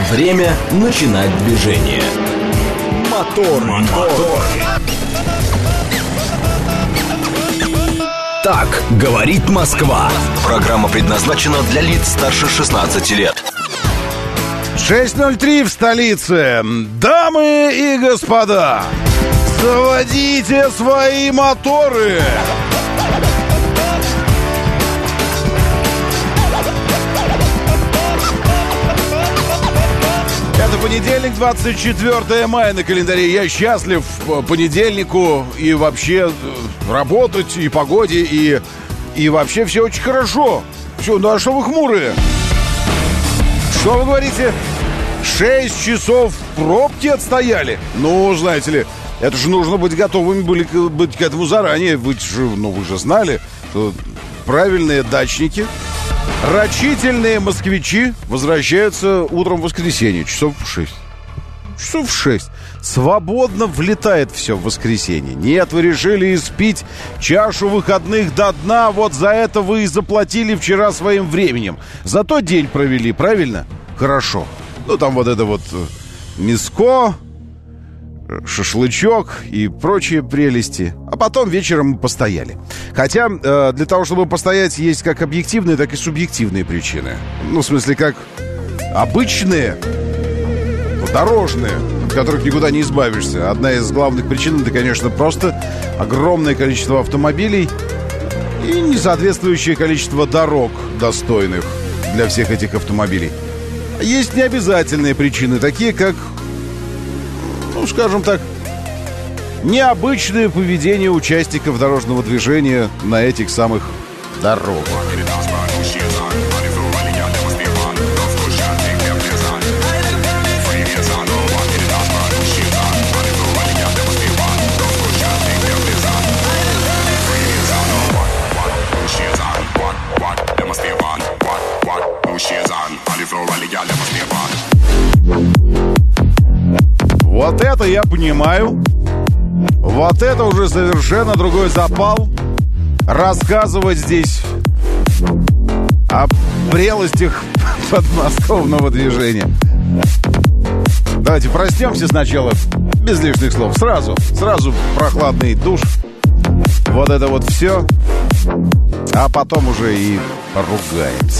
Время начинать движение. Мотор. Так говорит Москва. Программа предназначена для лиц старше 16 лет. 6:03 в столице. Дамы и господа, заводите свои моторы. Это понедельник, 24 мая на календаре. Я счастлив понедельнику и вообще работать, и погоде, и вообще все очень хорошо. Все, ну а что вы хмурые? Что вы говорите? 6 часов пробки отстояли? Ну, знаете ли, это же нужно быть готовыми быть к этому заранее. Вы же знали, что правильные дачники, рачительные москвичи возвращаются утром в воскресенье, часов в 6. Часов в 6. Свободно влетает все в воскресенье. Нет, вы решили испить чашу выходных до дна. Вот за это вы и заплатили вчера своим временем. Зато день провели, правильно? Хорошо. Ну, там вот это вот мяско, шашлычок и прочие прелести. А потом вечером мы постояли. Хотя для того, чтобы постоять, есть как объективные, так и субъективные причины. Ну, в смысле, как обычные, дорожные, от которых никуда не избавишься. Одна из главных причин — это, конечно, просто огромное количество автомобилей и несоответствующее количество дорог, достойных для всех этих автомобилей. Есть необязательные причины, такие как, ну, скажем так, необычное поведение участников дорожного движения на этих самых дорогах. Вот это я понимаю. Вот это уже совершенно другой запал. Рассказывать здесь о прелестях подмосковного движения. Давайте проснемся сначала, без лишних слов. Сразу прохладный душ. Вот это вот все. А потом уже и ругаемся.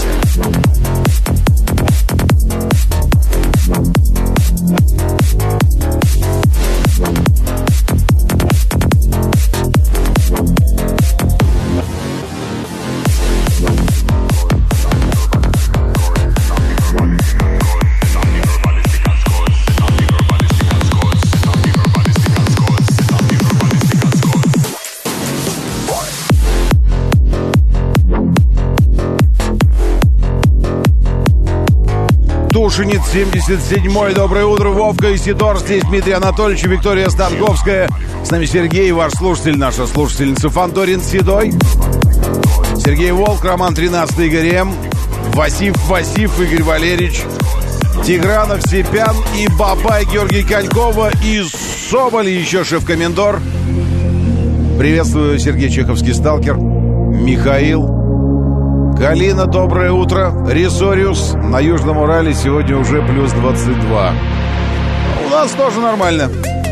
Тушинец 77-й. Доброе утро, Вовка и Сидор. Здесь Дмитрий Анатольевич и Виктория Станковская. С нами Сергей, ваш слушатель, наша слушательница Фандорин Седой. Сергей Волк, Роман 13, Игорь М. Васиф, Игорь Валерьевич, Тигранов Сипян и Бабай Георгий Конькова и Соболь, еще шеф-комендор. Приветствую, Сергей Чеховский, сталкер. Михаил, Галина, доброе утро. Ресориус, на Южном Урале сегодня уже плюс 22. У нас тоже нормально.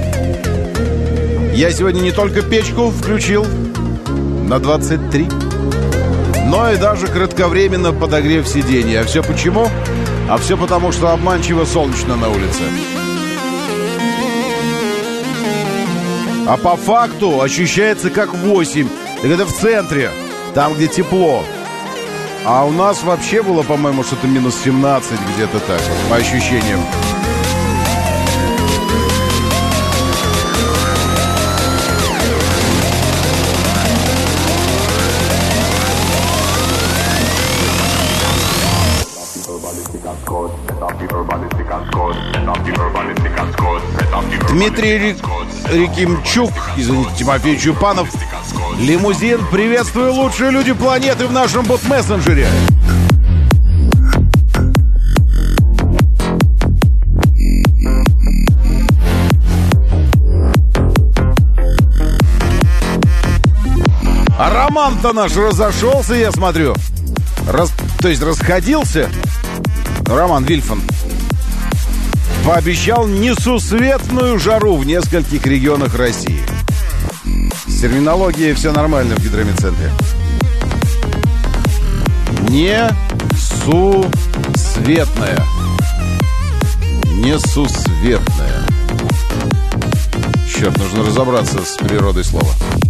Я сегодня не только печку включил на 23, но и даже кратковременно подогрев сиденья. А все почему? А все потому, что обманчиво солнечно на улице. А по факту ощущается как 8. Так это в центре, там, где тепло. А у нас вообще было, по-моему, что-то минус 17, где-то так, по ощущениям. Дмитрий Рекимчук, извините, Тимофей Чупанов. Лимузин, приветствую, лучшие люди планеты в нашем бот-мессенджере. А Роман-то наш разошелся, я смотрю. То есть расходился. Роман Вильфан. пообещал несусветную жару в нескольких регионах России. С терминологией все нормально в гидромедцентре. Несусветная. Несусветная. Черт, нужно разобраться с природой слова.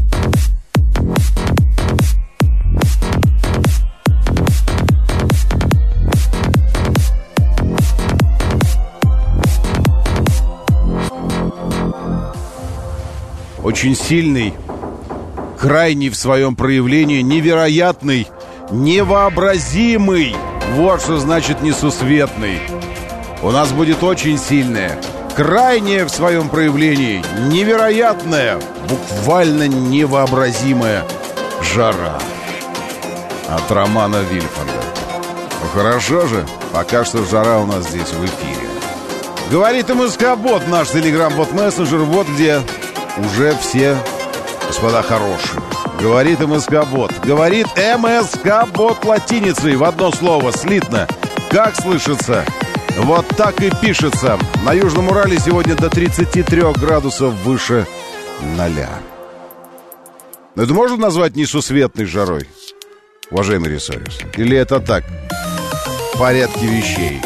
Очень сильный, крайний в своем проявлении, невероятный, невообразимый. Вот что значит несусветный. У нас будет очень сильное, крайнее в своем проявлении, невероятная, буквально невообразимая жара. От Романа Вильфанда. Ну хорошо же, пока что жара у нас здесь в эфире. Говорит МСК-бот, наш телеграм-бот-мессенджер, вот где уже все господа хорошие. Говорит МСК-бот. Говорит МСК-бот латиницей в одно слово, слитно. Как слышится? Вот так и пишется. На Южном Урале сегодня до 33 градусов выше 0. Это можно назвать несусветной жарой, уважаемый Ресориус? Или это так, в порядке вещей?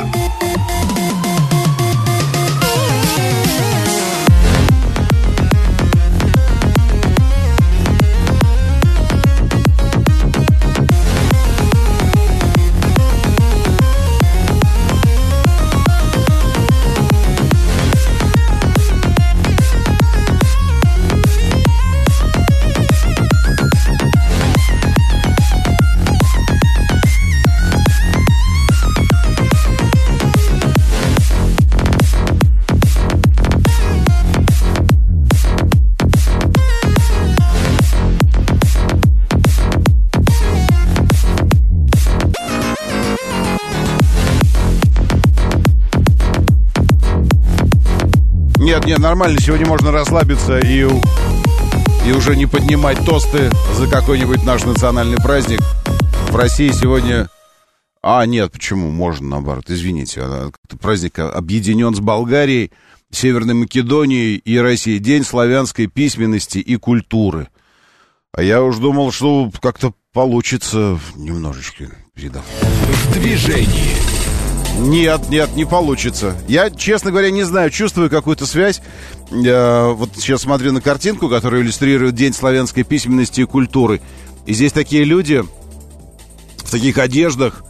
Нет, нормально, сегодня можно расслабиться и уже не поднимать тосты за какой-нибудь наш национальный праздник. В России сегодня... нет, почему? Можно, наоборот, извините. Праздник объединен с Болгарией, Северной Македонией и Россией. День славянской письменности и культуры. А я уж думал, что как-то получится немножечко передав. В движении. Нет, не получится. Я, честно говоря, не знаю, чувствую какую-то связь. Вот сейчас смотрю на картинку, которая иллюстрирует День славянской письменности и культуры. И здесь такие люди в таких одеждах.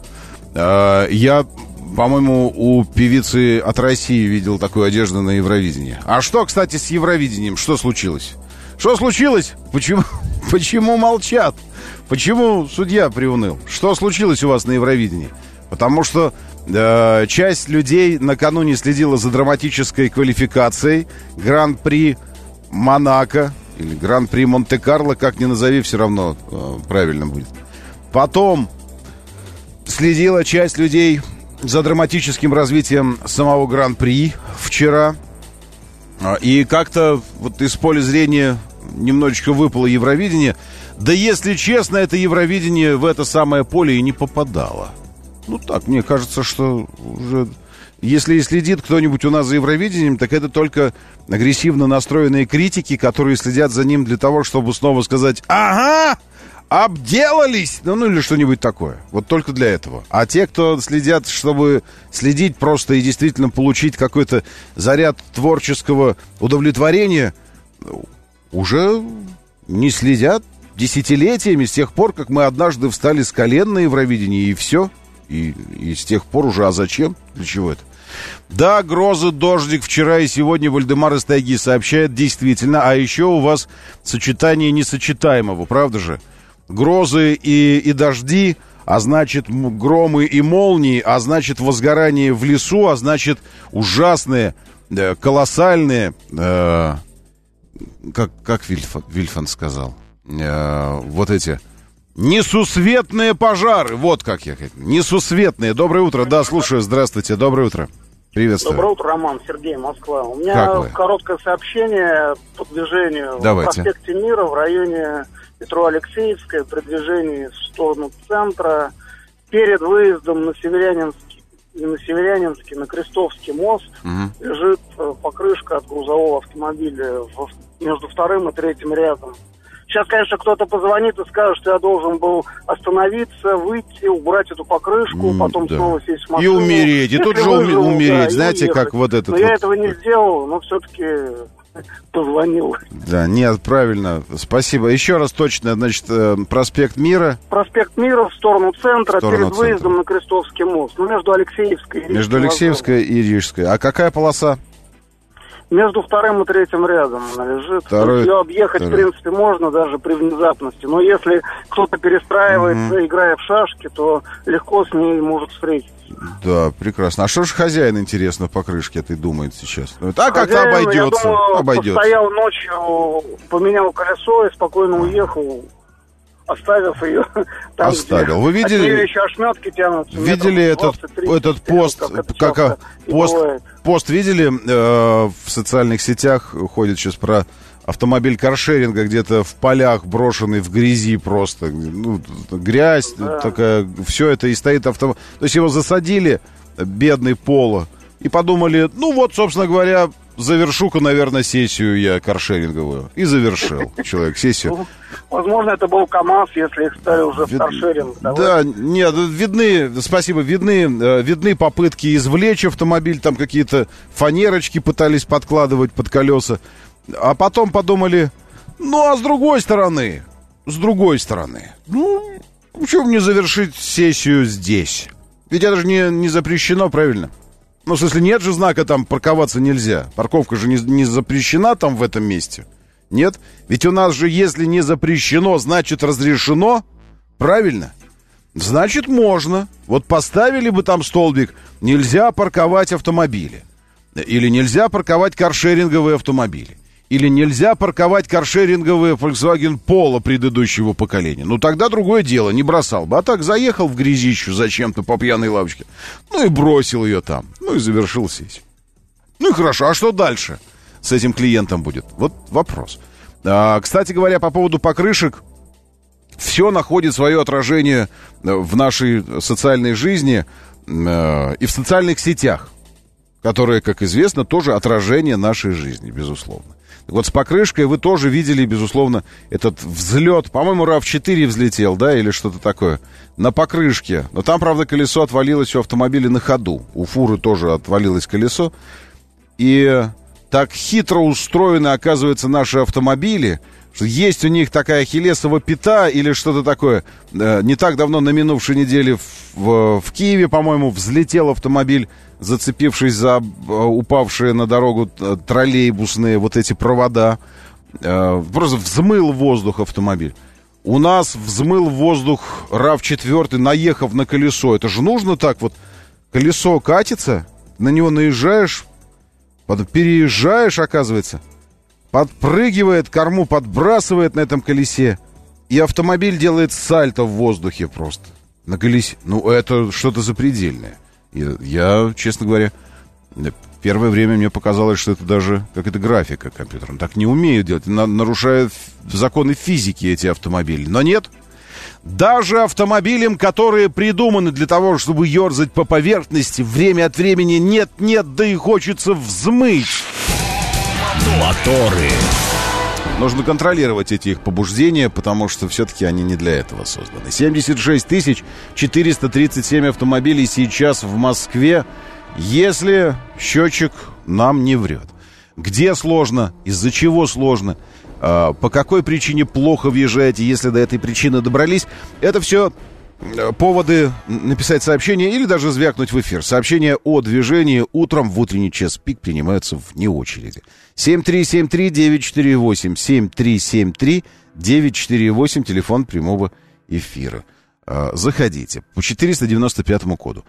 Я, по-моему, у певицы от России видел такую одежду на Евровидении. А что, кстати, с Евровидением? Что случилось? Что случилось? Почему молчат? Почему судья приуныл? Что случилось у вас на Евровидении? Потому что часть людей накануне следила за драматической квалификацией Гран-при Монако или Гран-при Монте-Карло, как ни назови, все равно правильно будет. Потом следила часть людей за драматическим развитием самого Гран-при вчера. И как-то вот из поля зрения немножечко выпало Евровидение. Да если честно, это Евровидение в это самое поле и не попадало. Ну так, мне кажется, что уже... Если и следит кто-нибудь у нас за Евровидением, так это только агрессивно настроенные критики, которые следят за ним для того, чтобы снова сказать: «Ага, обделались!» Ну или что-нибудь такое. Вот только для этого. А те, кто следят, чтобы следить просто и действительно получить какой-то заряд творческого удовлетворения, уже не следят десятилетиями, с тех пор, как мы однажды встали с колен на Евровидении, и все. И с тех пор уже, а зачем? Для чего это? Да, грозы, дождик вчера и сегодня Вальдемар из тайги сообщает, действительно. А еще у вас сочетание несочетаемого, правда же? Грозы и дожди, а значит громы и молнии, а значит возгорание в лесу, а значит ужасные, колоссальные, как Вильфанд сказал, вот эти... Несусветные пожары. Вот как я хотел. Несусветные. Доброе утро. Да, слушаю. Здравствуйте. Доброе утро. Приветствую. Доброе утро, Роман. Сергей, Москва. У меня короткое сообщение по движению. Давайте. В проспекте Мира в районе метро Алексеевская при движении в сторону центра перед выездом на Северянинский и на Северянинский, на Крестовский мост лежит покрышка от грузового автомобиля между вторым и третьим рядом. Сейчас, конечно, кто-то позвонит и скажет, что я должен был остановиться, выйти, убрать эту покрышку, потом снова сесть в машину. И умереть, и тут же умереть, знаете, как вот этот. Но я этого не сделал, но все-таки позвонил. Да, нет, правильно, спасибо. Еще раз точно, значит, проспект Мира. Проспект Мира в сторону центра, перед выездом на Крестовский мост. Ну, между Алексеевской и Рижской. Между Алексеевской и Рижской. А какая полоса? Между вторым и третьим рядом она лежит. Ее объехать, в принципе, можно даже при внезапности. Но если кто-то перестраивается, играя в шашки, то легко с ней может встретиться. Да, прекрасно. А что же хозяин, интересно, по крышке этой думает сейчас? А как-то обойдется. Я думаю, постоял ночью, поменял колесо и спокойно уехал, оставив ее там, оставил. Вы видели? От нее еще ошметки тянутся. Видели этот пост? Пост видели? В социальных сетях ходит сейчас про автомобиль каршеринга, где-то в полях брошенный в грязи просто. Ну, грязь такая, все это, и стоит автомобиль. То есть его засадили, бедный Поло, и подумали, ну вот, собственно говоря, завершу-ка, наверное, сессию я каршеринговую. И завершил человек сессию. Возможно, это был КамАЗ, если их стали уже в каршеринг. Да, нет, видны попытки извлечь автомобиль, там какие-то фанерочки пытались подкладывать под колеса. А потом подумали, ну, а с другой стороны, ну, почему не завершить сессию здесь? Ведь это же не запрещено, правильно? Ну, в смысле, нет же знака, там парковаться нельзя. Парковка же не запрещена там в этом месте. Нет? Ведь у нас же, если не запрещено, значит разрешено. Правильно? Значит, можно. Вот поставили бы там столбик, нельзя парковать автомобили. Или нельзя парковать каршеринговые автомобили. Или нельзя парковать каршеринговые Volkswagen Polo предыдущего поколения. Ну, тогда другое дело, не бросал бы. А так заехал в грязищу зачем-то по пьяной лавочке. Ну, и бросил ее там. Ну, и завершил сессию. Ну, и хорошо. А что дальше с этим клиентом будет? Вот вопрос. Кстати говоря, по поводу покрышек. Все находит свое отражение в нашей социальной жизни и в социальных сетях, которые, как известно, тоже отражение нашей жизни, безусловно. Так вот, с покрышкой вы тоже видели, безусловно, этот взлет. По-моему, RAV4 взлетел, да, или что-то такое, на покрышке. Но там, правда, колесо отвалилось у автомобиля на ходу. У фуры тоже отвалилось колесо. И так хитро устроены, оказывается, наши автомобили, что есть у них такая ахиллесова пята или что-то такое. Не так давно, на минувшей неделе, в Киеве, по-моему, взлетел автомобиль, зацепившись за упавшие на дорогу троллейбусные вот эти провода. Просто взмыл в воздух автомобиль. У нас взмыл в воздух RAV4, наехав на колесо. Это же нужно так вот. Колесо катится, на него наезжаешь, переезжаешь, оказывается, подпрыгивает, корму подбрасывает на этом колесе, и автомобиль делает сальто в воздухе просто. На колесе. Ну, это что-то запредельное. Я, честно говоря, первое время мне показалось, что это даже какая-то графика компьютером. Так не умеют делать, нарушают законы физики эти автомобили. Но нет. Даже автомобилям, которые придуманы для того, чтобы ерзать по поверхности, время от времени нет-нет, да и хочется взмыть. Моторы. Нужно контролировать эти их побуждения, потому что все-таки они не для этого созданы. 76 437 автомобилей сейчас в Москве, если счетчик нам не врет. Где сложно, из-за чего сложно, по какой причине плохо въезжаете, если до этой причины добрались. Это все поводы написать сообщение или даже звякнуть в эфир. Сообщения о движении утром в утренний час пик принимаются вне очереди. 7373948, 7373948, телефон прямого эфира. Заходите по 495 коду.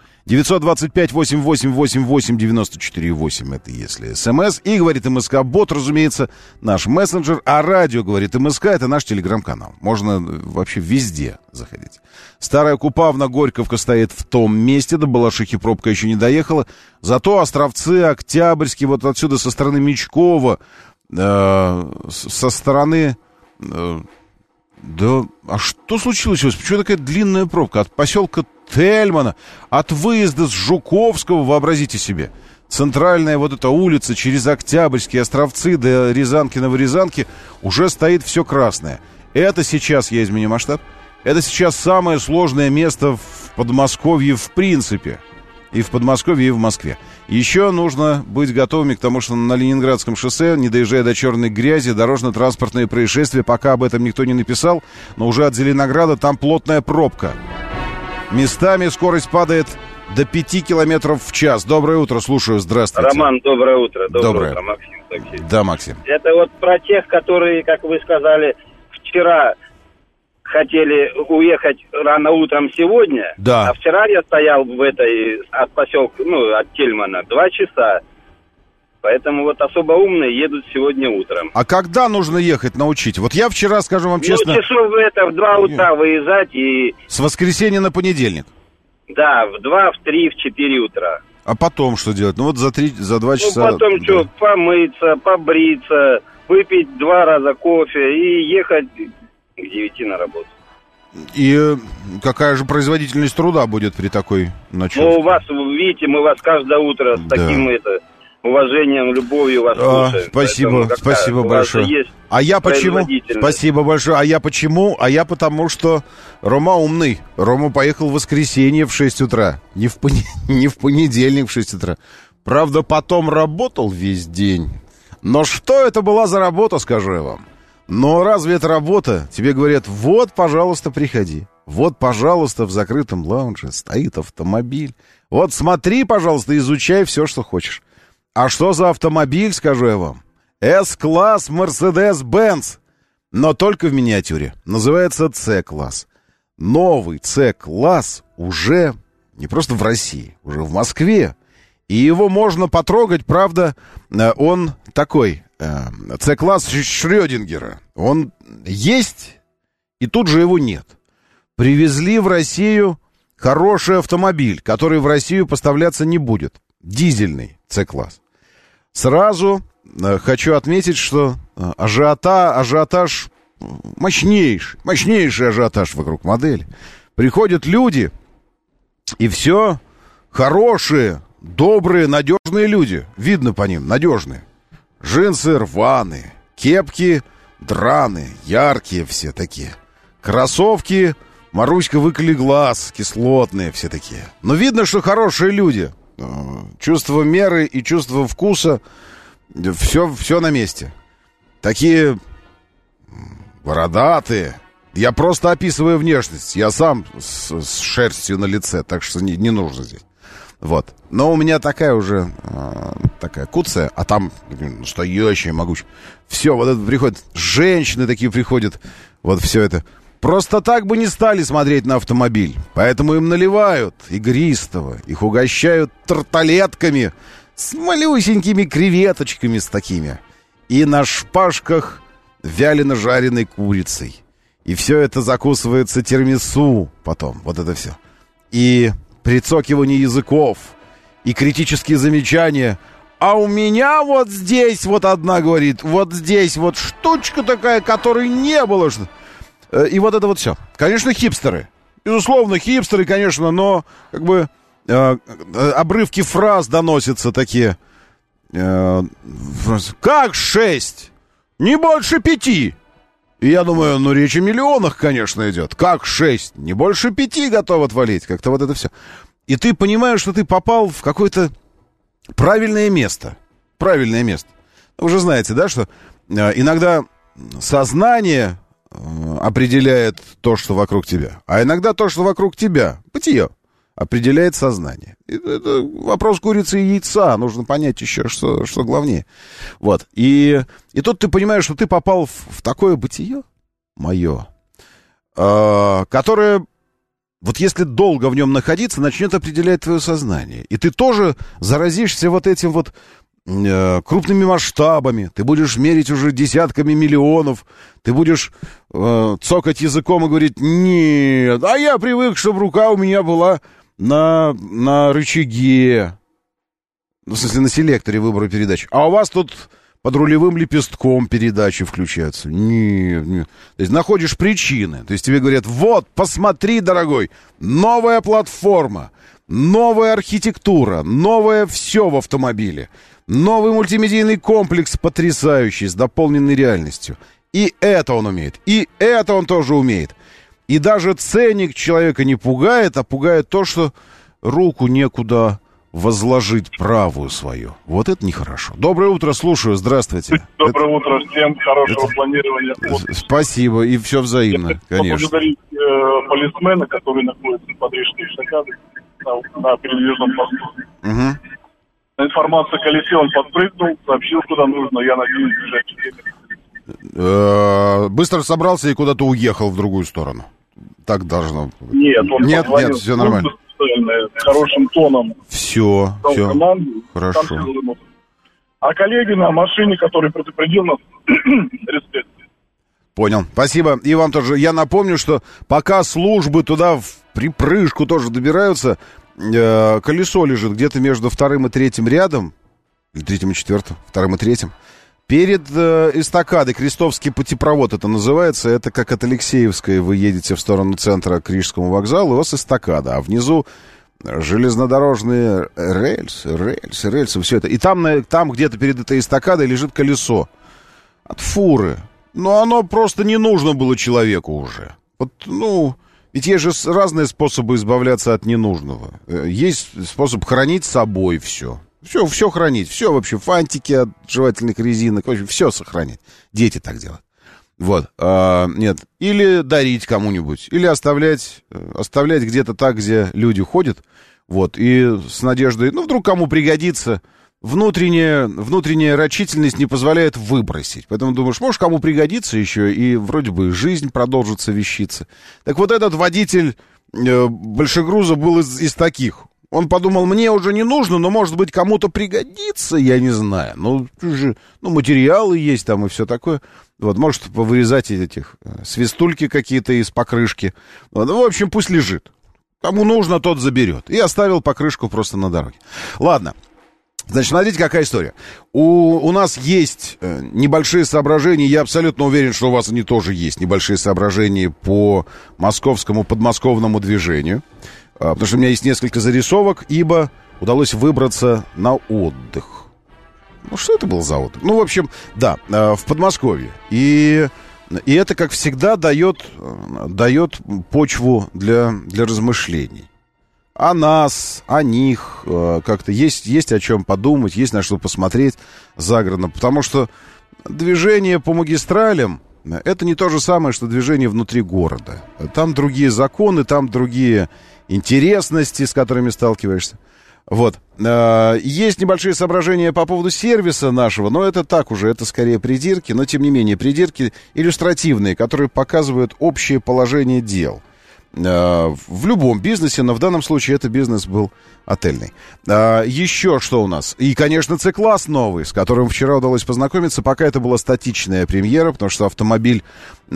925-88-88-94-8, это если СМС. И говорит МСК Бот, разумеется, наш мессенджер. А радио говорит МСК, это наш телеграм-канал. Можно вообще везде заходить. Старая Купавна, Горьковка стоит в том месте. До Балашихи пробка еще не доехала. Зато Островцы, Октябрьский, вот отсюда со стороны Мечкова, со стороны... Да, а что случилось? Почему такая длинная пробка? От поселка Тельмана, от выезда с Жуковского, вообразите себе. Центральная вот эта улица через Октябрьские, Островцы до Рязанки, Новорязанки уже стоит все красное. Это сейчас, я изменю масштаб, это сейчас самое сложное место в Подмосковье в принципе. И в Подмосковье, и в Москве. Еще нужно быть готовыми к тому, что на Ленинградском шоссе, не доезжая до Черной грязи, дорожно-транспортные происшествия, пока об этом никто не написал, но уже от Зеленограда там плотная пробка. Местами скорость падает до 5 километров в час. Доброе утро, слушаю, здравствуйте. Роман, доброе утро. Доброе Утро, Максим. Да, Максим. Это вот про тех, которые, как вы сказали, вчера хотели уехать рано утром сегодня, да. А вчера я стоял в этой, от поселка, от Тельмана, 2 часа. Поэтому вот особо умные едут сегодня утром. А когда нужно ехать научить? Вот я вчера, скажу вам честно... часов в 2 утра выезжать и... С воскресенья на понедельник? Да, в 2, в 3, в 4 утра. А потом что делать? Ну вот за 2 часа... потом да. что, помыться, побриться, выпить 2 раза кофе и ехать... к 9 на работу. И какая же производительность труда будет при такой ночевке? Ну, у вас, видите, мы вас каждое утро с таким уважением, любовью вас слушаем. Спасибо большое. А я почему? Спасибо большое. А я почему? А я потому, что Рома умный. Рома поехал в воскресенье в 6 утра. Не в понедельник в 6 утра. Правда, потом работал весь день. Но что это была за работа, скажу я вам? Но разве это работа? Тебе говорят, вот, пожалуйста, приходи. Вот, пожалуйста, в закрытом лаунже стоит автомобиль. Вот смотри, пожалуйста, изучай все, что хочешь. А что за автомобиль, скажу я вам? S-класс Mercedes-Benz. Но только в миниатюре. Называется C-класс. Новый C-класс уже не просто в России, уже в Москве. И его можно потрогать, правда, он такой... C-класс Шрёдингера. Он есть, и тут же его нет. Привезли в Россию хороший автомобиль, который в Россию поставляться не будет. Дизельный C-класс. Сразу хочу отметить, что ажиотаж мощнейший ажиотаж вокруг модели. Приходят люди, и все хорошие, добрые, надежные люди. Видно по ним, надежные. Джинсы рваные, кепки драные, яркие все такие. Кроссовки, Маруська выколи глаз, кислотные все такие. Но видно, что хорошие люди. Чувство меры и чувство вкуса, все на месте. Такие бородатые. Я просто описываю внешность. Я сам с шерстью на лице, так что не нужно здесь. Вот. Но у меня такая уже такая куцая, а там настоящая, могучая. Все, вот это приходит. Женщины такие приходят. Вот все это. Просто так бы не стали смотреть на автомобиль. Поэтому им наливают игристого. Их угощают тарталетками с малюсенькими креветочками с такими. И на шпажках вялено-жареной курицей. И все это закусывается тирамису потом. Вот это все. И... прицокивание языков и критические замечания. А у меня вот здесь вот одна говорит, вот здесь вот штучка такая, которой не было. И вот это вот все. Конечно, хипстеры. Безусловно, хипстеры, конечно, но как бы обрывки фраз доносятся такие. Как 6? Не больше 5. И я думаю, речь о миллионах, конечно, идет. Как 6? Не больше 5 готов отвалить. Как-то вот это все. И ты понимаешь, что ты попал в какое-то правильное место. Правильное место. Вы же знаете, да, что иногда сознание определяет то, что вокруг тебя. А иногда то, что вокруг тебя, бытие, определяет сознание. Это вопрос курицы и яйца. Нужно понять еще, что главнее. Вот. И тут ты понимаешь, что ты попал в такое бытие мое, которое, вот если долго в нем находиться, начнет определять твое сознание. И ты тоже заразишься вот этим вот крупными масштабами. Ты будешь мерить уже десятками миллионов. Ты будешь цокать языком и говорить: нет, а я привык, чтобы рука у меня была на рычаге. Ну, в смысле, на селекторе выбора передач. А у вас тут под рулевым лепестком передачи включаются. Нет. То есть находишь причины. То есть тебе говорят, вот, посмотри, дорогой, новая платформа, новая архитектура, новое все в автомобиле. Новый мультимедийный комплекс потрясающий, с дополненной реальностью. И это он умеет, и это он тоже умеет. И даже ценник человека не пугает, а пугает то, что руку некуда возложить правую свою. Вот это нехорошо. Доброе утро, слушаю, здравствуйте. Доброе утро всем, хорошего планирования. Спасибо, и все взаимно, конечно. Поблагодарить полисмена, который находится под Рижской эстакадой на передвижном посту. Угу. Информация о колесе, он подпрыгнул, сообщил, куда нужно, я надеюсь, в ближайшее время. Быстро собрался и куда-то уехал в другую сторону. Так должно быть. Нет, Нет, все нормально. Хорошим тоном. Все. Хорошо. А коллеги на машине, который предупредил нас, респект. Понял. Спасибо. И вам тоже. Я напомню, что пока службы туда в припрыжку тоже добираются, колесо лежит где-то между вторым и третьим рядом, или третьим и четвертым, вторым и третьим, перед эстакадой. Крестовский путепровод это называется. Это как от Алексеевской вы едете в сторону центра к Рижскому вокзалу, у вас эстакада, а внизу железнодорожные рельсы, все это. И там где-то перед этой эстакадой лежит колесо от фуры. Но оно просто не нужно было человеку уже. Вот, ведь есть же разные способы избавляться от ненужного. Есть способ хранить с собой все. Все хранить. Все вообще, фантики от жевательных резинок. Вообще все сохранять. Дети так делают. Вот. Нет. Или дарить кому-нибудь. Или оставлять где-то так, где люди ходят. Вот. И с надеждой, вдруг кому пригодится. Внутренняя рачительность не позволяет выбросить. Поэтому думаешь, может, кому пригодится еще, и вроде бы жизнь продолжится вещиться. Так вот этот водитель большегруза был из таких. Он подумал, мне уже не нужно, но, может быть, кому-то пригодится, я не знаю. Материалы есть там и все такое. Вот, может, повырезать этих свистульки какие-то из покрышки. Вот, в общем, пусть лежит. Кому нужно, тот заберет. И оставил покрышку просто на дороге. Ладно. Значит, смотрите, какая история. У нас есть небольшие соображения, я абсолютно уверен, что у вас они тоже есть, небольшие соображения по московскому подмосковному движению. Потому что у меня есть несколько зарисовок, ибо удалось выбраться на отдых. Что это был за отдых? В общем, да, в Подмосковье. И это, как всегда, дает почву для размышлений. О нас, о них, как-то есть о чем подумать, есть на что посмотреть загородно. Потому что движение по магистралям — это не то же самое, что движение внутри города. Там другие законы, там другие интересности, с которыми сталкиваешься. Вот. Есть небольшие соображения по поводу сервиса нашего, но это так уже, это скорее придирки, но тем не менее придирки иллюстративные, которые показывают общее положение дел. В любом бизнесе, но в данном случае это бизнес был отельный. Еще что у нас? И, конечно, C-класс новый, с которым вчера удалось познакомиться. Пока это была статичная премьера, потому что автомобиль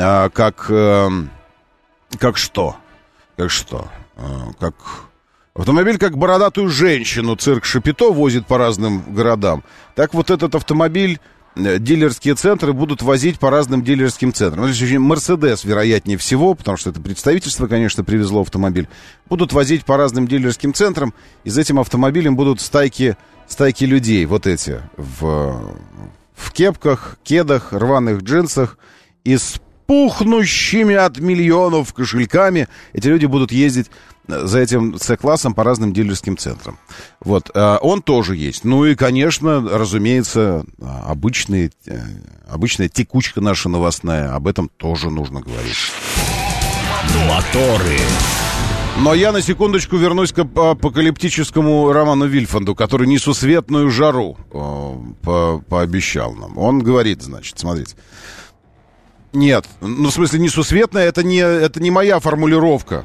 автомобиль как бородатую женщину цирк Шапито возит по разным городам. Так вот этот автомобиль дилерские центры будут возить по разным дилерским центрам. Мерседес, вероятнее всего, потому что это представительство, конечно, привезло автомобиль, будут возить по разным дилерским центрам, и за этим автомобилем будут стайки людей, вот эти, в кепках, кедах, рваных джинсах и с пухнущими от миллионов кошельками. Эти люди будут ездить за этим C-классом по разным дилерским центрам. Вот, он тоже есть. И, конечно, разумеется, обычная текучка наша новостная. Об этом тоже нужно говорить. Моторы. Но я на секундочку вернусь к апокалиптическому Роману Вильфанду, который несусветную жару пообещал нам. Он говорит, значит, смотрите. Нет, в смысле, несусветная, это не моя формулировка.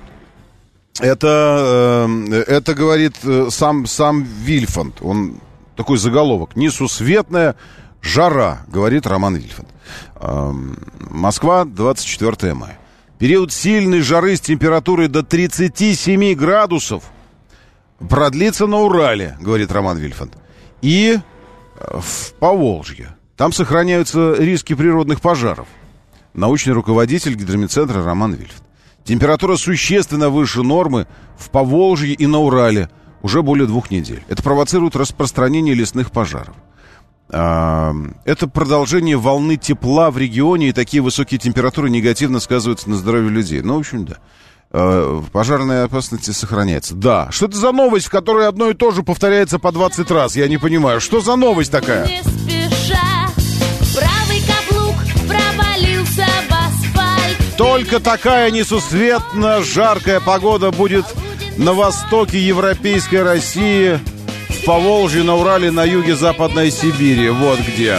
Это говорит сам Вильфанд. Он такой заголовок. Несусветная жара, говорит Роман Вильфанд. Москва, 24 мая. Период сильной жары с температурой до 37 градусов продлится на Урале, говорит Роман Вильфанд. И в Поволжье. Там сохраняются риски природных пожаров. Научный руководитель гидрометцентра Роман Вильф. Температура существенно выше нормы в Поволжье и на Урале уже более 2 недель. Это провоцирует распространение лесных пожаров. Это продолжение волны тепла в регионе, и такие высокие температуры негативно сказываются на здоровье людей. Ну, в общем, да. Пожарная опасность сохраняется. Да. Что это за новость, в которой одно и то же повторяется по 20 раз? Я не понимаю. Что за новость такая? Не спеша, правый каблук провалился в асфальт. Только такая несусветно жаркая погода будет на востоке европейской России, в Поволжье, на Урале, на юге Западной Сибири. Вот где.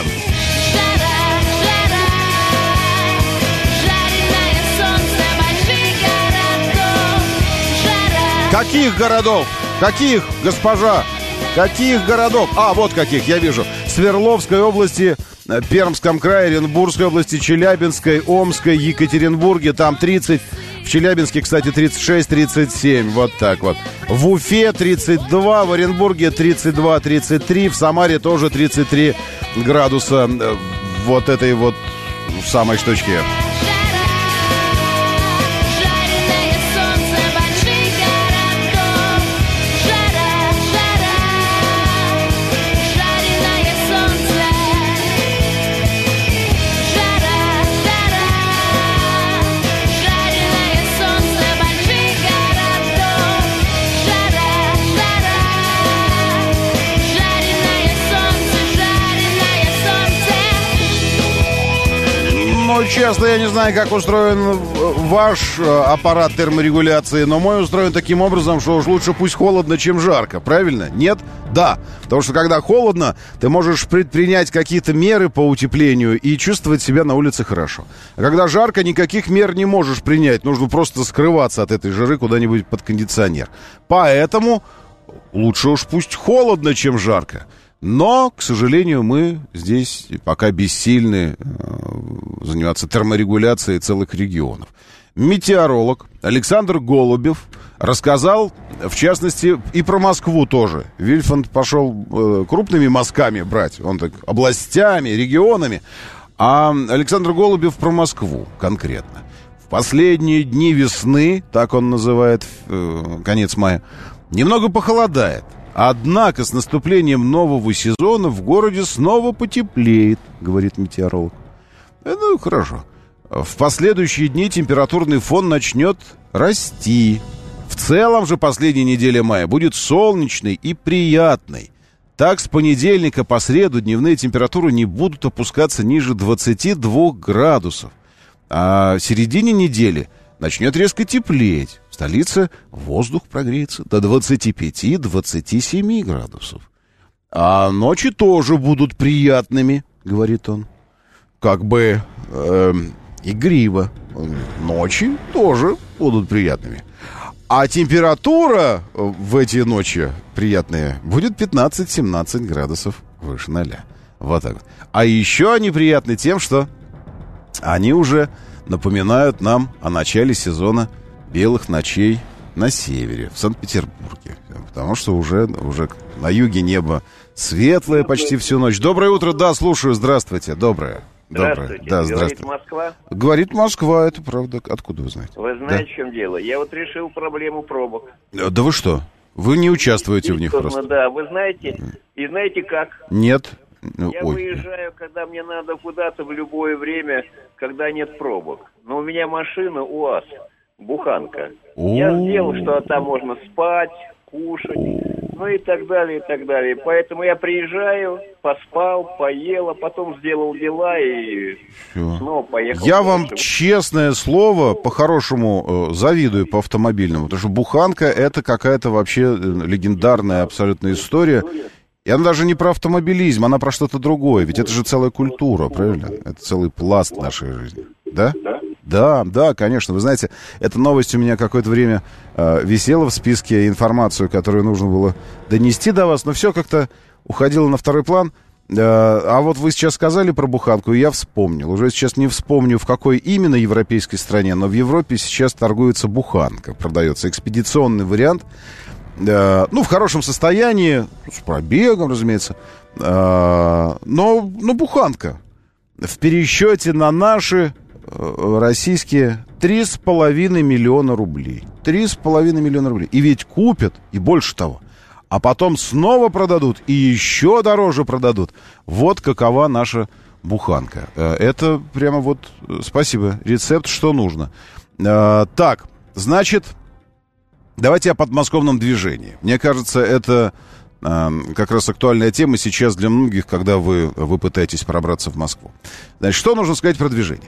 Каких городов? Каких, госпожа? Каких городов? Вот каких, я вижу. Свердловской области, Пермском крае, Оренбургской области, Челябинской, Омской, Екатеринбурге. Там 30. В Челябинске, кстати, 36-37. Вот так вот. В Уфе 32, в Оренбурге 32-33. В Самаре тоже 33 градуса вот этой вот самой штучки. Честно, я не знаю, как устроен ваш аппарат терморегуляции, но мой устроен таким образом, что уж лучше пусть холодно, чем жарко. Правильно? Нет? Да. Потому что когда холодно, ты можешь предпринять какие-то меры по утеплению и чувствовать себя на улице хорошо. А когда жарко, никаких мер не можешь принять. Нужно просто скрываться от этой жары куда-нибудь под кондиционер. Поэтому лучше уж пусть холодно, чем жарко. Но, к сожалению, мы здесь пока бессильны заниматься терморегуляцией целых регионов. Метеоролог Александр Голубев рассказал, в частности, и про Москву тоже. Вильфанд пошел крупными мазками брать, он так областями, регионами. А Александр Голубев про Москву конкретно. В последние дни весны, так он называет конец мая, немного похолодает. Однако с наступлением нового сезона в городе снова потеплеет, говорит метеоролог. Ну, хорошо. В последующие дни температурный фон начнет расти. В целом же последняя неделя мая будет солнечной и приятной. Так, с понедельника по среду дневные температуры не будут опускаться ниже 22 градусов. А в середине недели начнет резко теплеть. В столице воздух прогреется до 25-27 градусов. А ночи тоже будут приятными, говорит он. Как бы игриво. Ночи тоже будут приятными. А температура в эти ночи приятные будет 15-17 градусов выше 0. Вот так вот. А еще они приятны тем, что они уже напоминают нам о начале сезона белых ночей на севере, в Санкт-Петербурге. Потому что уже на юге небо светлое почти всю ночь. Доброе утро, да, слушаю, здравствуйте, доброе. Здравствуйте. Да, здравствуйте. Говорит Москва? Говорит Москва, это правда. Откуда вы знаете? Вы знаете, в чем дело? Я вот решил проблему пробок. Да вы что? Вы не участвуете в них просто? Да, вы знаете, и знаете как? Нет. Я выезжаю, когда мне надо куда-то в любое время, когда нет пробок. Но у меня машина УАЗ, буханка. Я сделал, что там можно спать, кушать, ну и так далее, и так далее. Поэтому я приезжаю, поспал, поел, а потом сделал дела и снова поехал. Я вам, честное слово, по-хорошему завидую по автомобильному, потому что буханка — это какая-то вообще легендарная абсолютно история. И она даже не про автомобилизм, она про что-то другое. Ведь это же целая культура, правильно? Это целый пласт нашей жизни. Да? Да, конечно. Вы знаете, эта новость у меня какое-то время висела в списке, информацию, которую нужно было донести до вас, но все как-то уходило на второй план. А вот вы сейчас сказали про буханку, и я вспомнил. Уже сейчас не вспомню, в какой именно европейской стране, но в Европе сейчас торгуется буханка, продается экспедиционный вариант. в хорошем состоянии, с пробегом, разумеется, но буханка. В пересчете на наши российские 3,5 миллиона рублей. 3,5 миллиона рублей. И ведь купят, и больше того. А потом снова продадут, и еще дороже продадут. Вот какова наша буханка. Это прямо вот, спасибо, рецепт, что нужно. Так, значит, давайте о подмосковном движении. Мне кажется, это как раз актуальная тема сейчас для многих, когда вы пытаетесь пробраться в Москву. Значит, что нужно сказать про движение?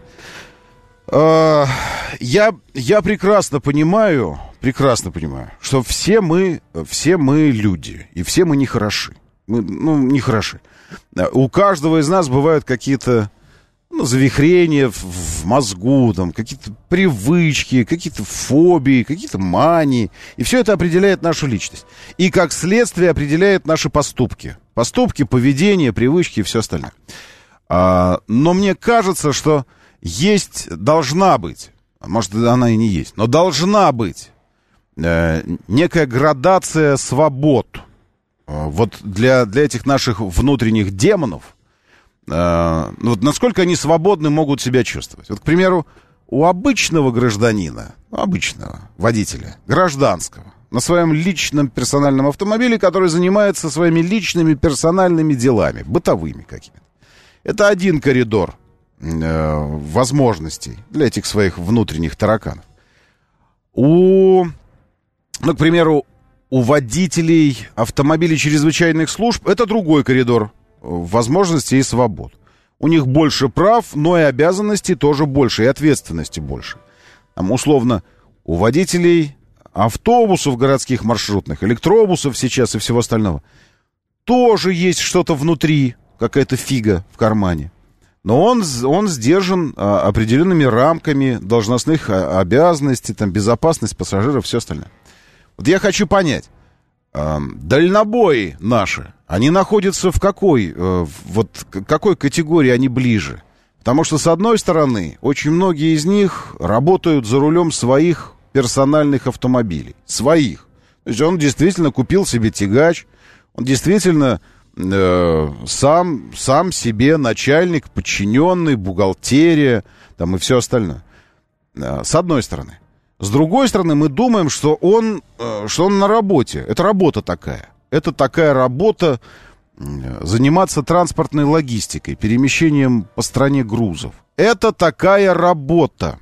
Я прекрасно понимаю, что все мы люди, и все мы нехороши. Нехороши. У каждого из нас бывают какие-то завихрения в мозгу, там, какие-то привычки, какие-то фобии, какие-то мании. И все это определяет нашу личность. И, как следствие, определяет наши поступки. Поступки, поведение, привычки и все остальное. Но мне кажется, что должна быть, может, она и не есть, но должна быть некая градация свобод. Вот для этих наших внутренних демонов, вот насколько они свободны могут себя чувствовать. Вот, к примеру, у обычного гражданина, обычного водителя, гражданского, на своем личном персональном автомобиле, который занимается своими личными персональными делами, бытовыми какими-то. Это один коридор возможностей для этих своих внутренних тараканов. К примеру, у водителей автомобилей чрезвычайных служб это другой коридор возможностей и свобод. У них больше прав, но и обязанностей тоже больше, и ответственности больше. Там, условно, у водителей автобусов городских маршрутных, электробусов сейчас и всего остального тоже есть что-то внутри, какая-то фига в кармане. Но он сдержан определенными рамками должностных обязанностей, там, безопасность пассажиров, все остальное. Вот я хочу понять, дальнобои наши, они находятся в какой категории они ближе? Потому что, с одной стороны, очень многие из них работают за рулем своих персональных автомобилей. Своих. То есть он действительно купил себе тягач, он действительно сам себе начальник, подчиненный, бухгалтерия, там и все остальное. С одной стороны. С другой стороны, мы думаем, что он на работе. Это работа такая. Это такая работа заниматься транспортной логистикой, перемещением по стране грузов. Это такая работа.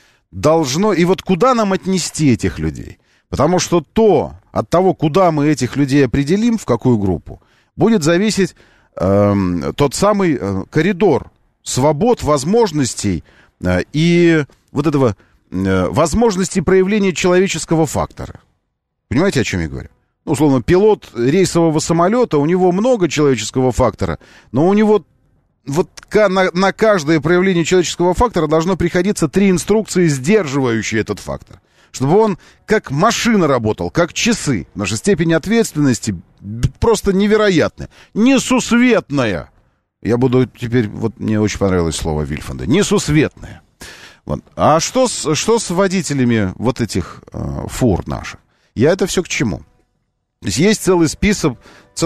И вот куда нам отнести этих людей? Потому что от того, куда мы этих людей определим, в какую группу, будет зависеть тот самый коридор свобод, возможностей и вот этого возможности проявления человеческого фактора. Понимаете, о чем я говорю? Условно, пилот рейсового самолета, у него много человеческого фактора, но у него вот на каждое проявление человеческого фактора должно приходиться 3 инструкции, сдерживающие этот фактор. Чтобы он как машина работал, как часы. Наша степень ответственности просто невероятная. Несусветная. Я буду теперь... Вот мне очень понравилось слово Вильфанда. Несусветная. Вот. А что с водителями вот этих фур наших? Я это все к чему? То есть целый список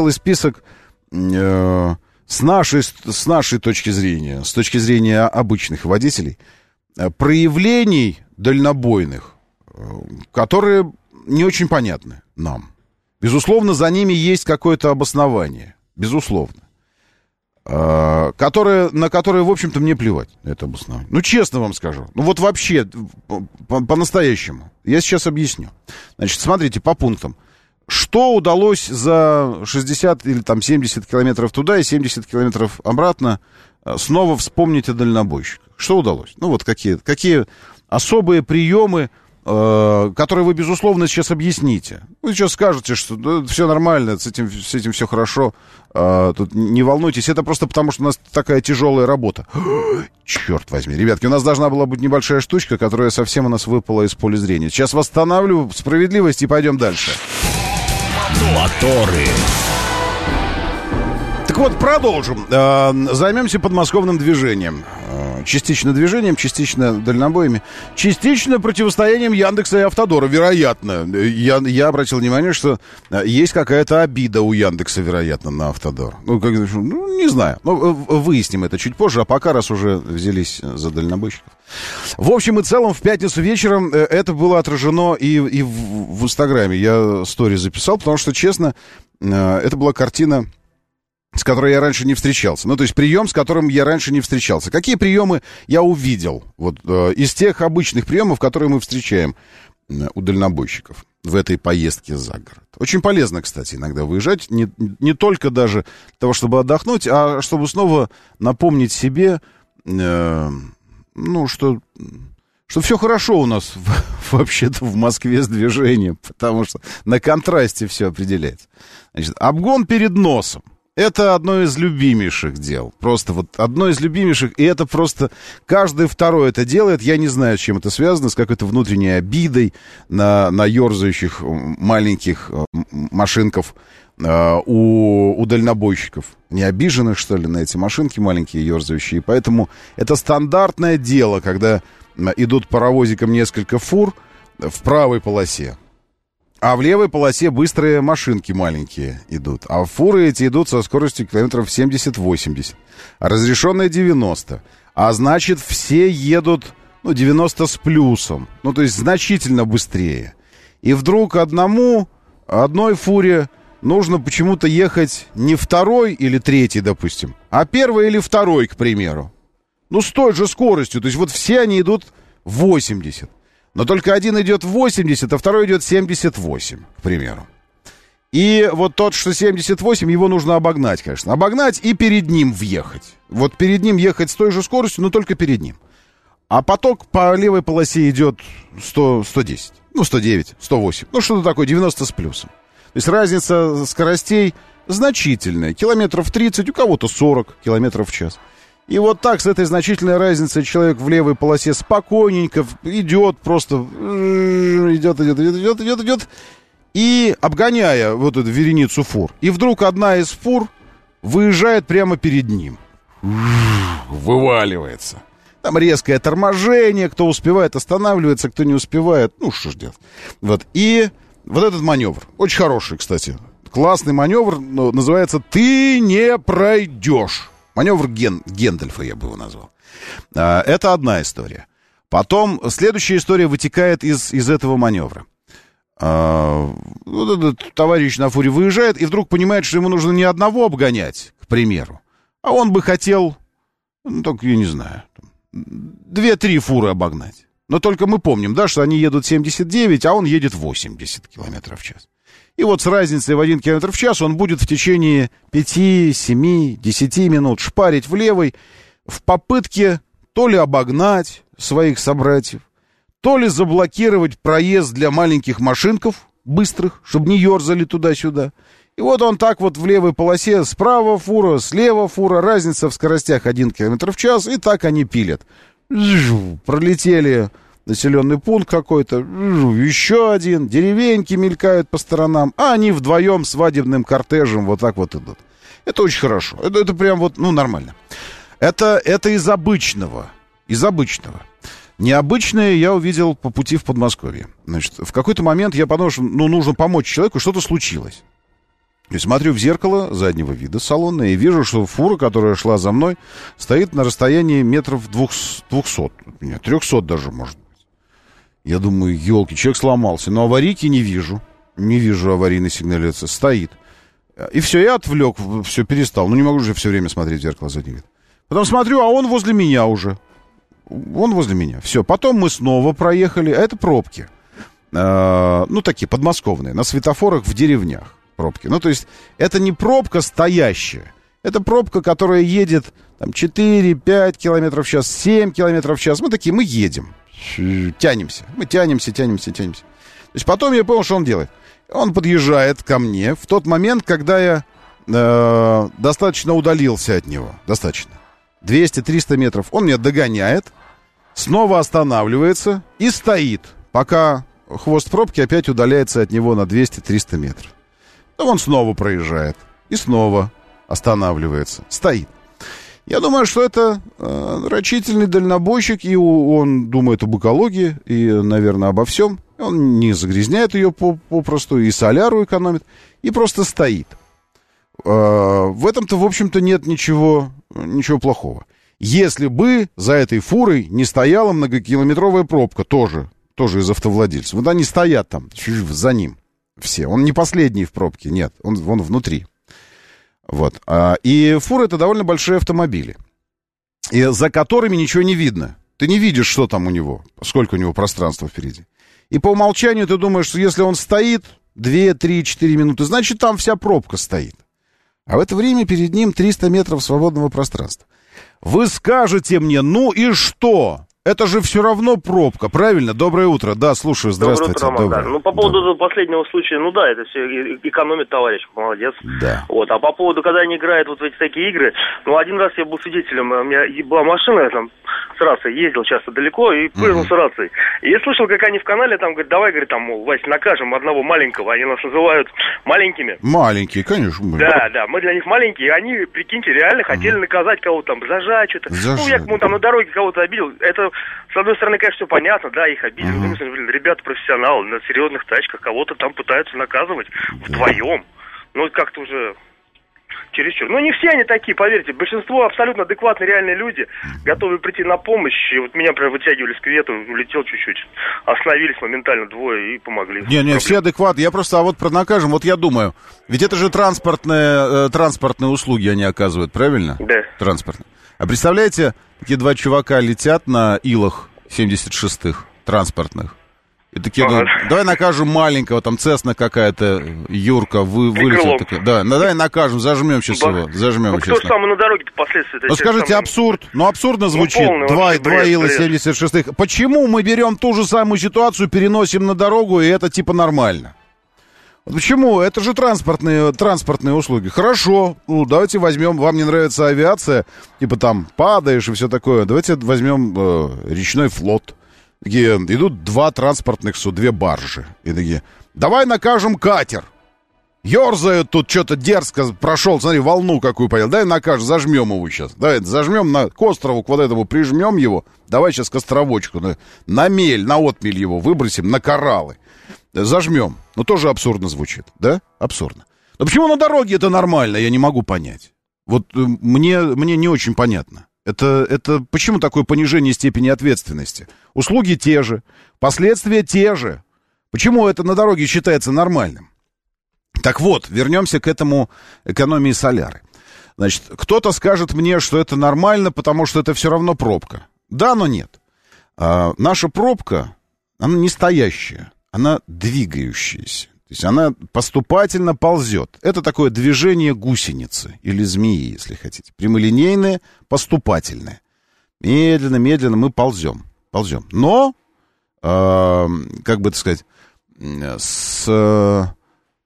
с нашей точки зрения, с точки зрения обычных водителей, проявлений дальнобойных, которые не очень понятны нам. Безусловно, за ними есть какое-то обоснование. Безусловно. На которые, в общем-то, мне плевать, это обоснование. Честно вам скажу. Вот вообще, по-настоящему. Я сейчас объясню. Значит, смотрите, по пунктам. Что удалось за 60 или там 70 километров туда и 70 километров обратно снова вспомнить о дальнобойщиках? Что удалось? Вот какие особые приемы, которые вы, безусловно, сейчас объясните. Вы сейчас скажете, что все нормально, с этим все хорошо, тут не волнуйтесь, это просто потому, что у нас такая тяжелая работа. Черт возьми, ребятки, у нас должна была быть небольшая штучка, которая совсем у нас выпала из поля зрения. Сейчас восстановлю справедливость и пойдем дальше. Моторы. Так вот, продолжим. Займемся подмосковным движением. Частично движением, частично дальнобоями, частично противостоянием Яндекса и Автодора, вероятно. Я обратил внимание, что есть какая-то обида у Яндекса, вероятно, на Автодор. Не знаю. Выясним это чуть позже, а пока, раз уже взялись за дальнобойщиков. В общем и целом, в пятницу вечером это было отражено и в Инстаграме. Я стори записал, потому что, честно, это была картина, с которой я раньше не встречался. Ну, то есть прием, с которым я раньше не встречался. Какие приемы я увидел? Вот из тех обычных приемов, которые мы встречаем у дальнобойщиков в этой поездке за город. Очень полезно, кстати, иногда выезжать. Не только даже для того, чтобы отдохнуть, а чтобы снова напомнить себе, что все хорошо у нас вообще-то в Москве с движением, потому что на контрасте все определяется. Значит, обгон перед носом. Это одно из любимейших дел. Просто вот одно из любимейших, и это просто каждый второй это делает. Я не знаю, с чем это связано, с какой-то внутренней обидой на ерзающих маленьких машинков у дальнобойщиков. Не обиженных, что ли, на эти машинки маленькие ерзающие. Поэтому это стандартное дело, когда идут паровозиком несколько фур в правой полосе. А в левой полосе быстрые машинки маленькие идут. А фуры эти идут со скоростью километров 70-80. А разрешенная 90. А значит, все едут 90 с плюсом. Ну, то есть значительно быстрее. И вдруг одной фуре нужно почему-то ехать не второй или третий, допустим, а первый или второй, к примеру. С той же скоростью. То есть вот все они идут 80. Но только один идет 80, а второй идет 78, к примеру. И вот тот, что 78, его нужно обогнать, конечно. Обогнать и перед ним въехать. Вот перед ним ехать с той же скоростью, но только перед ним. А поток по левой полосе идет 110, 109, 108. Что-то такое, 90 с плюсом. То есть разница скоростей значительная. Километров 30, у кого-то 40 километров в час. И вот так, с этой значительной разницей, человек в левой полосе спокойненько идет, просто идет, и обгоняя вот эту вереницу фур. И вдруг одна из фур выезжает прямо перед ним. Вываливается. Там резкое торможение, кто успевает, останавливается, кто не успевает, что ж делать. Вот. И вот этот маневр, очень хороший, кстати, классный маневр, называется «Ты не пройдешь». Маневр Гендальфа я бы его назвал. Это одна история. Потом следующая история вытекает из этого маневра. Вот этот товарищ на фуре выезжает и вдруг понимает, что ему нужно не одного обгонять, к примеру, а он бы хотел, только, я не знаю, 2-3 фуры обогнать. Но только мы помним, да, что они едут 79, а он едет 80 километров в час. И вот с разницей в 1 километр в час он будет в течение 5, 7, 10 минут шпарить в левой в попытке то ли обогнать своих собратьев, то ли заблокировать проезд для маленьких машинков быстрых, чтобы не ерзали туда-сюда. И вот он так вот в левой полосе, справа фура, слева фура, разница в скоростях 1 километр в час, и так они пилят. Пролетели населенный пункт какой-то, еще один, деревеньки мелькают по сторонам, а они вдвоем свадебным кортежем вот так вот идут. Это очень хорошо. Это прям вот, нормально. Это из обычного. Из обычного. Необычное я увидел по пути в Подмосковье. Значит, в какой-то момент я подумал, что нужно помочь человеку, что-то случилось. И смотрю в зеркало заднего вида салона и вижу, что фура, которая шла за мной, стоит на расстоянии метров 200. Нет, 300 даже, может быть. Я думаю, елки, человек сломался. Но аварийки не вижу. Не вижу аварийной сигнализации. Стоит. И все, я отвлек, все, перестал. Не могу же все время смотреть в зеркало заднего вида. Потом смотрю, а он возле меня уже. Он возле меня. Все, потом мы снова проехали. А это пробки. Такие подмосковные. На светофорах в деревнях пробки. То есть это не пробка стоящая. Это пробка, которая едет 4-5 километров в час, 7 километров в час. Мы едем. Тянемся. Мы тянемся. То есть потом я понял, что он делает. Он подъезжает ко мне в тот момент, когда я достаточно удалился от него. Достаточно. 200-300 метров. Он меня догоняет, снова останавливается и стоит, пока хвост пробки опять удаляется от него на 200-300 метров. Он снова проезжает. И снова. останавливается, стоит. Я думаю, что это рачительный дальнобойщик, и он думает об экологии и, наверное, обо всем. Он не загрязняет ее попросту, и соляру экономит, и просто стоит. В этом-то, в общем-то, нет ничего плохого. Если бы за этой фурой не стояла многокилометровая пробка, тоже из автовладельцев. Вот они стоят там, за ним все. Он не последний в пробке, нет, он внутри. Вот. И фуры — это довольно большие автомобили, и за которыми ничего не видно. Ты не видишь, что там у него, сколько у него пространства впереди. И по умолчанию ты думаешь, что если он стоит 2, 3, 4 минуты, значит, там вся пробка стоит. А в это время перед ним 300 метров свободного пространства. Вы скажете мне, ну и что? Это же все равно пробка, правильно? Доброе утро. Да, слушаю, здравствуйте. Доброе утро, Роман. Ну, по поводу последнего случая, ну да, это все экономит товарищ, молодец. Да. Вот. А по поводу, когда они играют вот в эти такие игры, ну, один раз я был свидетелем, у меня была машина, я там с рацией ездил часто далеко и пользовался рацией. И я слышал, как они в канале там говорят, давай, говорит, там, мол, Вась, накажем одного маленького, они нас называют маленькими. Маленькие, конечно. Да, мы для них маленькие, они, прикиньте, реально хотели наказать кого-то там, зажать что-то. Ну, я там на дороге кого-то обидел, это... С одной стороны, конечно, все понятно, да, их обидели. Блин, ребята профессионалы, на серьезных тачках кого-то там пытаются наказывать вдвоем. Ну, как-то уже чересчур. Ну, не все они такие, поверьте. Большинство абсолютно адекватные, реальные люди, готовы прийти на помощь. И вот меня прям вытягивали с кювета, улетел чуть-чуть. Остановились моментально двое и помогли. Не, все адекватные. Я просто, вот про накажем, вот я думаю, ведь это же транспортные услуги они оказывают, правильно? Да. Транспортные. А представляете, такие два чувака летят на Илах 76-х транспортных. И такие говорят, давай накажем маленького, там Цесна какая-то, Юрка, вылетел. Такая, да, давай накажем, зажмем сейчас его, зажмем. Ну, кто же самый на дороге-то последствия? Ну, скажите, абсурд. Ну, абсурдно звучит. Два Ила 76-х. Почему мы берем ту же самую ситуацию, переносим на дорогу, и это типа нормально? Почему? Это же транспортные услуги. Хорошо, ну давайте возьмем, вам не нравится авиация, типа там падаешь и все такое, давайте возьмем речной флот. Такие, идут два транспортных суда, две баржи. И такие, давай накажем катер. Ёрзают тут, что-то дерзко прошел, смотри, волну какую поел. Дай накажем, зажмем его сейчас. Давай зажмем к острову, к вот этому прижмем его. Давай сейчас к островочку, на мель, на отмель его выбросим, на кораллы. Зажмем. Ну, тоже абсурдно звучит, да? Абсурдно. Но почему на дороге это нормально, я не могу понять. Вот мне не очень понятно. Это почему такое понижение степени ответственности? Услуги те же, последствия те же. Почему это на дороге считается нормальным? Так вот, вернемся к этому экономии соляры. Значит, кто-то скажет мне, что это нормально, потому что это все равно пробка. Да, но нет. Наша пробка, она не стоящая. Она двигающаяся. То есть она поступательно ползет. Это такое движение гусеницы или змеи, если хотите. Прямолинейное, поступательное. Медленно мы ползем. Но, как бы это сказать, в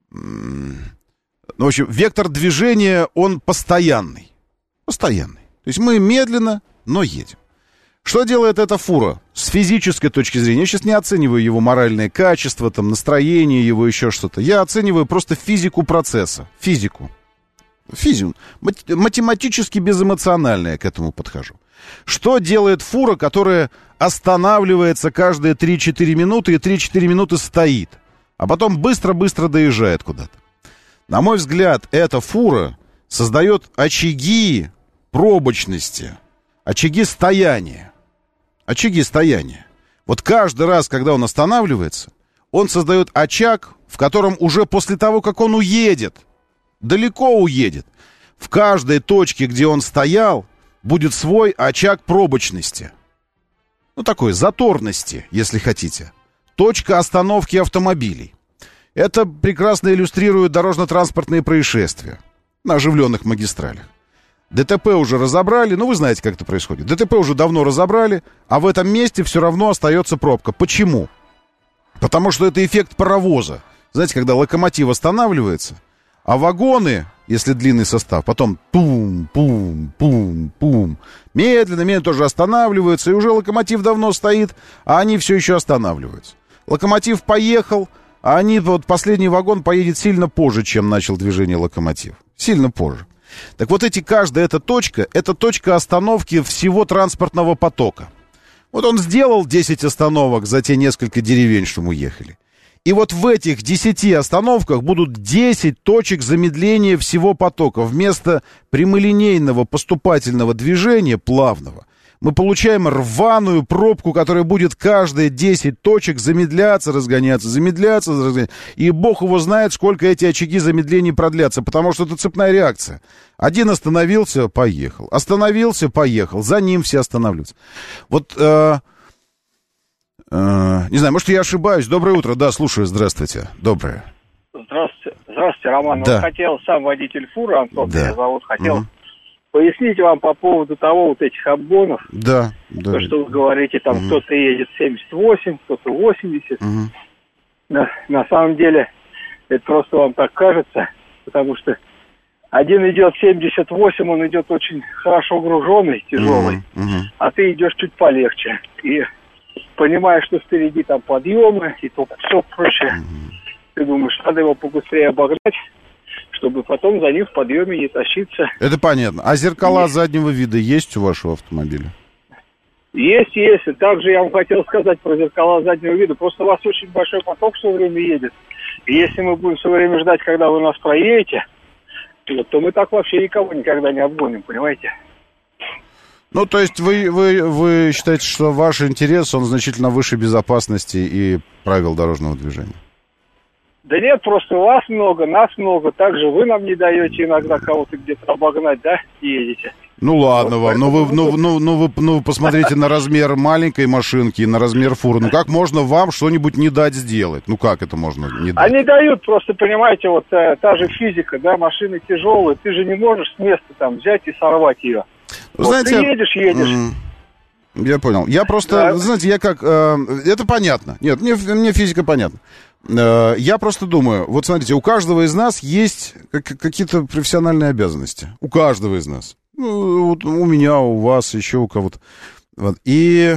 общем, вектор движения, он постоянный. То есть мы медленно, но едем. Что делает эта фура с физической точки зрения? Я сейчас не оцениваю его моральное качество, там, настроение его, еще что-то. Я оцениваю просто физику процесса. Физику. Математически безэмоционально я к этому подхожу. Что делает фура, которая останавливается каждые 3-4 минуты и 3-4 минуты стоит, а потом быстро-быстро доезжает куда-то? На мой взгляд, эта фура создает очаги пробочности, очаги стояния. Вот каждый раз, когда он останавливается, он создает очаг, в котором уже после того, как он уедет, далеко уедет, в каждой точке, где он стоял, будет свой очаг пробочности. Ну, такой заторности, если хотите. Точка остановки автомобилей. Это прекрасно иллюстрирует дорожно-транспортные происшествия на оживленных магистралях. ДТП уже разобрали, ну вы знаете, как это происходит. ДТП уже давно разобрали, а в этом месте все равно остается пробка. Почему? Потому что это эффект паровоза. Знаете, когда локомотив останавливается, а вагоны, если длинный состав, потом пум-пум-пум-пум, медленно тоже останавливаются, и уже локомотив давно стоит, а они все еще останавливаются. Локомотив поехал, а последний вагон поедет сильно позже, чем начал движение локомотив. Сильно позже. Так вот каждая эта точка остановки всего транспортного потока. Вот он сделал 10 остановок за те несколько деревень, что мы ехали. И вот в этих 10 остановках будут 10 точек замедления всего потока. Вместо прямолинейного поступательного движения, плавного, мы получаем рваную пробку, которая будет каждые 10 точек замедляться, разгоняться. И бог его знает, сколько эти очаги замедлений продлятся, потому что это цепная реакция. Один остановился, поехал. Остановился, поехал. За ним все останавливаются. Вот... не знаю, может, я ошибаюсь. Доброе утро. Да, слушаю. Здравствуйте. Доброе. Здравствуйте, Роман. Да. Хотел сам водитель фуры, Антон меня зовут, хотел Угу. пояснить вам по поводу того, вот этих обгонов. Да. То, что вы говорите, там кто-то едет 78, кто-то 80. На самом деле, это просто вам так кажется, потому что один идет 78, он идет очень хорошо груженный, тяжелый, а ты идешь чуть полегче. И понимаешь, что впереди там подъемы и то все прочее. Ты думаешь, надо его побыстрее обогнать, чтобы потом за ним в подъеме не тащиться. Это понятно. А зеркала заднего вида есть у вашего автомобиля? Есть. И также я вам хотел сказать про зеркала заднего вида. Просто у вас очень большой поток все время едет. И если мы будем все время ждать, когда вы нас проедете, то мы так вообще никого никогда не обгоним, понимаете? Ну, то есть вы считаете, что ваш интерес, он значительно выше безопасности и правил дорожного движения? Да нет, просто вас много, нас много. Также вы нам не даете иногда кого-то где-то обогнать, да, едете. Ну ладно вот вам, вы посмотрите на размер маленькой машинки и на размер фуры. Ну как можно вам что-нибудь не дать сделать? Ну как это можно не дать? Они дают, просто понимаете, вот та же физика, да, машины тяжелые, ты же не можешь с места там взять и сорвать ее. Вот знаете, ты едешь. Я понял. Я просто, знаете, это понятно. Нет, мне физика понятна. Я просто думаю, вот смотрите, у каждого из нас есть какие-то профессиональные обязанности. У каждого из нас. Ну, вот у меня, у вас, еще у кого-то. Вот. И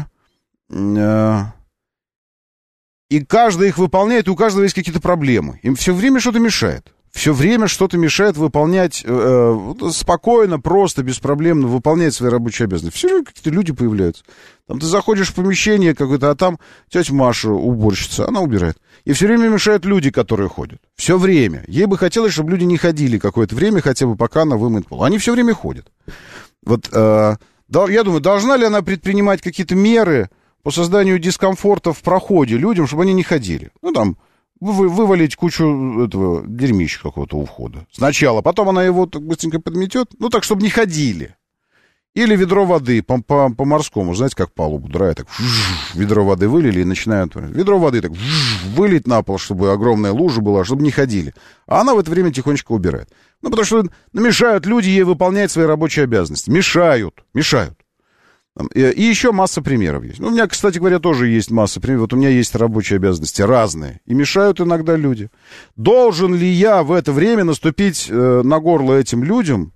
каждый их выполняет, и у каждого есть какие-то проблемы. Им все время что-то мешает. Все время что-то мешает выполнять спокойно, просто, беспроблемно выполнять свои рабочие обязанности. Все время какие-то люди появляются. Там ты заходишь в помещение какое-то, а там тетя Маша, уборщица, она убирает. И все время мешают люди, которые ходят. Все время. Ей бы хотелось, чтобы люди не ходили какое-то время, хотя бы пока она вымыет пол. Они все время ходят. Вот, я думаю, должна ли она предпринимать какие-то меры по созданию дискомфорта в проходе людям, чтобы они не ходили? Ну, там... вывалить кучу этого дерьмища какого-то у входа. Сначала, потом она его так быстренько подметет, ну так, чтобы не ходили. Или ведро воды по-морскому, знаете, как палубу драет, так ведро воды вылили и начинают... Ведро воды так вылить на пол, чтобы огромная лужа была, чтобы не ходили. А она в это время тихонечко убирает. Ну, потому что мешают люди ей выполнять свои рабочие обязанности. Мешают. И еще масса примеров есть. Ну, у меня, кстати говоря, тоже есть масса примеров. Вот у меня есть рабочие обязанности разные. И мешают иногда люди. Должен ли я в это время наступить на горло этим людям,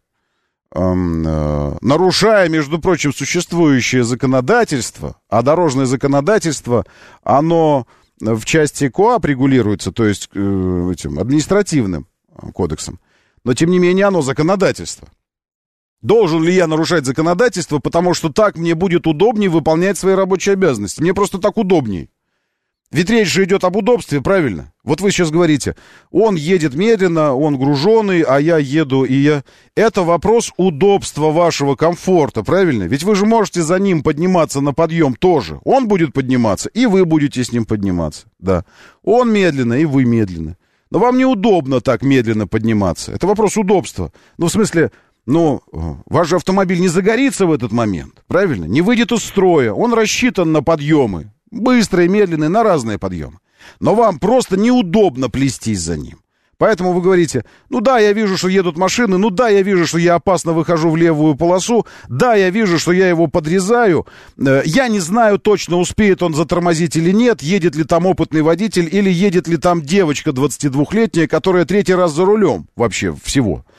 нарушая, между прочим, существующее законодательство, а дорожное законодательство, оно в части КоАП регулируется, то есть этим административным кодексом, но, тем не менее, оно законодательство. Должен ли я нарушать законодательство, потому что так мне будет удобнее выполнять свои рабочие обязанности? Мне просто так удобней. Ведь речь же идет об удобстве, правильно? Вот вы сейчас говорите, он едет медленно, он груженый, а я еду, и я... Это вопрос удобства вашего комфорта, правильно? Ведь вы же можете за ним подниматься на подъем тоже. Он будет подниматься, и вы будете с ним подниматься, да. Он медленно, и вы медленно. Но вам неудобно так медленно подниматься. Это вопрос удобства. Ну, в смысле... Ну, ваш же автомобиль не загорится в этот момент, правильно? Не выйдет из строя. Он рассчитан на подъемы. Быстрые, медленные, на разные подъемы. Но вам просто неудобно плестись за ним. Поэтому вы говорите, ну да, я вижу, что едут машины, ну да, я вижу, что я опасно выхожу в левую полосу, да, я вижу, что я его подрезаю, я не знаю точно, успеет он затормозить или нет, едет ли там опытный водитель или едет ли там девочка 22-летняя, которая 3-й раз за рулем вообще всего.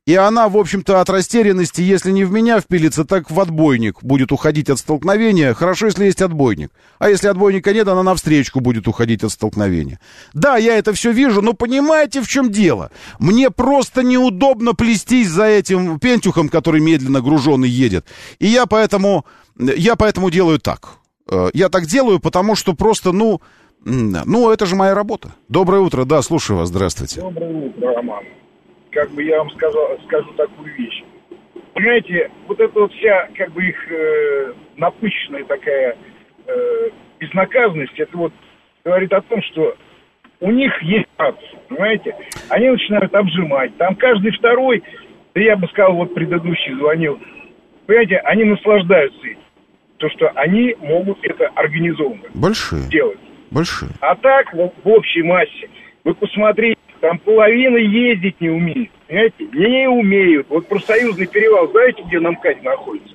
И она, в общем-то, от растерянности, если не в меня впилится, так в отбойник будет уходить от столкновения. Хорошо, если есть отбойник. А если отбойника нет, она навстречку будет уходить от столкновения. Да, я это все вижу, но понимаете, в чем дело? Мне просто неудобно плестись за этим пентюхом, который медленно груженный едет. И я поэтому делаю так. Я так делаю, потому что просто, это же моя работа. Доброе утро, да, слушаю вас, здравствуйте. Доброе утро, Роман. Как бы я вам скажу такую вещь. Понимаете, вот эта вот вся, как бы их напыщенная такая безнаказанность, это вот говорит о том, что у них есть рация, понимаете? Они начинают обжимать. Там каждый второй, да я бы сказал, вот предыдущий звонил, понимаете, они наслаждаются этим. То, что они могут это организованно делать. Большие. А так, в общей массе, вы посмотрите, там половина ездить не умеет, понимаете? Не умеют. Вот профсоюзный перевал, знаете, где на МКАДе находится?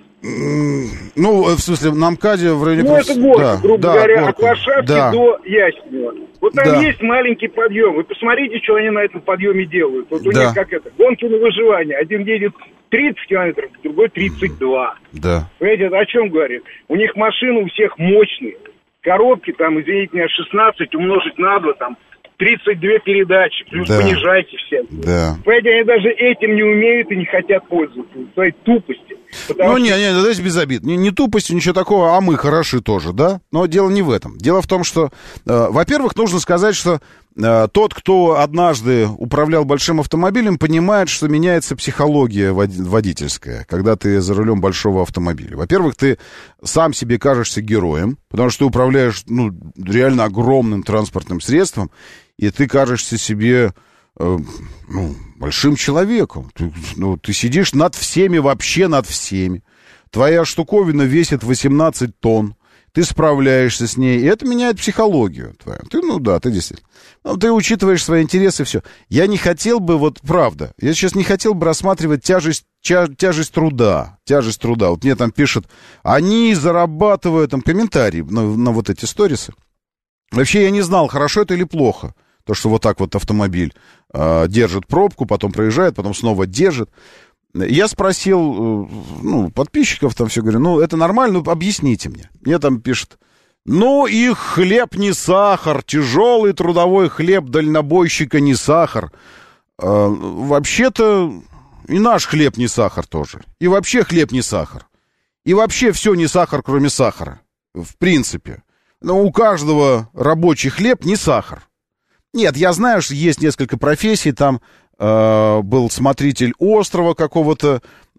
В смысле, на МКАДе в районе... это горка, грубо говоря, от Варшавки до Яснева. Вот там есть маленький подъем. Вы посмотрите, что они на этом подъеме делают. Вот у них гонки на выживание. Один едет 30 километров, другой 32. Да. Понимаете, это о чем говорит? У них машины у всех мощные. Коробки там, извините меня, 16 умножить на 2, там, 32 передачи, плюс понижайте все. Да. Понимаете, они даже этим не умеют и не хотят пользоваться своей тупостью. Давайте без обид. Не тупостью, ничего такого, а мы хороши тоже, да? Но дело не в этом. Дело в том, что, во-первых, нужно сказать, что тот, кто однажды управлял большим автомобилем, понимает, что меняется психология водительская, когда ты за рулем большого автомобиля. Во-первых, ты сам себе кажешься героем, потому что ты управляешь, реально огромным транспортным средством, и ты кажешься себе, большим человеком. Ты сидишь над всеми, вообще над всеми. Твоя штуковина весит 18 тонн. Ты справляешься с ней, и это меняет психологию твою. Ты действительно. Ты учитываешь свои интересы, все. Я не хотел бы, правда, я сейчас не хотел бы рассматривать тяжесть труда. Тяжесть труда. Вот мне там пишут, они зарабатывают, там, комментарии на вот эти сторисы. Вообще я не знал, хорошо это или плохо. То, что вот так вот автомобиль держит пробку, потом проезжает, потом снова держит. Я спросил, подписчиков там все, говорю, это нормально, объясните мне. Мне там пишут, их хлеб не сахар, тяжелый трудовой хлеб дальнобойщика не сахар. Вообще-то и наш хлеб не сахар тоже. И вообще хлеб не сахар. И вообще все не сахар, кроме сахара. В принципе. Но у каждого рабочий хлеб не сахар. Нет, я знаю, что есть несколько профессий, там был смотритель острова какого-то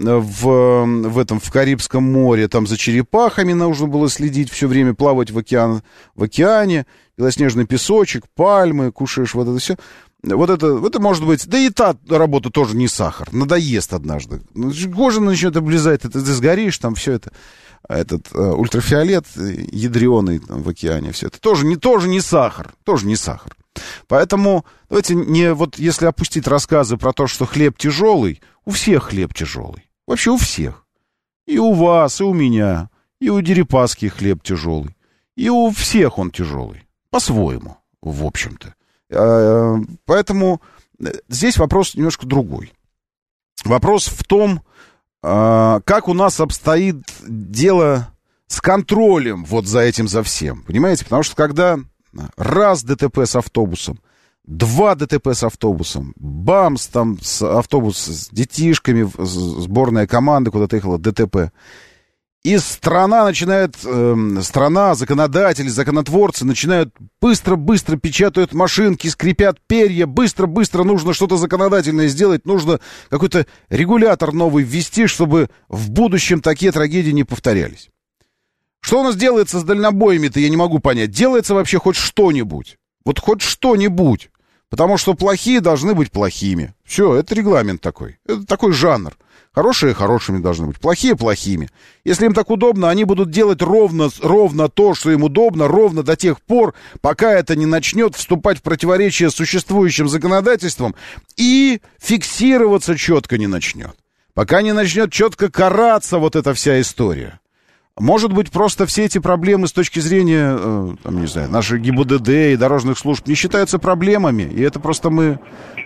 в Карибском море, там за черепахами нужно было следить все время, плавать в океане, белоснежный песочек, пальмы, кушаешь вот это все. Вот это может быть, да и та работа тоже не сахар, надоест однажды. Кожа начнет облизать, ты сгоришь, там все это. Этот ультрафиолет ядреный там, в океане, все это тоже не сахар, тоже не сахар. Поэтому давайте если опустить рассказы про то, что хлеб тяжелый, у всех хлеб тяжелый. Вообще у всех. И у вас, и у меня, и у Дерипаски хлеб тяжелый. И у всех он тяжелый. По-своему, в общем-то. Поэтому здесь вопрос немножко другой. Вопрос в том, как у нас обстоит дело с контролем за этим, за всем. Понимаете? Потому что когда раз ДТП с автобусом, 2 ДТП с автобусом, бамс, там автобус с детишками, сборная команда куда-то ехала, ДТП. И страна, законодатели, законотворцы начинают быстро-быстро печатают машинки, скрипят перья, быстро-быстро нужно что-то законодательное сделать, нужно какой-то регулятор новый ввести, чтобы в будущем такие трагедии не повторялись. Что у нас делается с дальнобоями-то, я не могу понять. Делается вообще хоть что-нибудь? Вот хоть что-нибудь. Потому что плохие должны быть плохими. Все, это регламент такой. Это такой жанр. Хорошие хорошими должны быть, плохие плохими. Если им так удобно, они будут делать ровно то, что им удобно, ровно до тех пор, пока это не начнет вступать в противоречие с существующим законодательством и фиксироваться четко не начнет. Пока не начнет четко караться вот эта вся история. Может быть, просто все эти проблемы с точки зрения, нашей ГИБДД и дорожных служб не считаются проблемами, и это просто мы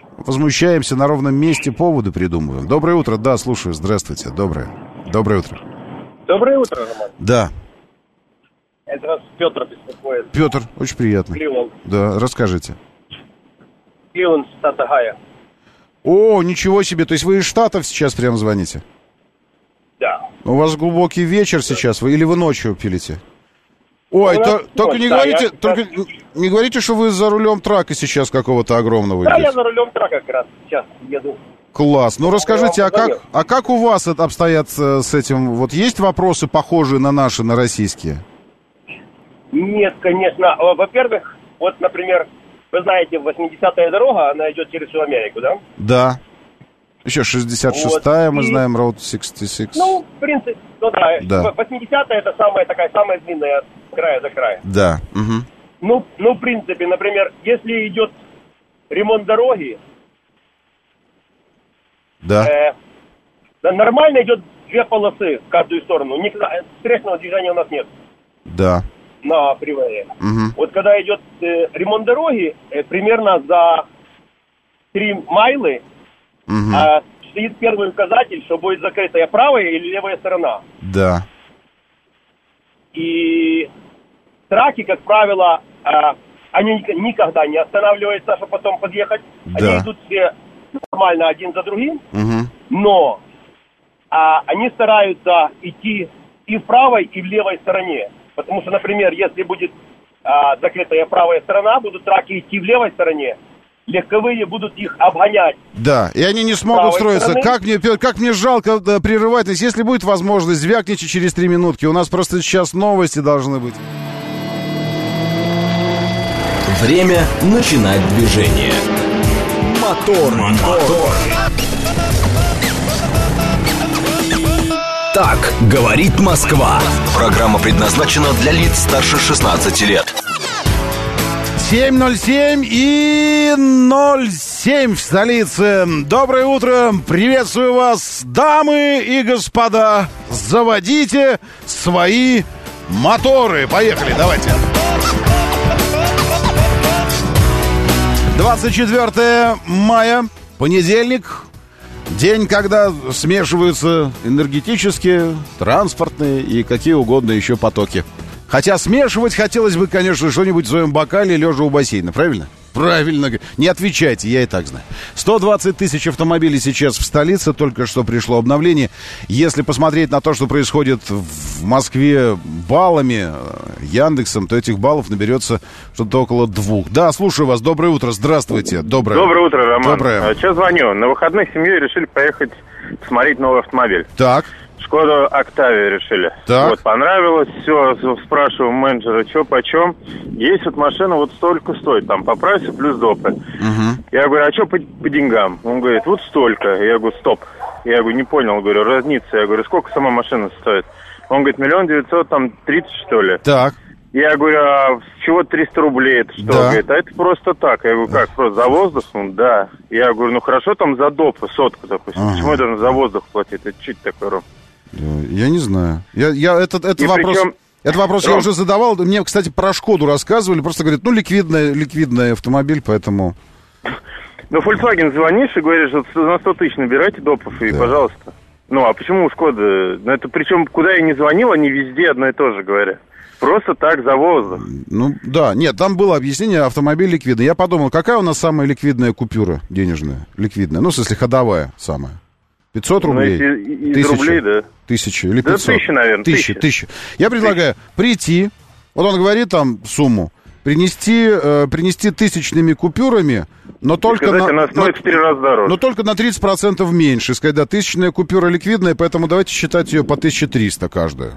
возмущаемся на ровном месте, поводы придумываем. Доброе утро, да, слушаю, здравствуйте, доброе утро. Доброе утро, Роман. Да. Это вас Петр беспокоит. Петр, очень приятно. Кливленд. Да, расскажите. Кливленд, штат Огайо. О, ничего себе, то есть вы из Штатов сейчас прямо звоните? Да. У вас глубокий вечер сейчас, или вы ночью пилите? Ой, только не говорите, не говорите, что вы за рулем трака сейчас какого-то огромного Да, идете. я за рулем трака как раз сейчас еду. Класс. Ну, расскажите, а как у вас это обстоят с этим? Вот есть вопросы, похожие на наши, на российские? Нет, конечно. Во-первых, вот, например, вы знаете, 80-я дорога, она идет через всю Америку, да? Да. Еще 66-я, вот, мы знаем, Road 66. Ну, в принципе, ну да. 80-я это самая длинная от края до края. Да. Угу. Ну, в принципе, например, если идет ремонт дороги, да. Нормально идет 2 полосы в каждую сторону. Встречного движения у нас нет. Да. На фривее. Угу. Вот когда идет ремонт дороги, примерно за 3 майлы стоит первый указатель, что будет закрытая правая или левая сторона. Да. И траки, как правило, они никогда не останавливаются, чтобы потом подъехать. Да. Они идут все нормально один за другим, но они стараются идти и в правой, и в левой стороне. Потому что, например, если будет закрытая правая сторона, будут траки идти в левой стороне, легковые будут их обгонять. Да, и они не смогут строиться. Как мне жалко прерывать. То есть, если будет возможность, звякните через 3 минутки. У нас просто сейчас новости должны быть. Время начинать движение. Мотор. Так говорит Москва. Программа предназначена для лиц старше 16 лет. 7:07 и 07 в столице. Доброе утро. Приветствую вас, дамы и господа. Заводите свои моторы. Поехали, давайте. 24 мая, понедельник. День, когда смешиваются энергетические, транспортные и какие угодно еще потоки. Хотя смешивать хотелось бы, конечно, что-нибудь в своем бокале, лежа у бассейна. Правильно? Правильно. Не отвечайте, я и так знаю. 120 тысяч автомобилей сейчас в столице. Только что пришло обновление. Если посмотреть на то, что происходит в Москве баллами, Яндексом, то этих баллов наберется что-то около 2. Да, слушаю вас. Доброе утро. Здравствуйте. Доброе утро, Роман. Доброе. Сейчас звоню. На выходных с семьей решили поехать посмотреть новый автомобиль. Так. Шкода Октавия решили. Так. Вот, понравилось, все, спрашиваю менеджера, что почем. Есть вот машина, вот столько стоит, там, по прайсу плюс допы. Угу. Я говорю, а что по деньгам? Он говорит, вот столько. Я говорю, стоп. Я говорю, не понял, говорю, разница. Я говорю, сколько сама машина стоит? Он говорит, 1 930 000, что ли. Так. Я говорю, а с чего 300 рублей? Это что? Да. Он говорит, а это просто так. Я говорю, как, просто за воздух? Он, да. Я говорю, ну хорошо, там за допы, 100, допустим. Ага. Почему я должен за воздух платить? Это что это такое, Ром? Я не знаю. Этот вопрос... Причем... Этот вопрос я уже задавал. Мне, кстати, про Шкоду рассказывали. Просто говорят, ну, ликвидный автомобиль, поэтому... Ну, Volkswagen звонишь и говоришь, вот на 100 тысяч набирайте допов, и пожалуйста. Ну, а почему у Шкоды? Ну, это причем, куда я не звонил, они везде одно и то же говорят. Просто так, за воздух. Ну, да, нет, там было объяснение, автомобиль ликвидный. Я подумал, какая у нас самая ликвидная купюра денежная? Ликвидная, ну, в смысле, ходовая самая. 500 рублей? Ну, из рублей, да. 1000 или 500? Да, 1000, наверное. 1000. Я предлагаю прийти, вот он говорит там сумму, принести тысячными купюрами, но только сказать, она стоит в 3 раза дороже. Но только на 30% меньше. Сказать, да, тысячная купюра ликвидная, поэтому давайте считать ее по 1300 каждую.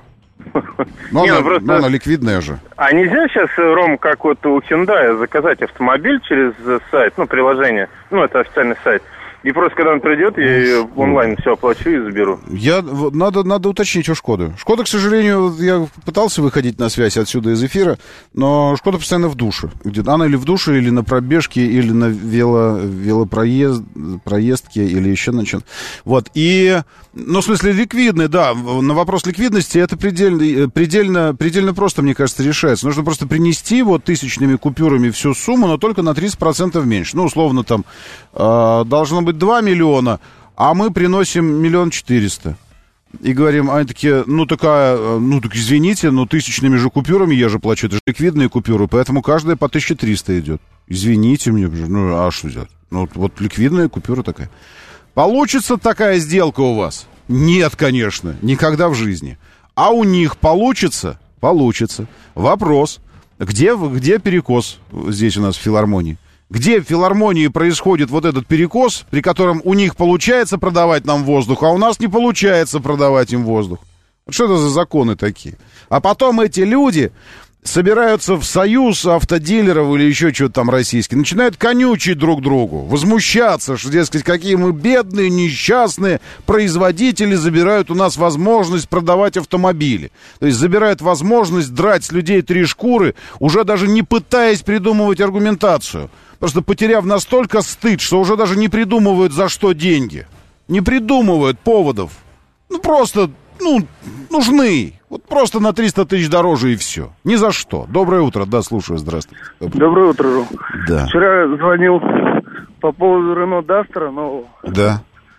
Но она ликвидная же. А нельзя сейчас, Ром, как вот у Hyundai, заказать автомобиль через сайт, ну, приложение, ну, это официальный сайт, И просто когда он придет, я онлайн все оплачу и заберу. Надо уточнить у Шкоды. Шкода, к сожалению, я пытался выходить на связь отсюда из эфира, но Шкода постоянно в душе. Она или в душе, или на пробежке, или на велопроездке, или еще на чем-то. Вот, в смысле, ликвидный, да, на вопрос ликвидности это предельно просто, мне кажется, решается. Нужно просто принести вот тысячными купюрами всю сумму, но только на 30% меньше. Ну, условно, там должно быть 2 миллиона, а мы приносим 1 400 000. И говорим, они такие, так извините, но тысячными же купюрами я же плачу, это же ликвидные купюры, поэтому каждая по 1300 идет. Извините мне, а что делать? Вот ликвидная купюра такая. Получится такая сделка у вас? Нет, конечно, никогда в жизни. А у них получится? Получится. Вопрос, где перекос здесь у нас в филармонии? Где в филармонии происходит вот этот перекос, при котором у них получается продавать нам воздух, а у нас не получается продавать им воздух? Что это за законы такие? А потом эти люди собираются в союз автодилеров или еще что-то там российский, начинают конючить друг другу, возмущаться, что, дескать, какие мы бедные, несчастные, производители забирают у нас возможность продавать автомобили. То есть забирают возможность драть с людей 3 шкуры, уже даже не пытаясь придумывать аргументацию. Просто потеряв настолько стыд, что уже даже не придумывают, за что деньги. Не придумывают поводов. Просто, нужны. Вот просто на 300 000 дороже и все. Ни за что. Доброе утро. Да, слушаю. Здравствуйте. Доброе утро. Да. Вчера звонил по поводу Рено Дастера нового. Да.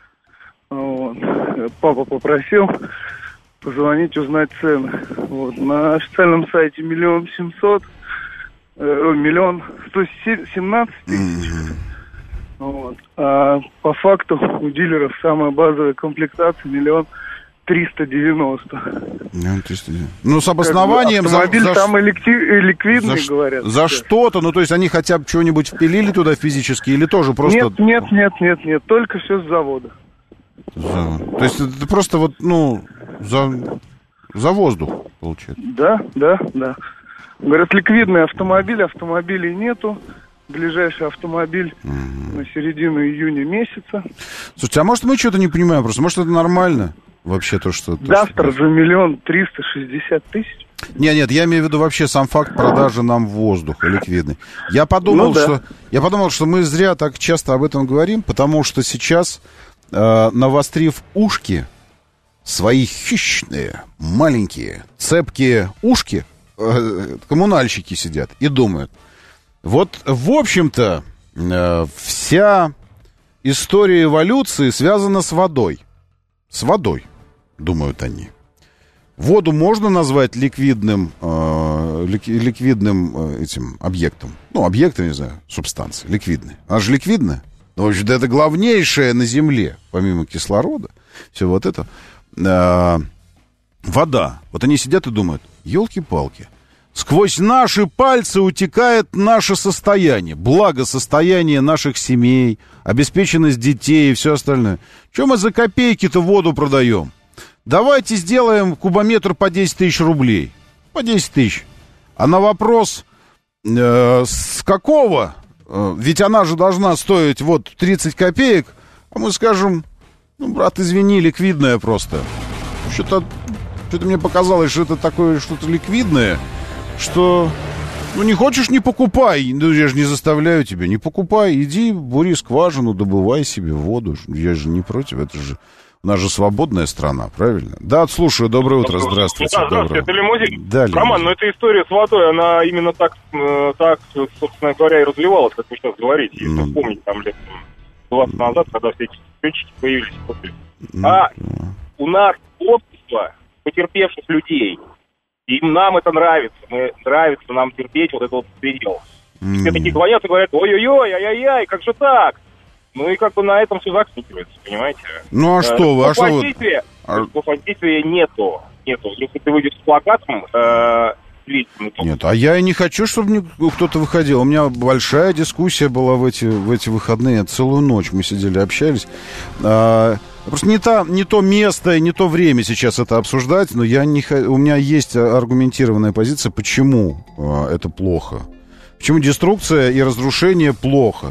Папа попросил позвонить, узнать цены. На официальном сайте 1 700 000, 117 тысяч. А по факту у дилеров самая базовая комплектация 1 390 000. С обоснованием... Автомобиль самый ликвидный, говорят. За что-то? То есть они хотя бы что-нибудь впилили туда физически или тоже просто... Нет. Только все с завода. То есть это просто за воздух получается? Да. Говорят, ликвидный автомобилей нету. Ближайший автомобиль на середину июня месяца. Слушайте, а может мы что-то не понимаем просто? Может это нормально? Вообще то, что... Дастер за 1 360 000. Нет, я имею в виду вообще сам факт продажи нам воздуха ликвидный. Я подумал, что мы зря так часто об этом говорим, потому что сейчас, навострив ушки, свои хищные, маленькие, цепкие ушки, коммунальщики сидят и думают. Вот, в общем-то, вся история эволюции связана с водой. С водой, думают они. Воду можно назвать ликвидным этим объектом. Объектом, не знаю, субстанции, ликвидной. Она же ликвидная. В общем-то, это главнейшее на Земле, помимо кислорода, все вот это. Вода. Вот они сидят и думают, елки-палки, сквозь наши пальцы утекает наше состояние, благосостояние наших семей, обеспеченность детей и все остальное. Чем мы за копейки-то воду продаем? Давайте сделаем кубометр по 10 000 рублей. По 10 000. А на вопрос, с какого? Ведь она же должна стоить 30 копеек. А мы скажем, брат, извини, ликвидная просто. Что-то мне показалось, что это такое что-то ликвидное, что, не хочешь, не покупай. Я же не заставляю тебя, не покупай. Иди, бури скважину, добывай себе воду. Я же не против, это же, у нас же свободная страна, правильно? Да, слушаю, доброе утро, здравствуйте. Да, здравствуйте, это Лимузин. Да, Роман, эта история с водой, она именно так, собственно говоря, и развивалась, как вы сейчас говорите. Если вспомнить, там лет 20 назад, когда все эти счетчики появились. У нас общество потерпевших людей. И нам это нравится. Нравится нам терпеть вот это предел. Все такие звонят и говорят, ой-ой-ой, ай-яй-яй, как же так? И как бы на этом все заканчивается, понимаете? А что вы? Воздействия нету. Если ты выйдешь с плакатом... Нет, а я и не хочу, чтобы кто-то выходил. У меня большая дискуссия была в эти выходные. Целую ночь мы сидели, общались. Просто не то место и не то время сейчас это обсуждать, но у меня есть аргументированная позиция, почему это плохо. Почему деструкция и разрушение плохо.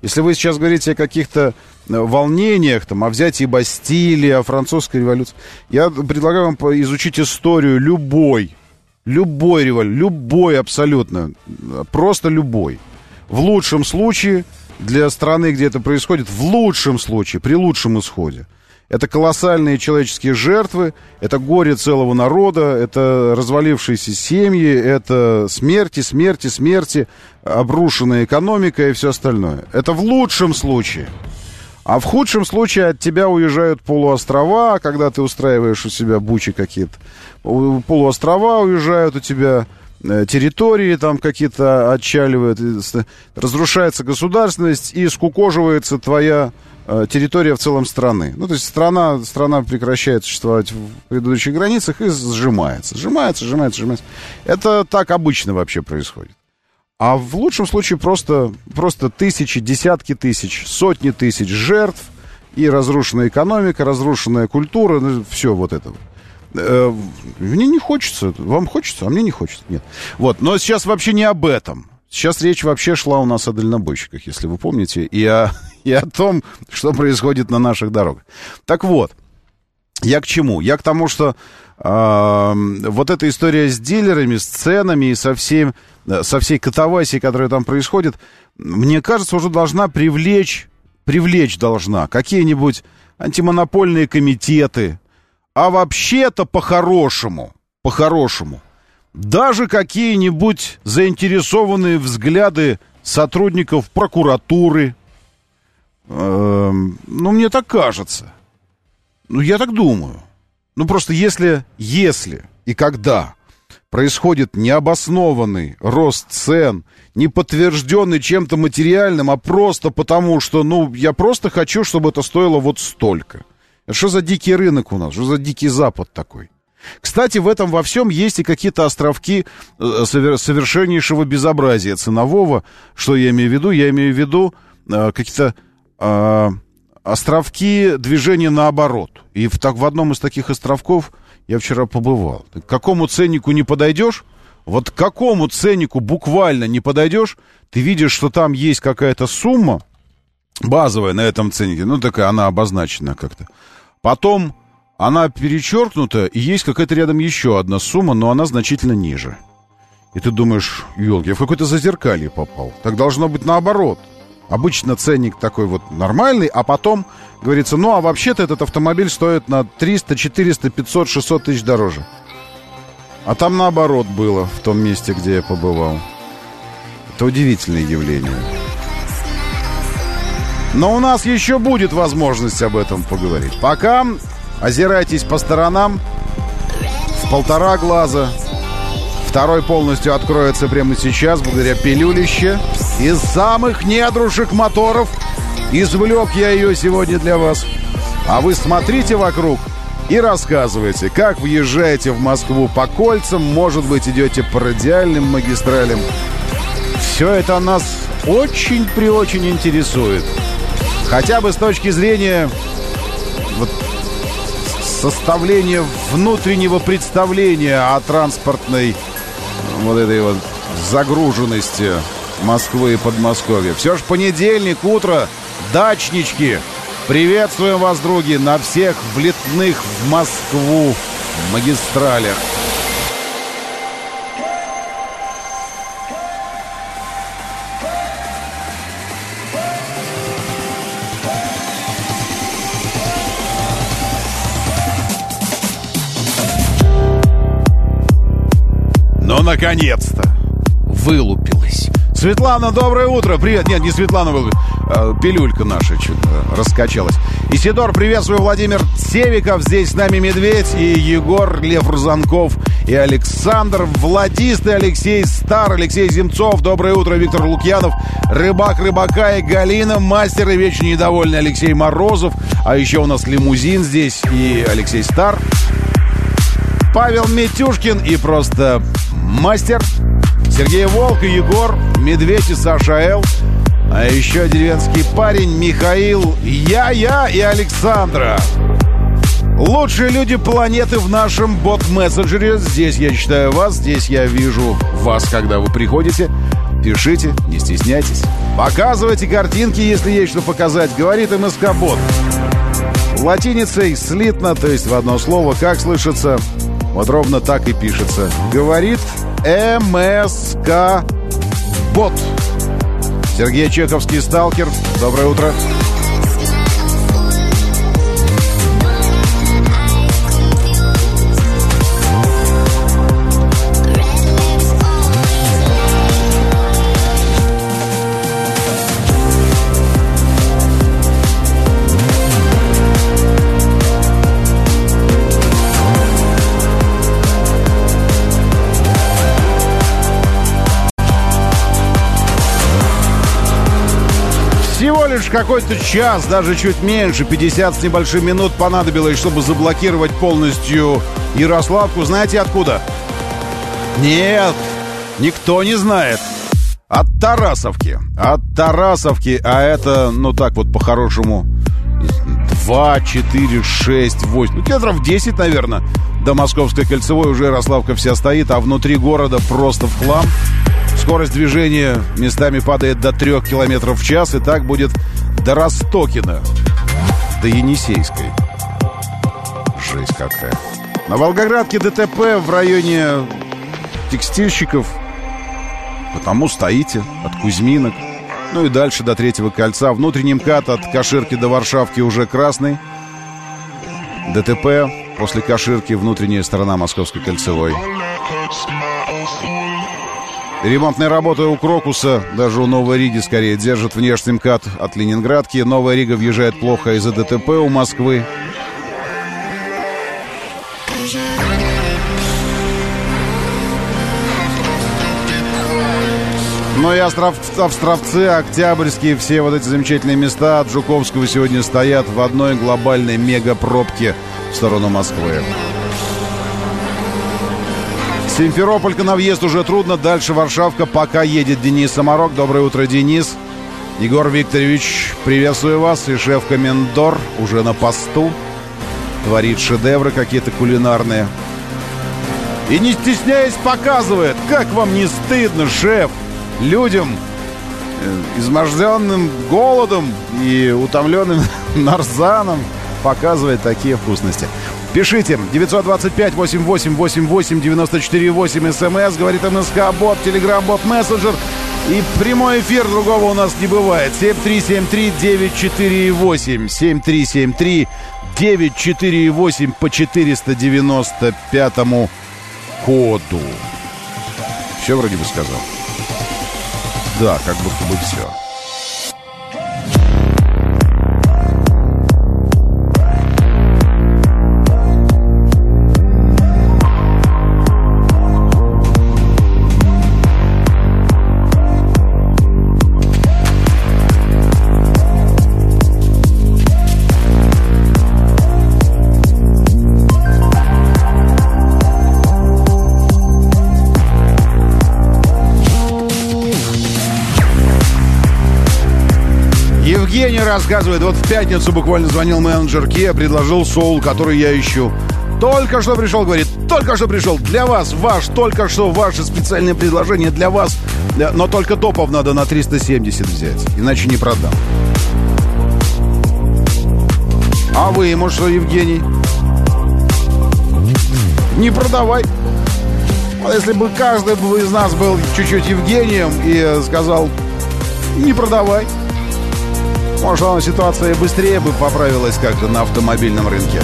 Если вы сейчас говорите о каких-то волнениях, там, о взятии Бастилии, о французской революции, я предлагаю вам изучить историю любой революции, любой абсолютно, просто любой. В лучшем случае, для страны, где это происходит, в лучшем случае, при лучшем исходе, это колоссальные человеческие жертвы, это горе целого народа, это развалившиеся семьи, это смерти, обрушенная экономика и все остальное. Это в лучшем случае. А в худшем случае от тебя уезжают полуострова, когда ты устраиваешь у себя бучи какие-то. Полуострова уезжают у тебя, территории там какие-то отчаливают, разрушается государственность и скукоживается твоя территория в целом страны. Ну, то есть страна прекращает существовать в предыдущих границах и сжимается. Это так обычно вообще происходит. А в лучшем случае просто тысячи, десятки тысяч, сотни тысяч жертв и разрушенная экономика, разрушенная культура, ну, все вот это. Мне не хочется. Вам хочется, а мне не хочется. Нет. Вот. Но сейчас вообще не об этом. Сейчас речь вообще шла у нас о дальнобойщиках, если вы помните, и о том, что происходит на наших дорогах. Так вот, я к чему? Я к тому, что вот эта история с дилерами, с ценами и со всей катавасией, которая там происходит, мне кажется, уже должна привлечь должна какие-нибудь антимонопольные комитеты, а вообще-то по-хорошему, даже какие-нибудь заинтересованные взгляды сотрудников прокуратуры. Мне так кажется. Я так думаю. Просто если и когда происходит необоснованный рост цен, не подтвержденный чем-то материальным, а просто потому, что, я просто хочу, чтобы это стоило вот столько. Что за дикий рынок у нас? Что за дикий Запад такой? Кстати, в этом во всем есть и какие-то островки совершеннейшего безобразия ценового. Что я имею в виду? Я имею в виду какие-то островки движения наоборот. И в одном из таких островков я вчера побывал. К какому ценнику не подойдешь, вот к какому ценнику буквально не подойдешь, ты видишь, что там есть какая-то сумма базовая на этом ценнике. Такая она обозначена как-то. Потом она перечеркнута, и есть какая-то рядом еще одна сумма, но она значительно ниже. И ты думаешь, ёлки, я в какое-то зазеркалье попал. Так должно быть наоборот. Обычно ценник такой вот нормальный, а потом говорится, а вообще-то этот автомобиль стоит на 300, 400, 500, 600 тысяч дороже. А там наоборот было, в том месте, где я побывал. Это удивительное явление. Но у нас еще будет возможность об этом поговорить. Пока озирайтесь по сторонам в 1,5 глаза. Второй полностью откроется прямо сейчас, благодаря пилюлище. Из самых недрушек моторов извлек я ее сегодня для вас. А вы смотрите вокруг и рассказывайте, как въезжаете в Москву по кольцам, может быть, идете по радиальным магистралям. Все это нас очень-преочень интересует. Хотя бы с точки зрения составления внутреннего представления о транспортной вот этой вот загруженности Москвы и Подмосковья. Все ж понедельник, утро, дачнички. Приветствуем вас, други, на всех влетных в Москву магистралях. Наконец-то вылупилась. Светлана, доброе утро. Привет. Нет, не Светлана вылупилась. Пилюлька наша что-то раскачалась. Исидор, приветствую. Владимир Севиков. Здесь с нами Медведь и Егор, Лев Рузанков и Александр Владист и Алексей Стар, Алексей Земцов. Доброе утро. Виктор Лукьянов, Рыбак Рыбака и Галина, мастер и вечно недовольный Алексей Морозов. А еще у нас лимузин здесь и Алексей Стар. Павел Митюшкин и просто мастер. Сергей Волк и Егор, Медведь и Саша Л. А еще деревенский парень Михаил, я и Александра. Лучшие люди планеты в нашем бот-мессенджере. Здесь я читаю вас, здесь я вижу вас, когда вы приходите. Пишите, не стесняйтесь. Показывайте картинки, если есть что показать, говорит МСК-бот. Латиницей слитно, то есть в одно слово, как слышится, вот ровно так и пишется. Говорит МСК-бот. Сергей Чеховский, сталкер. Доброе утро. Всего лишь какой-то час, даже чуть меньше, 50 с небольшим минут понадобилось, чтобы заблокировать полностью Ярославку. Знаете откуда? Нет, никто не знает. От Тарасовки. От Тарасовки, а это, ну так вот по-хорошему, 2, 4, 6, 8, километров 10, наверное, до Московской кольцевой уже Ярославка вся стоит, а внутри города просто в хлам. Скорость движения местами падает до 3 км в час, и так будет до Ростокина, до Енисейской. Жесть какая. На Волгоградке ДТП в районе текстильщиков, потому стоите от Кузьминок. Ну и дальше до Третьего кольца. Внутренний МКАД от Каширки до Варшавки уже красный. ДТП после Каширки, внутренняя сторона Московской кольцевой. Ремонтные работы у Крокуса, даже у Новой Риги скорее, держат внешний МКАД от Ленинградки. Новая Рига въезжает плохо из-за ДТП у Москвы. Ну и Островцы, Октябрьские, все вот эти замечательные места от Жуковского сегодня стоят в одной глобальной мегапробке в сторону Москвы. Симферополька на въезд уже трудно. Дальше Варшавка, пока едет Денис Самарок. Доброе утро, Денис. Егор Викторович, приветствую вас. И шеф-комендор уже на посту. Творит шедевры какие-то кулинарные. И не стесняясь показывает. Как вам не стыдно, шеф? Людям, изможденным голодом и утомленным нарзаном, показывает такие вкусности. Пишите 925-88-88-94-8 СМС, говорит МСК-бот, Телеграм-бот, мессенджер. И прямой эфир, другого у нас не бывает. 7373-948. 7373-948 по 495-му коду. Все вроде бы сказал. Да, как будто бы все. Евгений рассказывает, вот в пятницу буквально звонил менеджер Kia, предложил соул, который я ищу. Только что пришел, говорит, только что пришел, для вас, только что ваше специальное предложение для вас, но только топов надо на 370 взять, иначе не продам. А вы ему что, Евгений? Не продавай. Если бы каждый из нас был чуть-чуть Евгением и сказал, не продавай. Может, ситуация быстрее бы поправилась как-то на автомобильном рынке.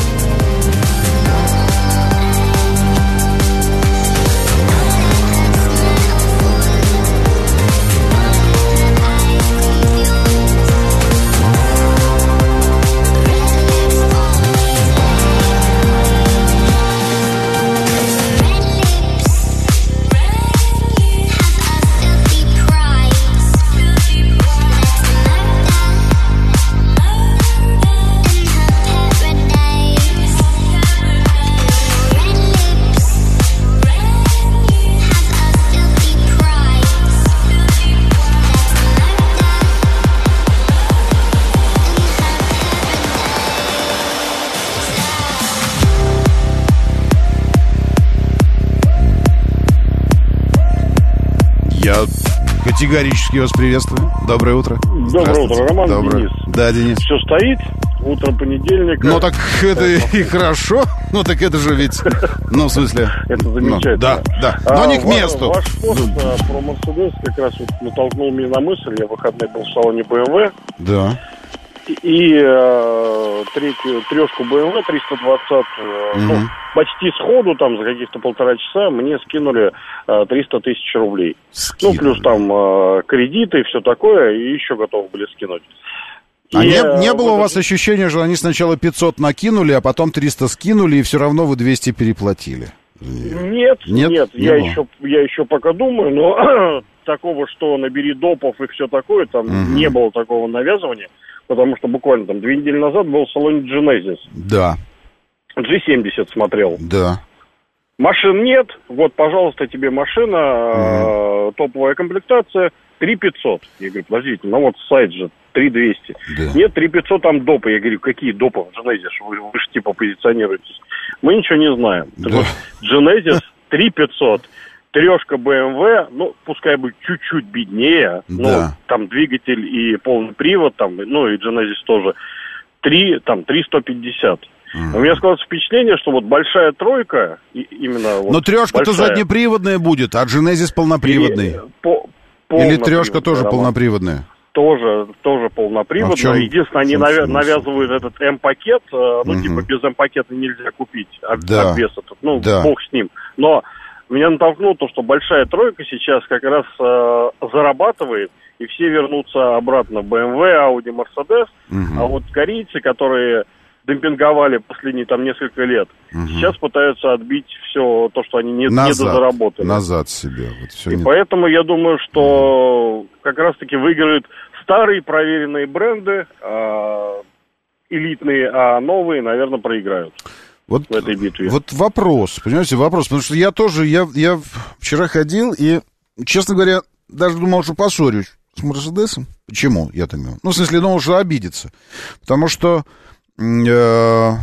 Категорически вас приветствую. Доброе утро. Доброе утро, Роман. Доброе. Денис. Да, Денис. Все стоит. Утро понедельника. Ну так это и хорошо. Ну так это же ведь... Ну, в смысле... Это замечательно. Да. Но не к месту. Ваш пост про Мерседес как раз вот натолкнул меня на мысль. Я в выходные был в салоне BMW. Да. И трешку BMW 320, ну, почти сходу, там, за каких-то 1,5 часа мне скинули 300 тысяч рублей. Ну, плюс там кредиты и все такое, и еще готовы были скинуть. А не было у вас ощущения, что они сначала 500 накинули, а потом 300 скинули, и все равно вы 200 переплатили? Нет, я еще пока думаю, но такого, что набери допов и все такое, там не было такого навязывания, потому что буквально там 2 недели назад был в салоне Genesis. Да. G70 смотрел. Да. Машин нет, вот, пожалуйста, тебе машина, топовая комплектация, 3500. Я говорю, подождите, ну вот сайт же 3200. Да. Нет, 3500 там допы. Я говорю, какие допы в Genesis? Вы же типа позиционируетесь. Мы ничего не знаем. Да. Так вот, Genesis 3500. Трешка BMW, ну, пускай будет чуть-чуть беднее, да. Но там двигатель и полный привод, там, ну, и Genesis тоже, 3,150. У меня складывается впечатление, что вот большая тройка, именно вот. Но трешка-то заднеприводная будет, а Genesis полноприводный. Или трешка тоже полноприводная? Тоже полноприводная. Единственное, они навязывают этот М-пакет, ну, типа, без М-пакета нельзя купить, обвес этот, ну, бог с ним. Но меня натолкнуло то, что большая тройка сейчас как раз зарабатывает, и все вернутся обратно в BMW, Audi, Mercedes, а вот корейцы, которые демпинговали последние там несколько лет, сейчас пытаются отбить все то, что они не дозаработали. Назад себе. Вот все и поэтому я думаю, что как раз-таки выиграют старые проверенные бренды, элитные, а новые, наверное, проиграют. Вот, в этой битве. Вот вопрос, понимаете, потому что я тоже, я вчера ходил и, честно говоря, даже думал, что поссорюсь с Мерседесом. Почему? Я там, ну, в смысле, думал, что обидится. Потому что я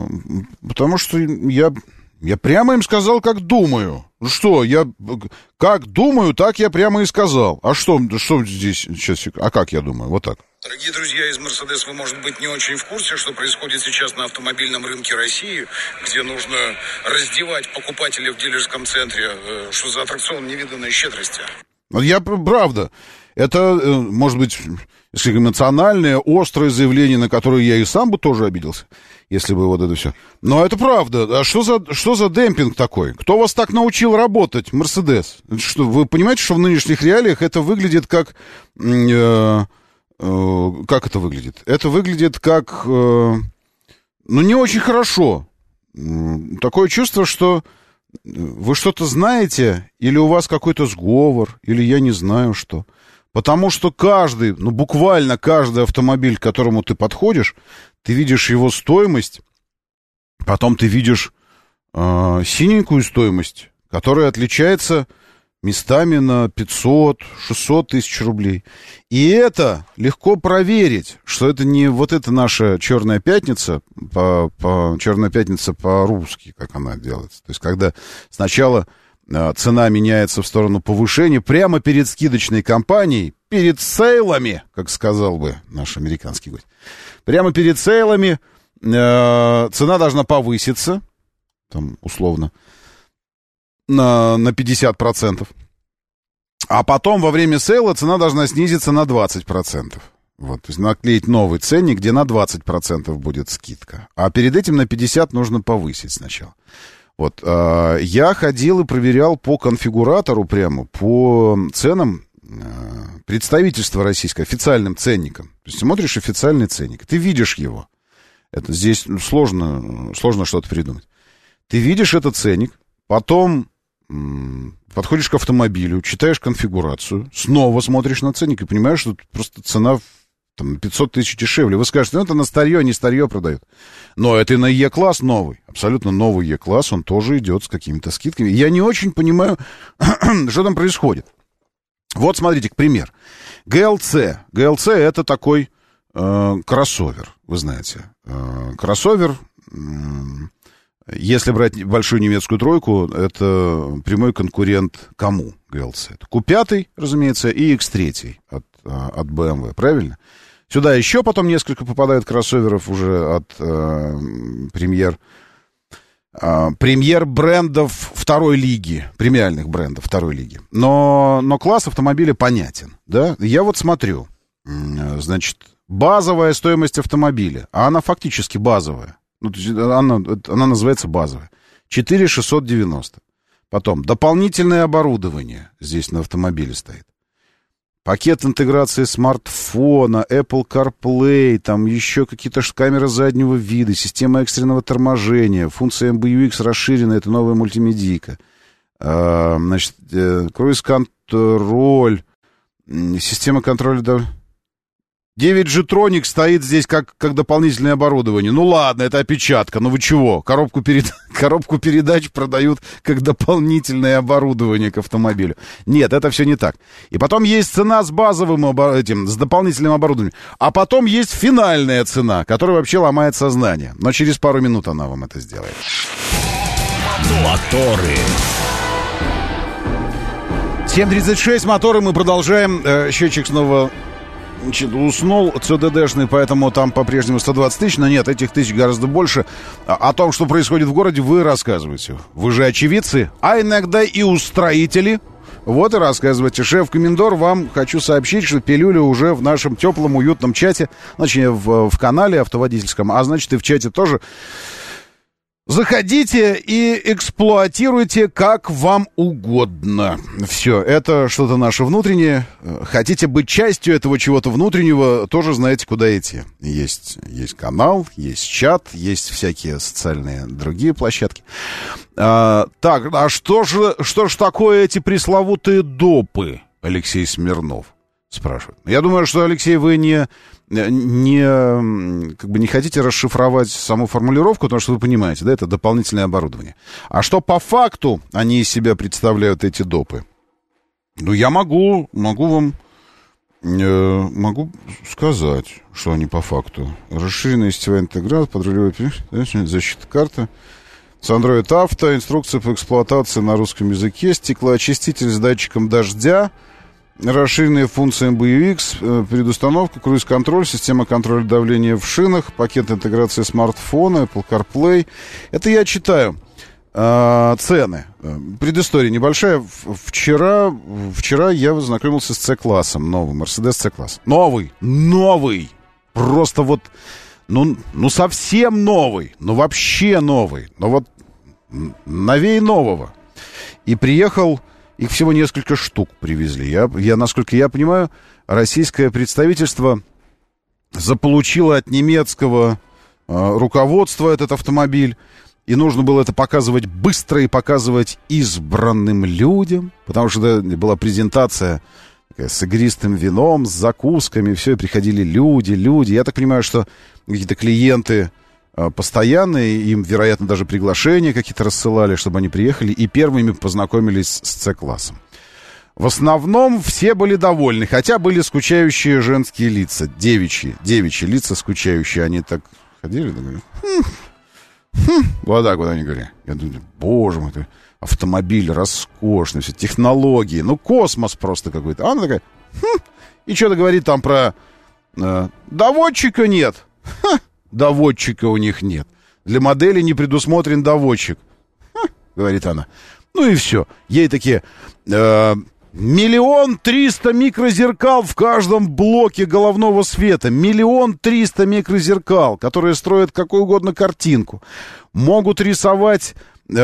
прямо им сказал, как думаю. Что, я как думаю, так я прямо и сказал. А что здесь сейчас, а как я думаю? Вот так. Дорогие друзья из Mercedes, вы, может быть, не очень в курсе, что происходит сейчас на автомобильном рынке России, где нужно раздевать покупателей в дилерском центре. Что за аттракцион невиданной щедрости? Я, правда, это, может быть, эмоциональное, острое заявление, на которое я и сам бы тоже обиделся, если бы вот это все. Но это правда. А что за демпинг такой? Кто вас так научил работать, Мерседес? Что, вы понимаете, что в нынешних реалиях это выглядит как... Как это выглядит? Это выглядит как... ну, не очень хорошо. Такое чувство, что вы что-то знаете, или у вас какой-то сговор, или я не знаю что. Потому что каждый, ну, буквально каждый автомобиль, к которому ты подходишь, ты видишь его стоимость, потом ты видишь синенькую стоимость, которая отличается... местами на 500-600 тысяч рублей. И это легко проверить, что это не вот эта наша черная пятница, черная пятница по-русски, как она делается. То есть, когда сначала цена меняется в сторону повышения, прямо перед скидочной кампанией, перед сейлами, как сказал бы наш американский гость, прямо перед сейлами цена должна повыситься, там, условно, на 50%. А потом во время сейла цена должна снизиться на 20%. Вот, то есть наклеить новый ценник, где на 20% будет скидка. А перед этим на 50% нужно повысить сначала. Вот, я ходил и проверял по конфигуратору прямо, по ценам представительства российского, официальным ценникам. То есть смотришь официальный ценник, ты видишь его. Это здесь сложно что-то придумать. Ты видишь этот ценник, потом подходишь к автомобилю, читаешь конфигурацию, снова смотришь на ценник и понимаешь, что просто цена там, 500 тысяч дешевле. Вы скажете, ну это на старье, не старье продают. Но это и на Е-класс новый, абсолютно новый Е-класс, он тоже идет с какими-то скидками. Я не очень понимаю, что там происходит. Вот смотрите, к примеру. GLC. GLC это такой кроссовер, вы знаете. Кроссовер Если брать большую немецкую тройку, это прямой конкурент кому? ГЛЦ. Это Q5, разумеется, и X3 от BMW, правильно? Сюда еще потом несколько попадает кроссоверов уже от премьер-брендов второй лиги, премиальных брендов второй лиги. Но класс автомобиля понятен, да? Я вот смотрю, значит, базовая стоимость автомобиля, а она фактически базовая, ну, то есть она называется базовая, 4690. Потом дополнительное оборудование здесь на автомобиле стоит. Пакет интеграции смартфона, Apple CarPlay, там еще какие-то камеры заднего вида, система экстренного торможения, функция MBUX расширенная, это новая мультимедийка. Значит, круиз-контроль, система контроля... 9G Tronic стоит здесь как дополнительное оборудование. Ну ладно, это опечатка, ну вы чего? Коробку передач продают как дополнительное оборудование к автомобилю. Нет, это все не так. И потом есть цена с базовым с дополнительным оборудованием. А потом есть финальная цена, которая вообще ломает сознание. Но через пару минут она вам это сделает. Моторы. 7:36, моторы, мы продолжаем. Счетчик снова... уснул ЦДДшный, поэтому там по-прежнему 120 тысяч, но нет, этих тысяч гораздо больше. О том, что происходит в городе, вы рассказываете. Вы же очевидцы, а иногда и устроители. Вот и рассказывайте. Шеф-комендор, вам хочу сообщить, что пилюля уже в нашем теплом, уютном чате, точнее, в канале автоводительском, а значит и в чате тоже. Заходите и эксплуатируйте как вам угодно. Все, это что-то наше внутреннее. Хотите быть частью этого чего-то внутреннего, тоже знаете, куда идти. Есть канал, есть чат, есть всякие социальные другие площадки. Так, а что ж такое эти пресловутые допы, Алексей Смирнов спрашивает. Я думаю, что, Алексей, вы не хотите расшифровать саму формулировку, потому что вы понимаете, да, это дополнительное оборудование. А что по факту они из себя представляют, эти допы? Ну, я могу вам сказать, что они по факту. Расширенная сетевая интеграция, подрулевая защита карты, с Android Auto, инструкция по эксплуатации на русском языке, стеклоочиститель с датчиком дождя, расширенные функции MBUX, предустановка, круиз-контроль, система контроля давления в шинах, пакет интеграции смартфона, Apple CarPlay. Это я читаю. Цены. Предыстория небольшая. Вчера я познакомился с C-классом новым, Mercedes C-класс. Новый. Просто вот, ну совсем новый. Ну вообще новый. Ну вот новей нового. И приехал... Их всего несколько штук привезли. Насколько я понимаю, российское представительство заполучило от немецкого руководства этот автомобиль. И нужно было это показывать быстро и показывать избранным людям. Потому что была презентация с игристым вином, с закусками. Все, и приходили люди. Я так понимаю, что какие-то клиенты... постоянные, им, вероятно, даже приглашения какие-то рассылали, чтобы они приехали и первыми познакомились с C-классом. В основном все были довольны, хотя были скучающие женские лица, девичьи лица скучающие, они так ходили, говорят, вот так вот они говорят. Я думаю, боже мой, автомобиль роскошный, все технологии, ну космос просто какой-то. А она такая, и что-то говорит там про доводчика нет. Доводчика у них нет. Для модели не предусмотрен доводчик. Говорит она. Ну и все. Ей такие... 1 300 000 микрозеркал в каждом блоке головного света. 1 300 000 микрозеркал, которые строят какую угодно картинку. Могут рисовать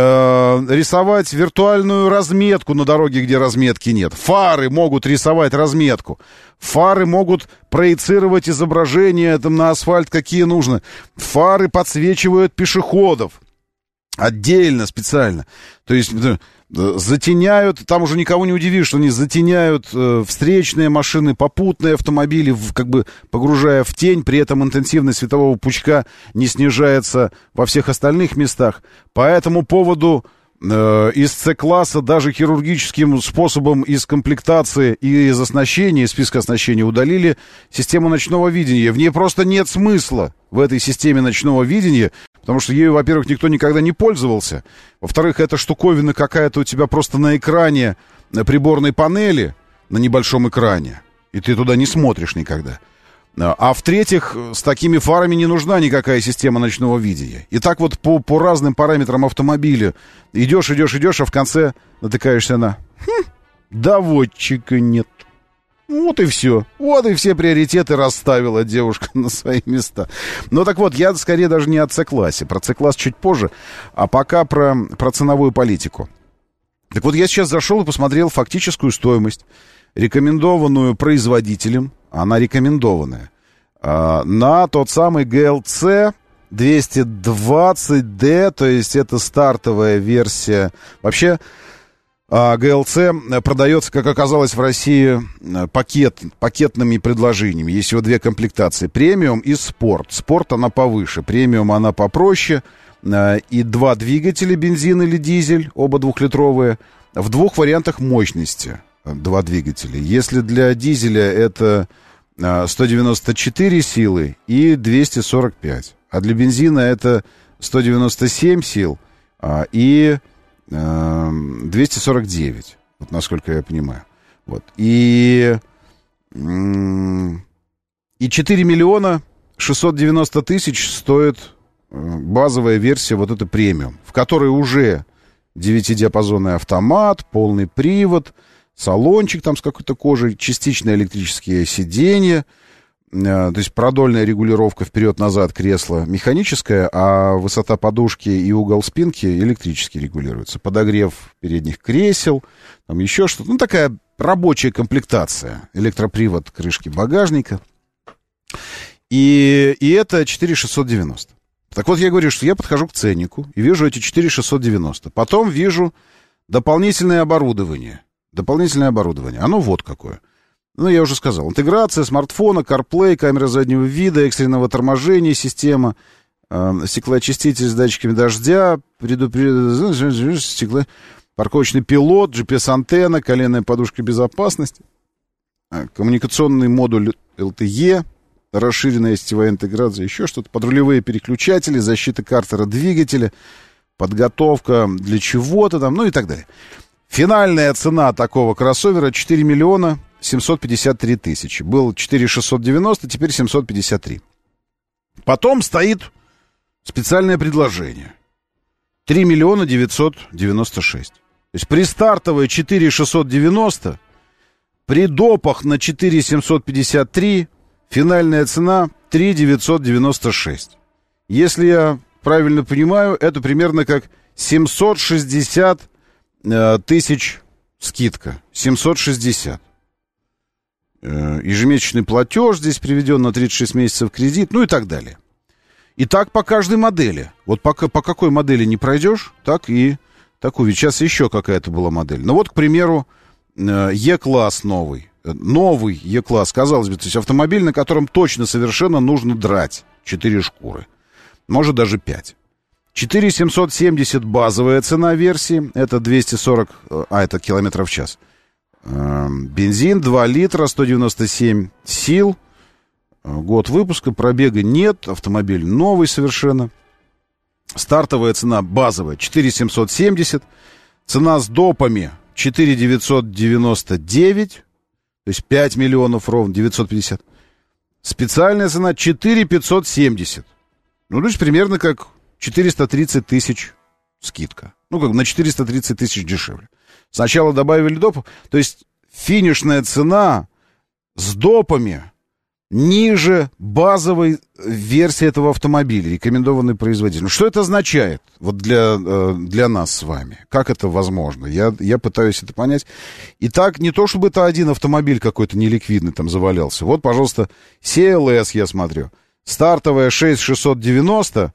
виртуальную разметку на дороге, где разметки нет. Фары могут рисовать разметку. Фары могут проецировать изображения там, на асфальт, какие нужно. Фары подсвечивают пешеходов. Отдельно, специально. То есть затеняют, там уже никого не удивишь, что они затеняют встречные машины, попутные автомобили, как бы погружая в тень, при этом интенсивность светового пучка не снижается во всех остальных местах. По этому поводу из C-класса даже хирургическим способом из комплектации и из оснащения, из списка оснащения удалили систему ночного видения. В ней просто нет смысла в этой системе ночного видения, Потому что ею, во-первых, никто никогда не пользовался. Во-вторых, эта штуковина какая-то у тебя просто на экране приборной панели, на небольшом экране, и ты туда не смотришь никогда. А в-третьих, с такими фарами не нужна никакая система ночного видения. И так вот по разным параметрам автомобиля идешь, а в конце натыкаешься на... доводчика нет. Вот и все. Вот и все приоритеты расставила девушка на свои места. Ну так вот, я скорее даже не о С-классе. Про С-класс чуть позже. А пока про ценовую политику. Так вот, я сейчас зашел и посмотрел фактическую стоимость, рекомендованную производителем. Она рекомендованная. На тот самый GLC 220D. То есть это стартовая версия. Вообще... GLC продается, как оказалось, в России пакетными предложениями. Есть всего две комплектации. Премиум и спорт. Спорт она повыше. Премиум она попроще. И два двигателя, бензин или дизель, оба двухлитровые. В двух вариантах мощности. Два двигателя. Если для дизеля это 194 силы и 245. А для бензина это 197 сил и... 249, вот насколько я понимаю. Вот. И 4 миллиона 690 тысяч стоит базовая версия, вот эта премиум, в которой уже 9-диапазонный автомат, полный привод, салончик там с какой-то кожей, частично электрические сиденья, то есть продольная регулировка вперед-назад кресла механическая, а высота подушки и угол спинки электрически регулируется. Подогрев передних кресел, там еще что-то. Ну, такая рабочая комплектация. Электропривод крышки багажника. И это 4690. Так вот, я говорю, что я подхожу к ценнику и вижу эти 4690. Потом вижу дополнительное оборудование. Оно вот какое. Ну, я уже сказал. Интеграция смартфона, CarPlay, камера заднего вида, экстренного торможения, система, стеклоочиститель с датчиками дождя, парковочный пилот, GPS-антенна, коленная подушка безопасности, коммуникационный модуль LTE, расширенная сетевая интеграция, еще что-то, подрулевые переключатели, защита картера двигателя, подготовка для чего-то там, ну и так далее. Финальная цена такого кроссовера 4 миллиона 753 тысячи. Был 4690, теперь 753. Потом стоит специальное предложение. 3 миллиона 996. То есть при стартовой 4690, при допах на 4753, финальная цена 3 996. Если я правильно понимаю, это примерно как 760 тысяч скидка. 760. Ежемесячный платеж здесь приведен на 36 месяцев кредит, ну и так далее. И так по каждой модели. Вот по какой модели не пройдешь, так и такую. Ведь сейчас еще какая-то была модель. Ну вот, к примеру, E-класс новый. Новый E-класс, казалось бы, то есть автомобиль, на котором точно совершенно нужно драть 4 шкуры. Может, даже 5. 4770 базовая цена версии. Это 240, это километров в час. Бензин 2 литра, 197 сил. Год выпуска, пробега нет. Автомобиль новый совершенно. Стартовая цена базовая 4770. Цена с допами 4999. То есть 5 миллионов ровно, 950. Специальная цена 4570. Ну, то есть примерно как 430 тысяч скидка. Ну, как на 430 тысяч дешевле. Сначала добавили допов. То есть финишная цена с допами ниже базовой версии этого автомобиля, рекомендованный производитель. Что это означает вот для нас с вами? Как это возможно? Я пытаюсь это понять. Итак, не то чтобы это один автомобиль какой-то неликвидный там завалялся. Вот, пожалуйста, CLS я смотрю. Стартовая 6690,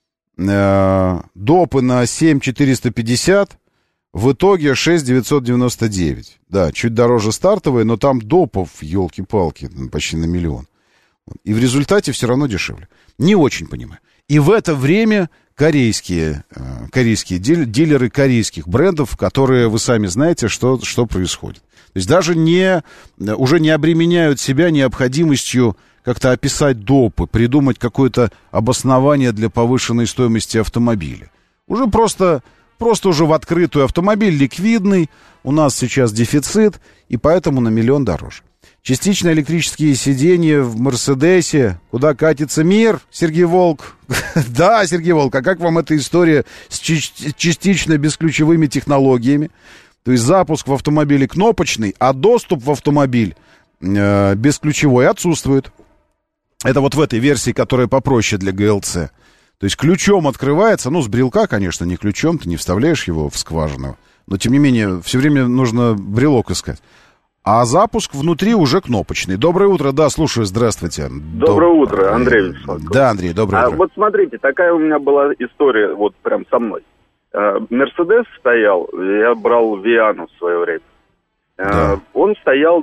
допы на 7450, в итоге 6999. Да, чуть дороже стартовые, но там допов, елки-палки, почти на миллион. И в результате все равно дешевле. Не очень понимаю. И в это время корейские дилеры корейских брендов, которые, вы сами знаете, что происходит. То есть даже уже не обременяют себя необходимостью как-то описать допы, придумать какое-то обоснование для повышенной стоимости автомобиля. Уже просто уже в открытую автомобиль ликвидный, у нас сейчас дефицит, и поэтому на $1 миллион дороже. Частично электрические сиденья в «Мерседесе». Куда катится мир, Сергей Волк? Да, Сергей Волк, а как вам эта история с частично бесключевыми технологиями? То есть запуск в автомобиле кнопочный, а доступ в автомобиль бесключевой отсутствует. Это вот в этой версии, которая попроще для ГЛЦ. То есть ключом открывается, ну, с брелка, конечно, не ключом, ты не вставляешь его в скважину. Но, тем не менее, все время нужно брелок искать. А запуск внутри уже кнопочный. Доброе утро, да, слушаю, здравствуйте. Доброе утро, Андрей Вячеславович. Да, Андрей, доброе утро. Вот смотрите, такая у меня была история, вот прям со мной. Мерседес стоял, я брал Виану в свое время. Да. Он стоял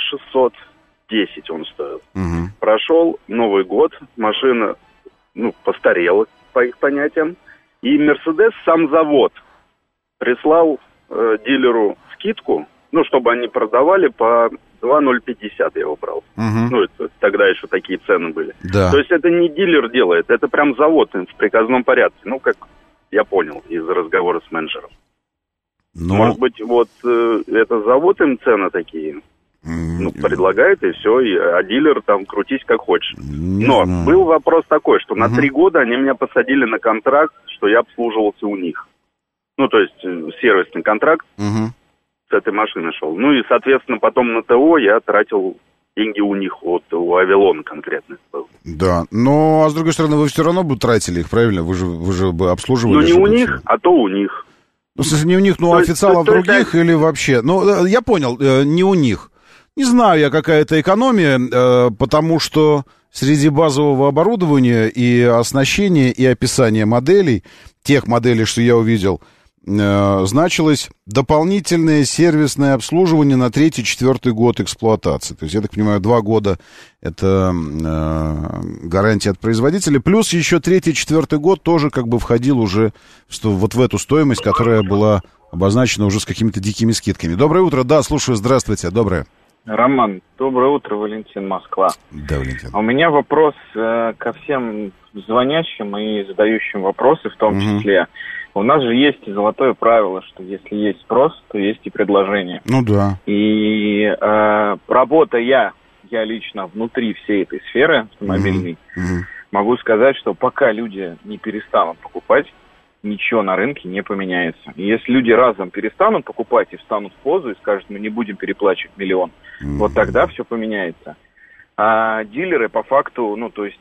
2610, он стоил. Угу. Прошел Новый год, машина, постарела, по их понятиям. И Мерседес, сам завод, прислал дилеру скидку, чтобы они продавали по 2,050 я его брал. Угу. Это тогда еще такие цены были. Да. То есть это не дилер делает, это прям завод в приказном порядке. Как я понял из разговора с менеджером. Может быть, это завод им цены такие предлагает, и все, а дилер там крутись как хочешь. Но был вопрос такой, что на 3 года они меня посадили на контракт, что я обслуживался у них. То есть сервисный контракт. С этой машины шел. И, соответственно, потом на ТО я тратил деньги у них, у Авилона конкретно. Да, но, а с другой стороны, вы все равно бы тратили их, правильно? Вы же бы обслуживали. Не у них, а то у них. В смысле, не у них, официалов других или вообще? Я понял, не у них. Не знаю я, какая это экономия, потому что среди базового оборудования и оснащения, и описания моделей, тех моделей, что я увидел, значилось дополнительное сервисное обслуживание на 3-4 год эксплуатации. То есть, я так понимаю, 2 года это гарантия от производителя. Плюс еще 3-4 год тоже входил уже в эту стоимость, которая была обозначена уже с какими-то дикими скидками. Доброе утро, да, слушаю, здравствуйте, доброе. Роман, доброе утро, Валентин, Москва. Да, Валентин. У меня вопрос ко всем звонящим и задающим вопросы в том числе. У нас же есть и золотое правило, что если есть спрос, то есть и предложение. Да. И работая я лично внутри всей этой сферы автомобильной, могу сказать, что пока люди не перестанут покупать, ничего на рынке не поменяется. И если люди разом перестанут покупать и встанут в позу и скажут, мы не будем переплачивать $1 миллион, вот тогда все поменяется. А дилеры по факту,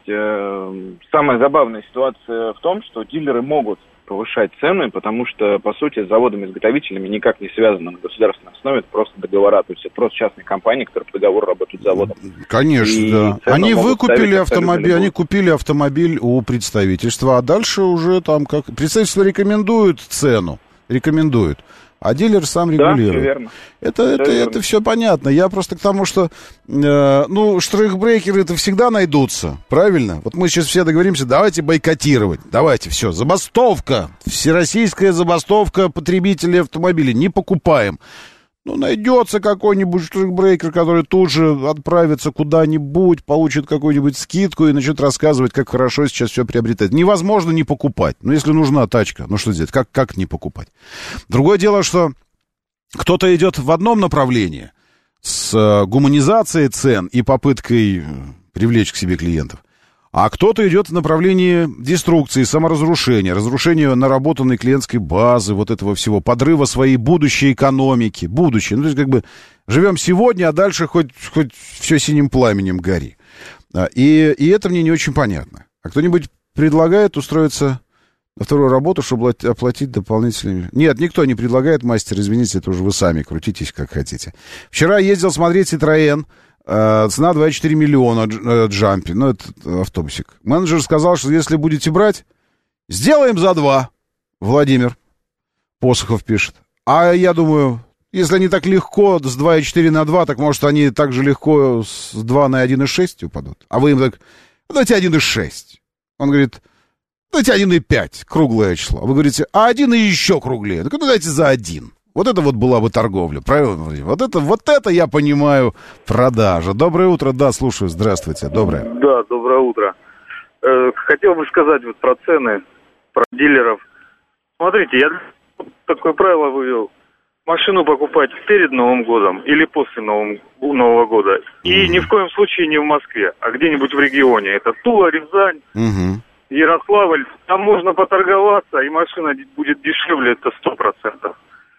самая забавная ситуация в том, что дилеры могут повышать цены, потому что, по сути, с заводами-изготовителями никак не связано на государственной основе, это просто договора, то есть это просто частные компании, которые по договору работают с заводом. Конечно, да. Они выкупили автомобиль, они купили автомобиль у представительства, а дальше уже представительство рекомендует цену, а дилер сам регулирует. Да, верно. Это все понятно. Я просто к тому, что штрейхбрейкеры-то всегда найдутся, правильно? Вот мы сейчас все договоримся, давайте бойкотировать, давайте, все, забастовка, всероссийская забастовка потребителей автомобилей, не покупаем. Найдется какой-нибудь штрейхбрейкер, который тут же отправится куда-нибудь, получит какую-нибудь скидку и начнет рассказывать, как хорошо сейчас все приобретать. Невозможно не покупать. Если нужна тачка, что делать? Как не покупать? Другое дело, что кто-то идет в одном направлении с гуманизацией цен и попыткой привлечь к себе клиентов, а кто-то идет в направлении деструкции, саморазрушения, разрушения наработанной клиентской базы, вот этого всего, подрыва своей будущей экономики. Будущее. То есть, живем сегодня, а дальше хоть все синим пламенем гори. И это мне не очень понятно. А кто-нибудь предлагает устроиться на вторую работу, чтобы оплатить дополнительными... Нет, никто не предлагает, мастер, извините, это уже вы сами крутитесь, как хотите. Вчера ездил смотреть Citroën. Цена 2,4 миллиона джампи. Это автобусик. Менеджер сказал, что если будете брать, сделаем за 2. Владимир Посохов пишет. А я думаю, если они так легко с 2,4 на 2, так может они так же легко с 2 на 1,6 упадут. А вы им так, давайте 1,6. Он говорит, давайте 1,5, круглое число. Вы говорите, а 1 и еще круглее. Так давайте за 1. Вот это вот была бы торговля, правильно? Вот это я понимаю продажа. Доброе утро, да, слушаю, здравствуйте, доброе. Да, доброе утро. Хотел бы сказать вот про цены, про дилеров. Смотрите, я такое правило вывел. Машину покупать перед Новым годом или после Нового года. И ни в коем случае не в Москве, а где-нибудь в регионе. Это Тула, Рязань, Ярославль. Там можно поторговаться, и машина будет дешевле, это 100%.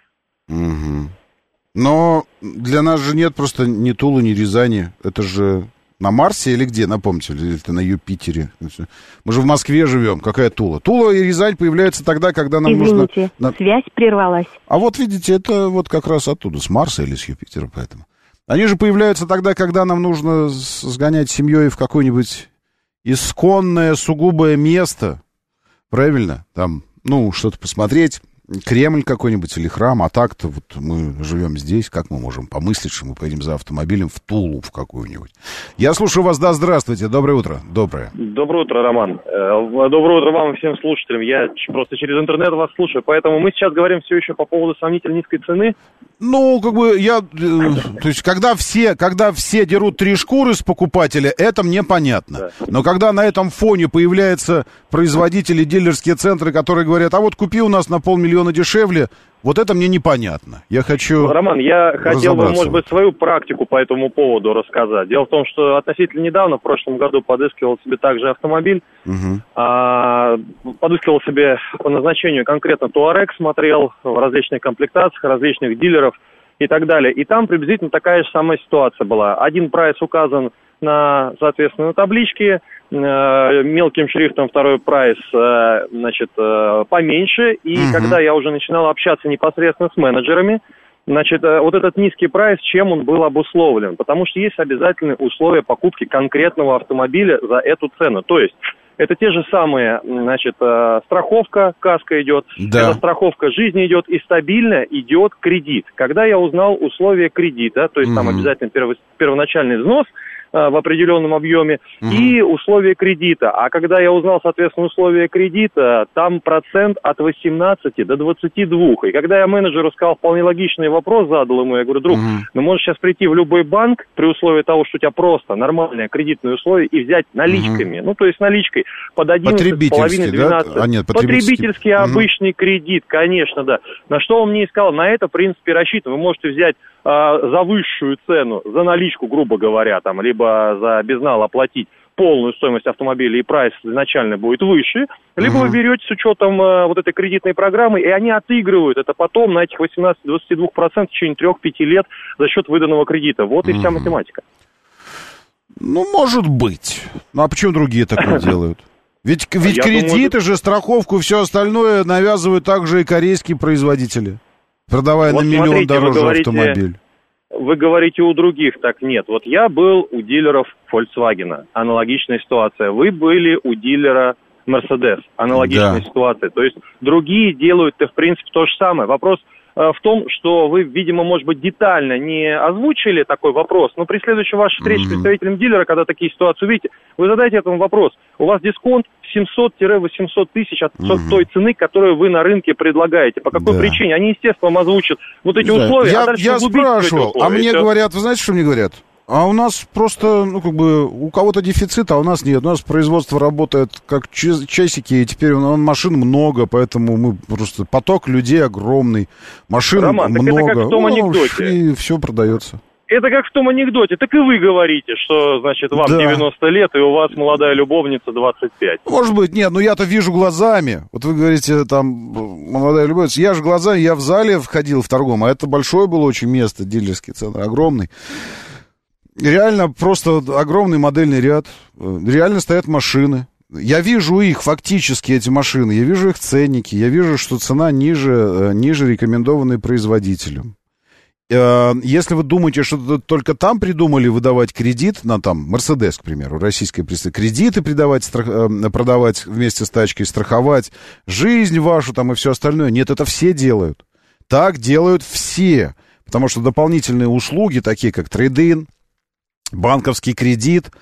Но для нас же нет просто ни Тулы, ни Рязани. Это же на Марсе или где, напомните, или это на Юпитере? Мы же в Москве живем, какая Тула? Тула и Рязань появляются тогда, когда нам нужно... Извините, связь прервалась. А вот видите, это вот как раз оттуда, с Марса или с Юпитера, поэтому. Они же появляются тогда, когда нам нужно сгонять семьей в какое-нибудь исконное, сугубое место, правильно? Там, ну, что-то посмотреть, Кремль какой-нибудь или храм, а так-то вот мы живем здесь, как мы можем помыслить, что мы поедем за автомобилем в Тулу в какую-нибудь. Я слушаю вас, да, здравствуйте, доброе утро, доброе. Доброе утро, Роман. Доброе утро вам и всем слушателям. Я просто через интернет вас слушаю, поэтому мы сейчас говорим все еще по поводу сомнительно низкой цены. Ну, как бы то есть, когда все дерут три шкуры с покупателя, это мне понятно. Да. Но когда на этом фоне появляются производители, дилерские центры, которые говорят, а вот купи у нас на 500 000 дешевле, вот это мне непонятно. Я хочу Роман, я хотел бы, может быть, свою практику по этому поводу рассказать. Дело в том, что относительно недавно, в прошлом году, подыскивал себе также автомобиль. Подыскивал себе по назначению конкретно Туарек, смотрел в различных комплектациях, различных дилеров и так далее. И там приблизительно такая же самая ситуация была. Один прайс указан на, соответственно, на табличке, мелким шрифтом второй прайс, значит, поменьше. И когда я уже начинал общаться непосредственно с менеджерами, значит, вот этот низкий прайс, чем он был обусловлен? Потому что есть обязательные условия покупки конкретного автомобиля за эту цену. То есть это те же самые, значит, страховка, каска идет, эта страховка жизни идет, и стабильно идет кредит. Когда я узнал условия кредита, то есть там обязательно первоначальный взнос в определенном объеме и условия кредита. А когда я узнал, соответственно, условия кредита, там процент от 18 до 22. И когда я менеджеру сказал вполне логичный вопрос, задал ему, я говорю, друг, ну можешь сейчас прийти в любой банк при условии того, что у тебя просто нормальные кредитные условия и взять наличками, ну то есть наличкой под 11,5-12. Да? Потребительский обычный кредит, конечно, да. На что он мне сказал, на это, в принципе, рассчитан. Вы можете взять за высшую цену, за наличку, грубо говоря, там, либо за безнал оплатить полную стоимость автомобиля, и прайс изначально будет выше, либо вы берете с учетом вот этой кредитной программы, и они отыгрывают это потом на этих 18-22% в течение 3-5 лет за счет выданного кредита. Вот и вся математика. Ну, может быть. Ну, а почему другие такое делают? Ведь кредиты же, страховку и все остальное навязывают также и корейские производители, продавая вот на миллион дороже автомобиль. Вы говорите, у других так нет. Вот я был у дилеров Volkswagen, аналогичная ситуация. Вы были у дилера Mercedes, аналогичная ситуация. То есть другие делают-то, в принципе, то же самое. Вопрос в том, что вы, видимо, может быть, детально не озвучили такой вопрос, но при следующей вашей встрече с представителем дилера, когда такие ситуации увидите, вы задайте этому вопрос. У вас дисконт 700-800 тысяч от той цены, которую вы на рынке предлагаете. По какой причине? Они, естественно, вам озвучат вот эти условия. Я спрашивал, а мне говорят, вы знаете, что мне говорят? А у нас просто, ну, как бы, у кого-то дефицит, а у нас нет. У нас производство работает как часики, и теперь машин много, поэтому мы просто поток людей огромный. Машин Роман, много. Это как в том анекдоте. И все продается. Это как в том анекдоте. Так и вы говорите, что, значит, вам 90 лет, и у вас молодая любовница 25. Может быть, нет, но я-то вижу глазами. Вот вы говорите, там, молодая любовница. Я же глазами, я в зале входил в торгом, а это большое было очень место, дилерский центр, огромный. Реально просто огромный модельный ряд. Реально стоят машины. Я вижу их, фактически, эти машины. Я вижу их ценники. Я вижу, что цена ниже рекомендованной производителем. Если вы думаете, что только там придумали выдавать кредит, на там, Мерседес, к примеру, российское представительство, кредиты продавать вместе с тачкой, страховать жизнь вашу там и все остальное. Нет, это все делают. Так делают все. Потому что дополнительные услуги, такие как трейд-ин, банковский кредит,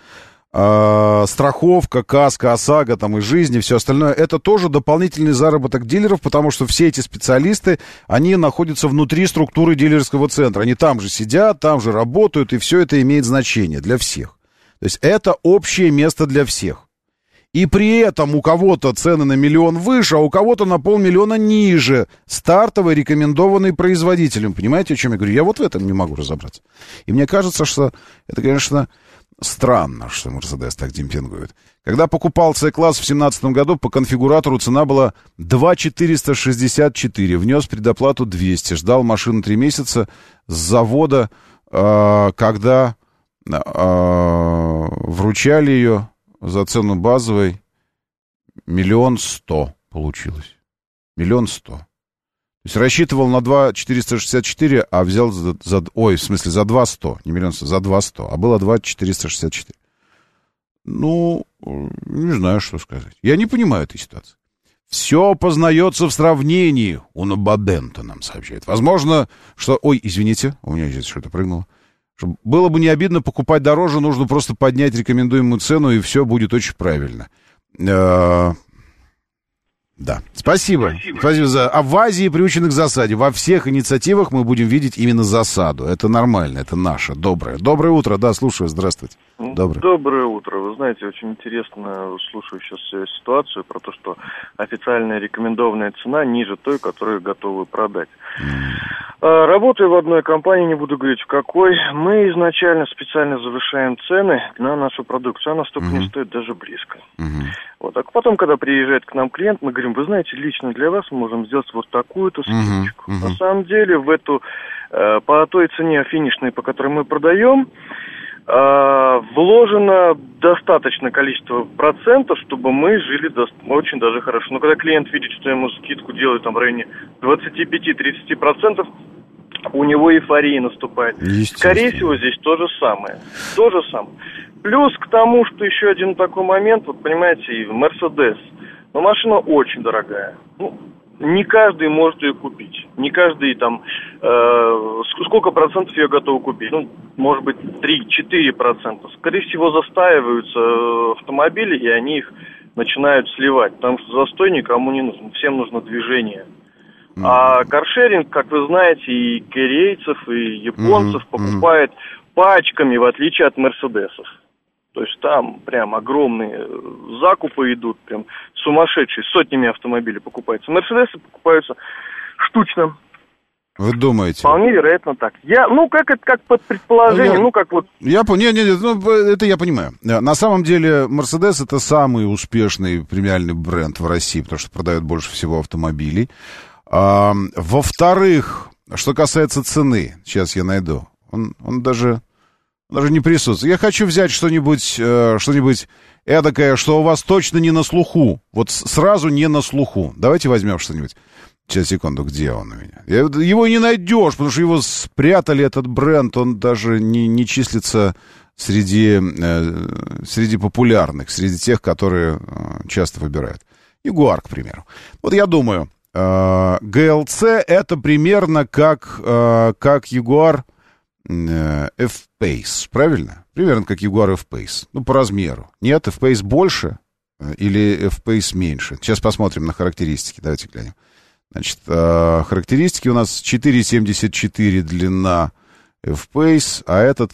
страховка, каска, ОСАГО там, и жизнь, и все остальное, это тоже дополнительный заработок дилеров, потому что все эти специалисты, они находятся внутри структуры дилерского центра. Они там же сидят, там же работают, и все это имеет значение для всех. То есть это общее место для всех. И при этом у кого-то цены на 1 миллион выше, а у кого-то на 500 000 ниже стартовой, рекомендованной производителем. Понимаете, о чем я говорю? Я вот в этом не могу разобраться. И мне кажется, что это, конечно, странно, что Мерседес так демпингует. Когда покупал C-класс в 2017 году, по конфигуратору цена была 2464. Внес предоплату 200. Ждал машину 3 месяца с завода, когда вручали ее за цену базовой 1 100 000 получилось. 1 100 000. То есть рассчитывал на 2,464, а взял за 2,100. Не 1 100 000, за 2,100. А было 2,464. Ну, не знаю, что сказать. Я не понимаю этой ситуации. Все познается в сравнении. Унабадента нам сообщает. Возможно, что... Ой, извините, у меня здесь что-то прыгнуло. Было бы не обидно покупать дороже, нужно просто поднять рекомендуемую цену, и все будет очень правильно. Да, спасибо. Спасибо за... А в Азии приучены к засаде. Во всех инициативах мы будем видеть именно засаду. Это нормально, это наше, доброе. Доброе утро, да, слушаю, здравствуйте. Доброе утро. Вы знаете, очень интересно слушаю сейчас ситуацию про то, что официальная рекомендованная цена ниже той, которую готовы продать. Работаю в одной компании, не буду говорить в какой, мы изначально специально завышаем цены на нашу продукцию, она столько не стоит даже близко. Вот. А потом, когда приезжает к нам клиент, мы говорим, вы знаете, лично для вас мы можем сделать вот такую-то скидочку. На самом деле в эту, по той цене финишной, по которой мы продаем, вложено достаточное количество процентов, чтобы мы жили очень даже хорошо. Но когда клиент видит, что ему скидку делают там в районе 25-30%, у него эйфория наступает. Скорее всего, здесь то же самое. То же самое. Плюс к тому, что еще один такой момент, вот понимаете, Мерседес. Но машина очень дорогая. Ну, не каждый может ее купить. Не каждый там... сколько процентов ее готовы купить? Ну, может быть, 3-4%. Скорее всего, застаиваются автомобили, и они их начинают сливать. Потому что застой никому не нужен. Всем нужно движение. А каршеринг, как вы знаете, и корейцев, и японцев покупает пачками, в отличие от мерседесов. То есть там прям огромные закупы идут, прям сумасшедшие, сотнями автомобилей покупаются. Мерседесы покупаются штучно. Вы думаете? Вполне вероятно так. Как под предположением, как вот... это я понимаю. На самом деле, Мерседес — это самый успешный премиальный бренд в России, потому что продает больше всего автомобилей. Во-вторых, что касается цены, сейчас я найду, он даже не присутствует. Я хочу взять что-нибудь эдакое, что у вас точно не на слуху. Вот сразу не на слуху. Давайте возьмем что-нибудь. Сейчас, секунду, где он у меня? Его не найдешь, потому что его спрятали, этот бренд. Он даже не числится среди популярных, среди тех, которые часто выбирают. Ягуар, к примеру. Вот я думаю, ГЛЦ это примерно как Ягуар F-Pace, правильно? Примерно как Ягуар F-Pace. Ну, по размеру. Нет, F-Pace больше или F-Pace меньше? Сейчас посмотрим на характеристики. Давайте глянем. Значит, характеристики у нас 4,74 длина F-Pace, а этот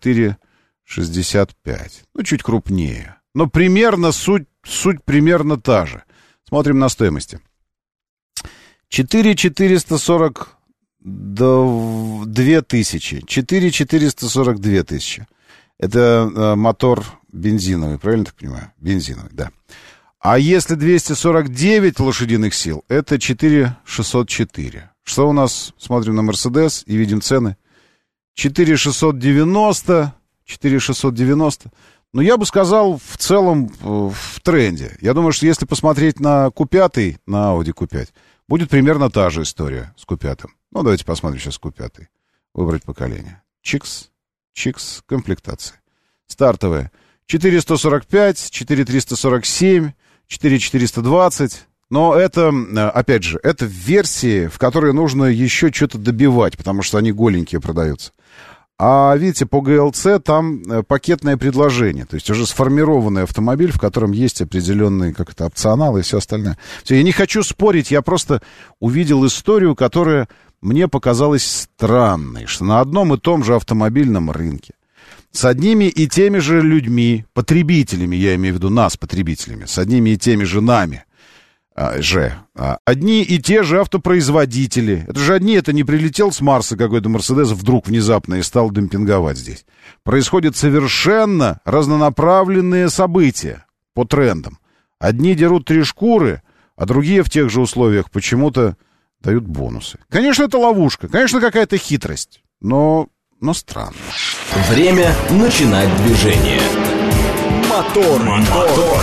4,65. Ну, чуть крупнее. Но примерно суть примерно та же. Смотрим на стоимости. 4,442 тысячи. 4,442 тысячи. Это мотор бензиновый, правильно так понимаю? Бензиновый, да. А если 249 лошадиных сил, это 4,604. Что у нас? Смотрим на Мерседес и видим цены. 4,690. 4,690. Но я бы сказал, в целом, в тренде. Я думаю, что если посмотреть на Q5, на Audi Q5, будет примерно та же история с Q5. Ну, давайте посмотрим сейчас Q5. Выбрать поколение. Чикс, комплектация. Стартовая. 4,145, 4,347, 4,420. Но это, опять же, это версии, в которые нужно еще что-то добивать, потому что они голенькие продаются. А видите, по ГЛЦ там пакетное предложение. То есть уже сформированный автомобиль, в котором есть определенный опционал и все остальное. Все, я не хочу спорить, я просто увидел историю, которая мне показалась странной. Что на одном и том же автомобильном рынке с одними и теми же людьми, потребителями, я имею в виду нас, потребителями, с одними и теми же нами, одни и те же автопроизводители. Это же это не прилетел с Марса какой-то Мерседес вдруг внезапно и стал демпинговать здесь. Происходят совершенно разнонаправленные события по трендам. Одни дерут 3 шкуры, а другие в тех же условиях почему-то дают бонусы. Конечно, это ловушка, конечно, какая-то хитрость, но странно. Время начинать движение. Мотор.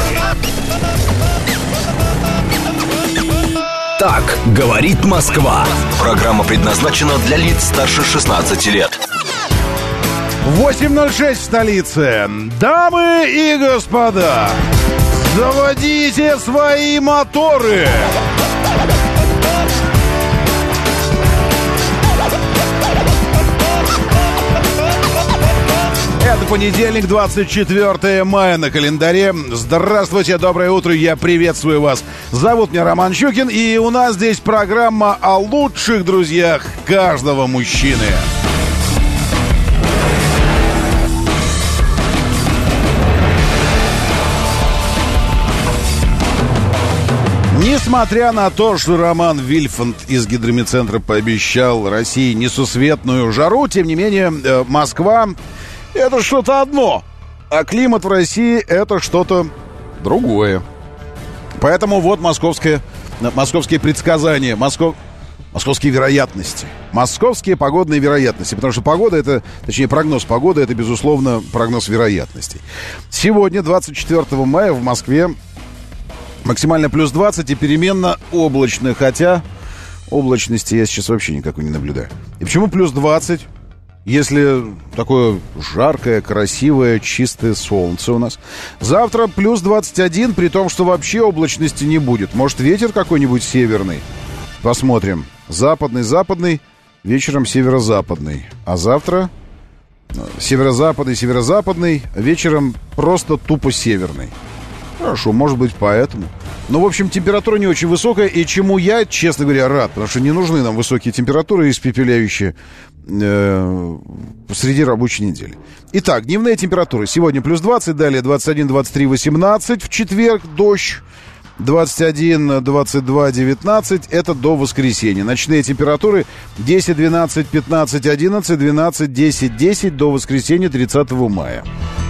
Так говорит Москва. Программа предназначена для лиц старше 16 лет. 8:06 в столице. Дамы и господа, заводите свои моторы. Это понедельник, 24 мая на календаре. Здравствуйте, доброе утро, я приветствую вас. Зовут меня Роман Щукин, и у нас здесь программа о лучших друзьях каждого мужчины. Несмотря на то, что Роман Вильфанд из Гидромедцентра пообещал России несусветную жару, тем не менее, Москва — это что-то одно, а климат в России — это что-то другое. Поэтому вот московские предсказания, московские вероятности. Московские погодные вероятности, потому что прогноз погоды — это, безусловно, прогноз вероятностей. Сегодня, 24 мая, в Москве максимально плюс 20 и переменно облачно, хотя облачности я сейчас вообще никакой не наблюдаю. И почему плюс 20? Если такое жаркое, красивое, чистое солнце у нас. Завтра плюс 21, при том, что вообще облачности не будет. Может, ветер какой-нибудь северный? Посмотрим. Западный, вечером северо-западный. А завтра северо-западный, вечером просто тупо северный. Хорошо, может быть, поэтому. Но, в общем, температура не очень высокая, и чему я, честно говоря, рад, потому что не нужны нам высокие температуры, испепеляющие среди рабочей недели. Итак, дневные температуры. Сегодня плюс 20, далее 21, 23, 18. В четверг дождь. 21, 22, 19. Это до воскресенья. Ночные температуры 10, 12, 15, 11, 12, 10, 10. До воскресенья 30 мая.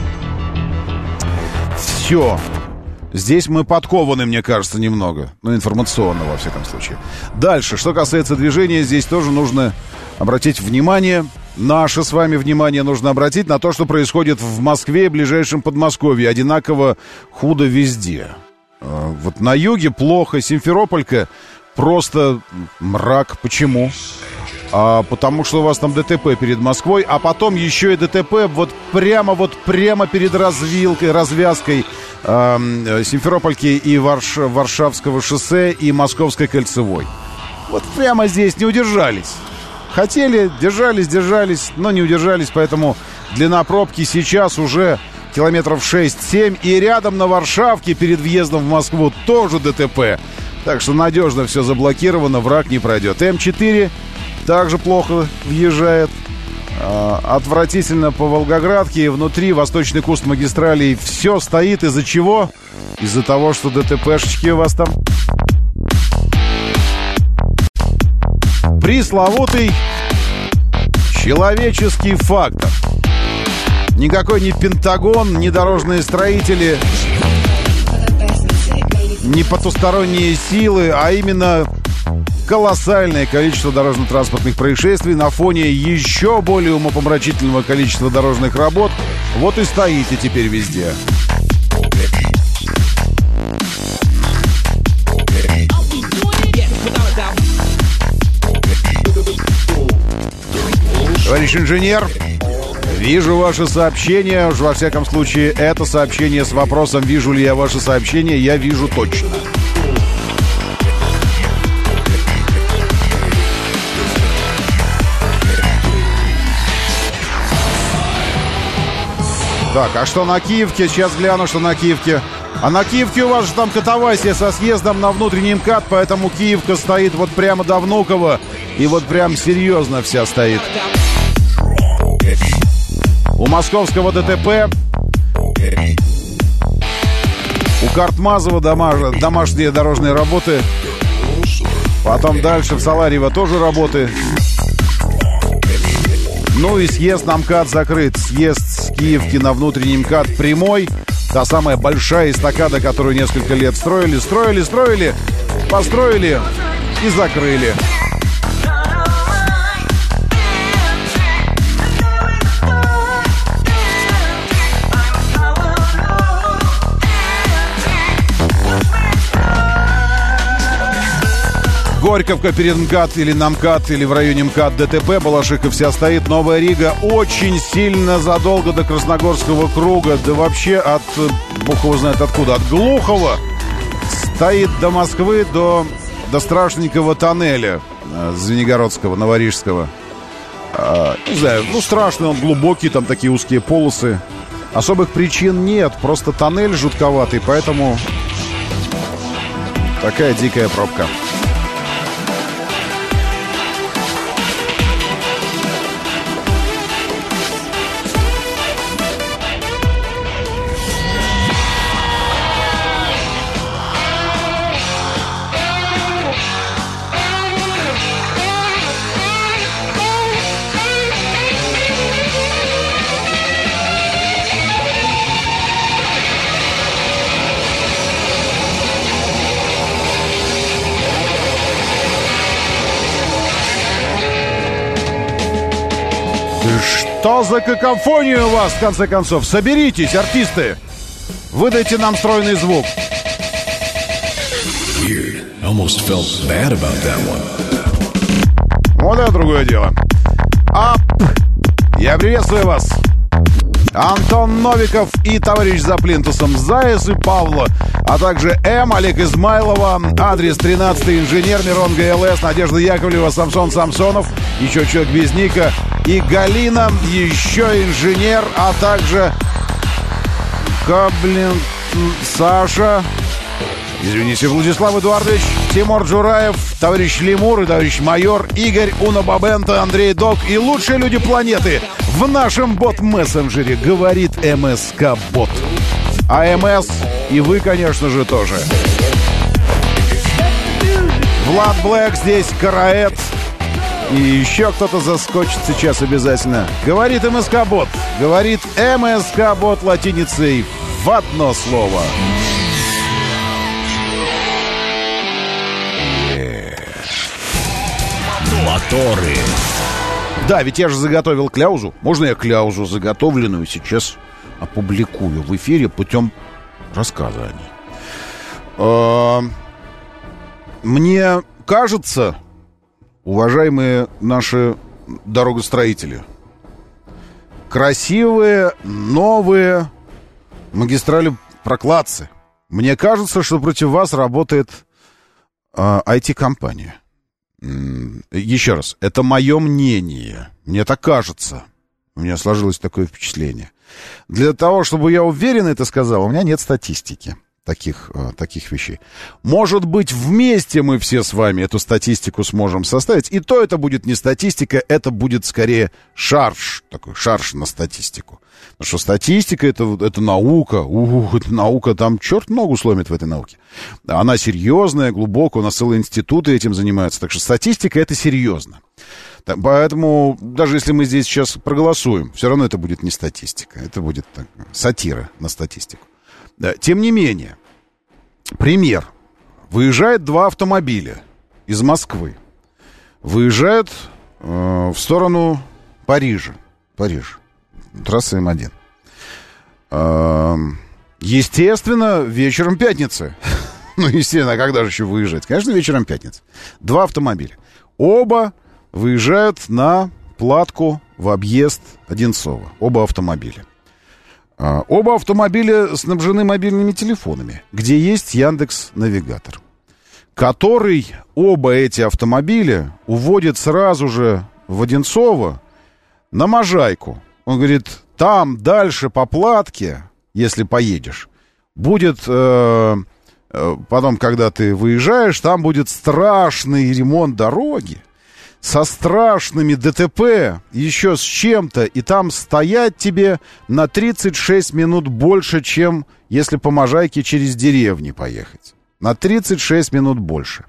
Все. Здесь мы подкованы, мне кажется, немного. Ну, информационно, во всяком случае. Дальше, что касается движения, здесь тоже нужно обратить внимание. Наше с вами внимание нужно обратить на то, что происходит в Москве и ближайшем Подмосковье. Одинаково худо везде. Вот на юге плохо. Симферополька просто мрак. Почему? Потому что у вас там ДТП перед Москвой, а потом еще и ДТП вот прямо перед развязкой Симферопольки и Варшавского шоссе и Московской кольцевой. Вот прямо здесь не удержались. Хотели, держались, но не удержались, поэтому длина пробки сейчас уже километров 6-7, и рядом на Варшавке перед въездом в Москву тоже ДТП. Так что надежно все заблокировано, враг не пройдет. М4 также плохо въезжает. Отвратительно по Волгоградке. И внутри восточный куст магистралей все стоит. Из-за чего? Из-за того, что ДТПшечки у вас там. Пресловутый человеческий фактор. Никакой не Пентагон, ни дорожные строители, ни потусторонние силы, а именно колоссальное количество дорожно-транспортных происшествий на фоне еще более умопомрачительного количества дорожных работ. Вот и стоите теперь везде. Товарищ инженер, вижу ваше сообщение. Уж во всяком случае, это сообщение с вопросом, вижу ли я ваше сообщение, я вижу точно. Так, а что на Киевке? Сейчас гляну, что на Киевке. А на Киевке у вас же там катавасия со съездом на внутренний МКАД, поэтому Киевка стоит вот прямо до Внуково. И вот прям серьезно вся стоит. У московского ДТП, у Картмазова домашние дорожные работы. Потом дальше в Саларьево тоже работы. Ну и съезд на МКАД закрыт. Съезд с Киевки на внутренний МКАД прямой. Та самая большая эстакада, которую несколько лет строили, построили и закрыли. Горьковка перед МКАД или на МКАД, или в районе МКАД ДТП. Балашиха вся стоит. Новая Рига очень сильно задолго до Красногорского круга. Да вообще от, бог его знает откуда, от Глухова стоит до Москвы, до страшненького тоннеля Звенигородского, Новорижского. Не знаю, страшный он, глубокий, там такие узкие полосы. Особых причин нет, просто тоннель жутковатый, поэтому такая дикая пробка. Что за какофония у вас, в конце концов? Соберитесь, артисты! Выдайте нам стройный звук. Вот это другое дело. Я приветствую вас. Антон Новиков и товарищ за плинтусом Заяц и Павла, а также Олег Измайлова, адрес 13-й, инженер Мирон ГЛС, Надежда Яковлева, Самсон Самсонов, еще человек без ника, и Галина, еще инженер, а также Саша, извините, Владислав Эдуардович, Тимур Джураев, товарищ Лемур и товарищ майор, Игорь Унабабента, Андрей Док и лучшие люди планеты в нашем бот-мессенджере, говорит МСК-бот. АМС и вы, конечно же, тоже. Влад Блэк здесь, Караэт. И еще кто-то заскочит сейчас обязательно. Говорит МСК-бот. Говорит МСК-бот латиницей в одно слово. Моторы. Да, ведь я же заготовил кляузу. Можно я кляузу заготовленную сейчас опубликую в эфире путем рассказа о ней? Мне кажется, уважаемые наши дорогостроители, красивые, новые магистрали прокладцы. Мне кажется, что против вас работает IT-компания. Еще раз, это мое мнение. Мне так кажется. У меня сложилось такое впечатление. Для того, чтобы я уверенно это сказал, у меня нет статистики таких вещей. Может быть, вместе мы все с вами эту статистику сможем составить. И то это будет не статистика, это будет скорее шарж. Такой шарж на статистику. Потому что статистика это наука. Это наука, там черт ногу сломит в этой науке. Она серьезная, глубокая, у нас целые институты этим занимаются. Так что статистика это серьезно. Поэтому даже если мы здесь сейчас проголосуем, все равно это будет не статистика. Это будет сатира на статистику. Тем не менее, пример. Выезжает два автомобиля из Москвы. Выезжают в сторону Парижа. Трасса М1. Естественно, вечером пятницы. Естественно, а когда же еще выезжать? Конечно, вечером пятницы. Два автомобиля. Оба выезжают на платку в объезд Одинцова. Оба автомобиля. Оба автомобиля снабжены мобильными телефонами, где есть Яндекс.Навигатор, который оба эти автомобиля уводит сразу же в Одинцово на Можайку. Он говорит, там дальше по Платке, если поедешь, будет... потом, когда ты выезжаешь, там будет страшный ремонт дороги со страшными ДТП, еще с чем-то, и там стоять тебе на 36 минут больше, чем если по Можайке через деревни поехать. На 36 минут больше.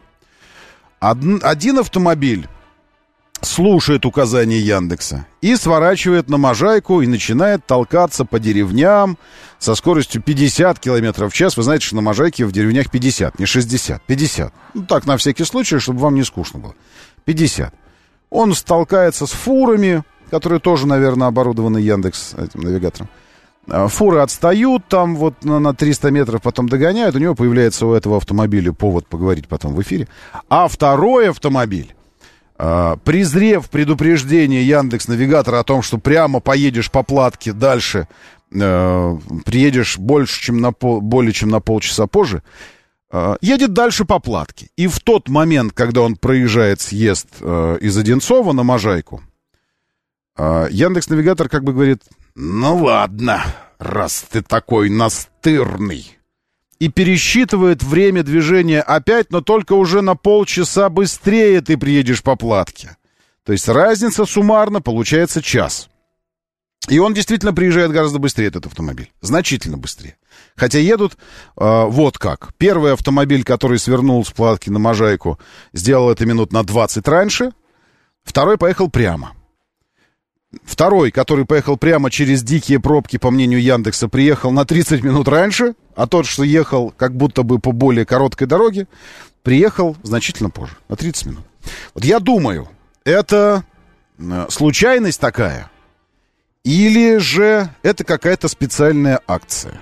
Один автомобиль слушает указания Яндекса и сворачивает на Можайку и начинает толкаться по деревням со скоростью 50 км в час. Вы знаете, что на Можайке в деревнях 50, не 60, 50. Ну, так, на всякий случай, чтобы вам не скучно было. 50. Он столкается с фурами, которые тоже, наверное, оборудованы Яндекс этим навигатором. Фуры отстают там вот на 300 метров, потом догоняют. У него появляется у этого автомобиля повод поговорить потом в эфире. А второй автомобиль, презрев предупреждение Яндекс.Навигатора о том, что прямо поедешь по Платке дальше, приедешь более чем на полчаса позже, едет дальше по Платке. И в тот момент, когда он проезжает съезд из Одинцова на Можайку, Яндекс.Навигатор как бы говорит, ну ладно, раз ты такой настырный. И пересчитывает время движения опять, но только уже на полчаса быстрее ты приедешь по Платке. То есть разница суммарно получается час. И он действительно приезжает гораздо быстрее, этот автомобиль. Значительно быстрее. Хотя едут вот как. Первый автомобиль, который свернул с Платки на Можайку, сделал это минут на 20 раньше. Второй поехал прямо. Второй, который поехал прямо через дикие пробки, по мнению Яндекса, приехал на 30 минут раньше, а тот, что ехал как будто бы по более короткой дороге, приехал значительно позже, на 30 минут. Вот я думаю, это случайность такая, или же это какая-то специальная акция.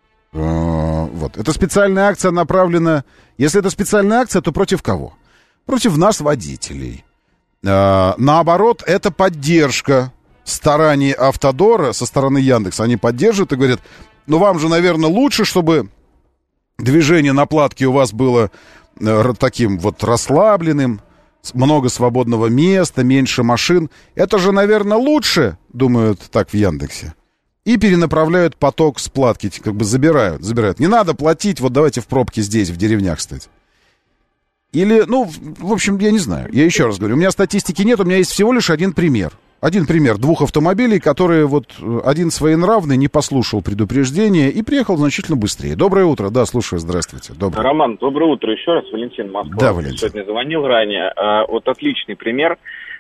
Вот. Эта специальная акция направлена... Если это специальная акция, то против кого? Против нас, водителей. Наоборот, это поддержка стараний Автодора со стороны Яндекса. Они поддерживают и говорят, ну вам же, наверное, лучше, чтобы движение на Платке у вас было таким вот расслабленным, много свободного места, меньше машин. Это же, наверное, лучше, думают так в Яндексе. И перенаправляют поток с Платки, как бы забирают. Не надо платить, вот давайте в пробке здесь, в деревнях, кстати. Или, ну, в общем, я не знаю. Я еще раз говорю, у меня статистики нет, у меня есть всего лишь один пример. Один пример двух автомобилей, которые вот один своенравный не послушал предупреждения и приехал значительно быстрее. Доброе утро, да, слушаю, здравствуйте. Доброе. Роман, доброе утро еще раз, Валентин, Москва. Да, Валентин. Сегодня звонил ранее. Вот отличный пример.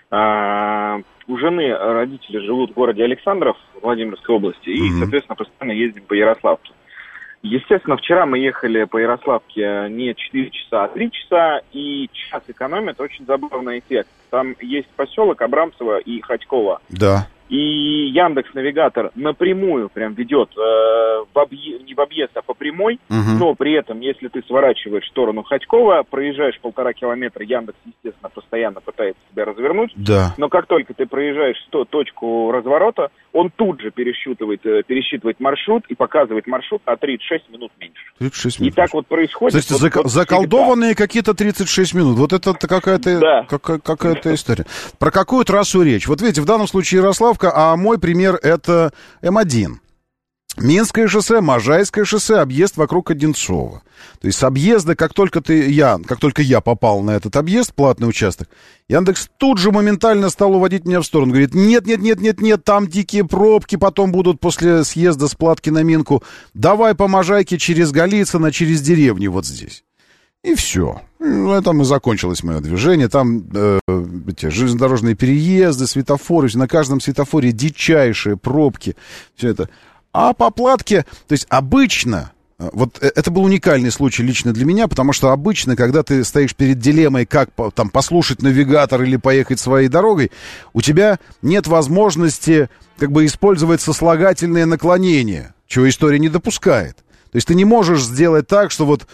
У жены родители живут в городе Александров, Владимирской области, и, соответственно, постоянно ездим по Ярославке. Естественно, вчера мы ехали по Ярославке не 4 часа, а 3 часа, и час экономят. Очень забавный эффект. Там есть поселок Абрамцево и Ходьково. Да. И Яндекс.Навигатор напрямую прям ведет не в объезд, а по прямой, но при этом, если ты сворачиваешь в сторону Ходькова, проезжаешь 1,5 километра, Яндекс, естественно, постоянно пытается тебя развернуть, да. Но как только ты проезжаешь точку разворота, он тут же пересчитывает маршрут и показывает маршрут на 36 минут меньше. 36 минут. И так вот происходит. То есть заколдованные какие-то 36 минут. Вот это какая-то история. Про какую трассу речь? Вот видите, в данном случае Ярославка, а мой пример это М1. Минское шоссе, Можайское шоссе, объезд вокруг Одинцова. То есть с объезда, как только я попал на этот объезд, платный участок, Яндекс тут же моментально стал уводить меня в сторону. Говорит, нет, там дикие пробки потом будут после съезда с Платки на Минку. Давай по Можайке через Голицыно, через деревни вот здесь. И все. На этом и закончилось мое движение. Там эти железнодорожные переезды, светофоры. На каждом светофоре дичайшие пробки. Все это. А по Платке, то есть обычно, вот это был уникальный случай лично для меня, потому что обычно, когда ты стоишь перед дилеммой, как там послушать навигатор или поехать своей дорогой, у тебя нет возможности как бы использовать сослагательные наклонения, чего история не допускает. То есть ты не можешь сделать так, что вот...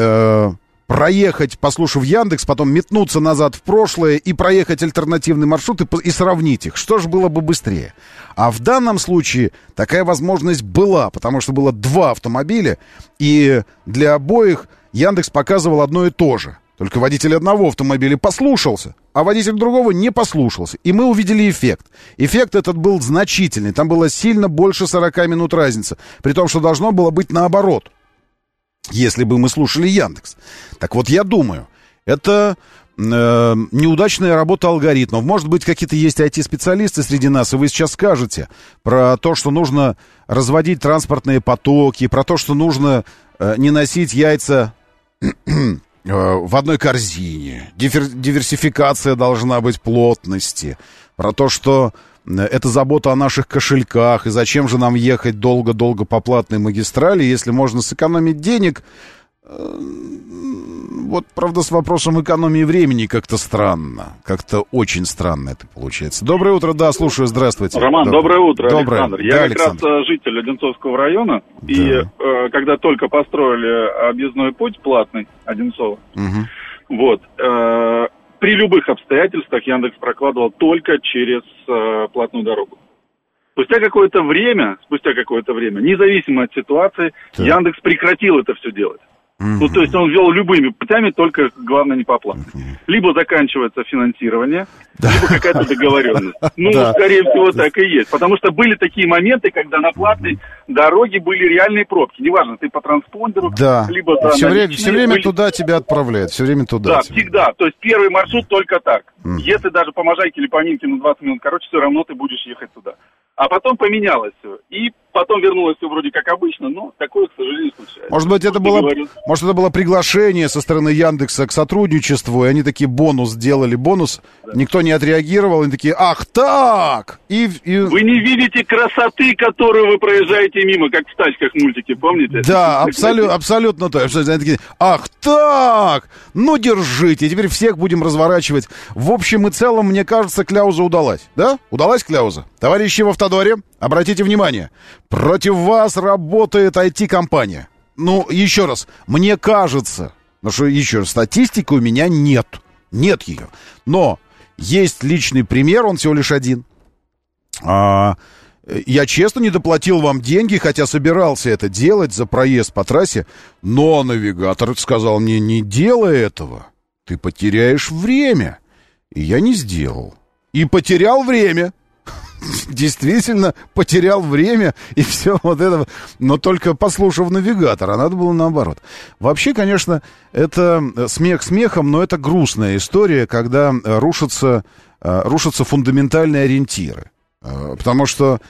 проехать, послушав Яндекс, потом метнуться назад в прошлое и проехать альтернативный маршрут и сравнить их. Что же было бы быстрее? А в данном случае такая возможность была, потому что было два автомобиля, и для обоих Яндекс показывал одно и то же. Только водитель одного автомобиля послушался, а водитель другого не послушался. И мы увидели эффект. Эффект этот был значительный. Там было сильно больше 40 минут разницы. При том, что должно было быть наоборот, если бы мы слушали Яндекс. Так вот, я думаю, это неудачная работа алгоритмов. Может быть, какие-то есть IT-специалисты среди нас, и вы сейчас скажете про то, что нужно разводить транспортные потоки, про то, что нужно не носить яйца в одной корзине, диверсификация должна быть плотности, про то, что это забота о наших кошельках, и зачем же нам ехать долго-долго по платной магистрали, если можно сэкономить денег. Вот, правда, с вопросом экономии времени как-то странно. Как-то очень странно это получается. Доброе утро, да, слушаю, здравствуйте. Роман, доброе утро, доброе. Александр. Я да, как Александр. раз житель Одинцовского района, да. и когда только построили объездной путь платный Одинцово, вот, при любых обстоятельствах Яндекс прокладывал только через платную дорогу. Спустя какое-то время, независимо от ситуации, Яндекс прекратил это все делать. Ну, то есть он ввел любыми путями, только, главное, не по плану. Либо заканчивается финансирование, либо какая-то договоренность. Ну, скорее всего, так и есть. Потому что были такие моменты, когда на платной дороге были реальные пробки. Неважно, ты по транспондеру, либо за все время туда тебя отправляют, все время туда. Да, всегда. То есть первый маршрут только так. Если даже по Можайке или по Минке на 20 минут, короче, все равно ты будешь ехать туда. А потом поменялось все. И потом вернулось все вроде как обычно, но такое, к сожалению, случается. Может быть, это было приглашение со стороны Яндекса к сотрудничеству, и они такие сделали бонус, никто не отреагировал, они такие, ах так! Вы не видите красоты, которую вы проезжаете мимо, как в тачках мультики, помните? Да, абсолютно то. Они такие, ах так! Ну, держите, теперь всех будем разворачивать. В общем и целом, мне кажется, кляуза удалась. Да? Удалась кляуза? Товарищи в автодоре, обратите внимание, против вас работает IT-компания. Ну, еще раз, мне кажется, потому что, еще раз, статистики у меня нет. Нет ее. Но есть личный пример, он всего лишь один. Я честно не доплатил вам деньги, хотя собирался это делать за проезд по трассе, но навигатор сказал мне, не делай этого, ты потеряешь время. И я не сделал. И потерял время. Действительно потерял время и все вот это, но только послушав навигатор, а надо было наоборот. Вообще, конечно, это смех смехом, но это грустная история, когда рушатся фундаментальные ориентиры. Потому что,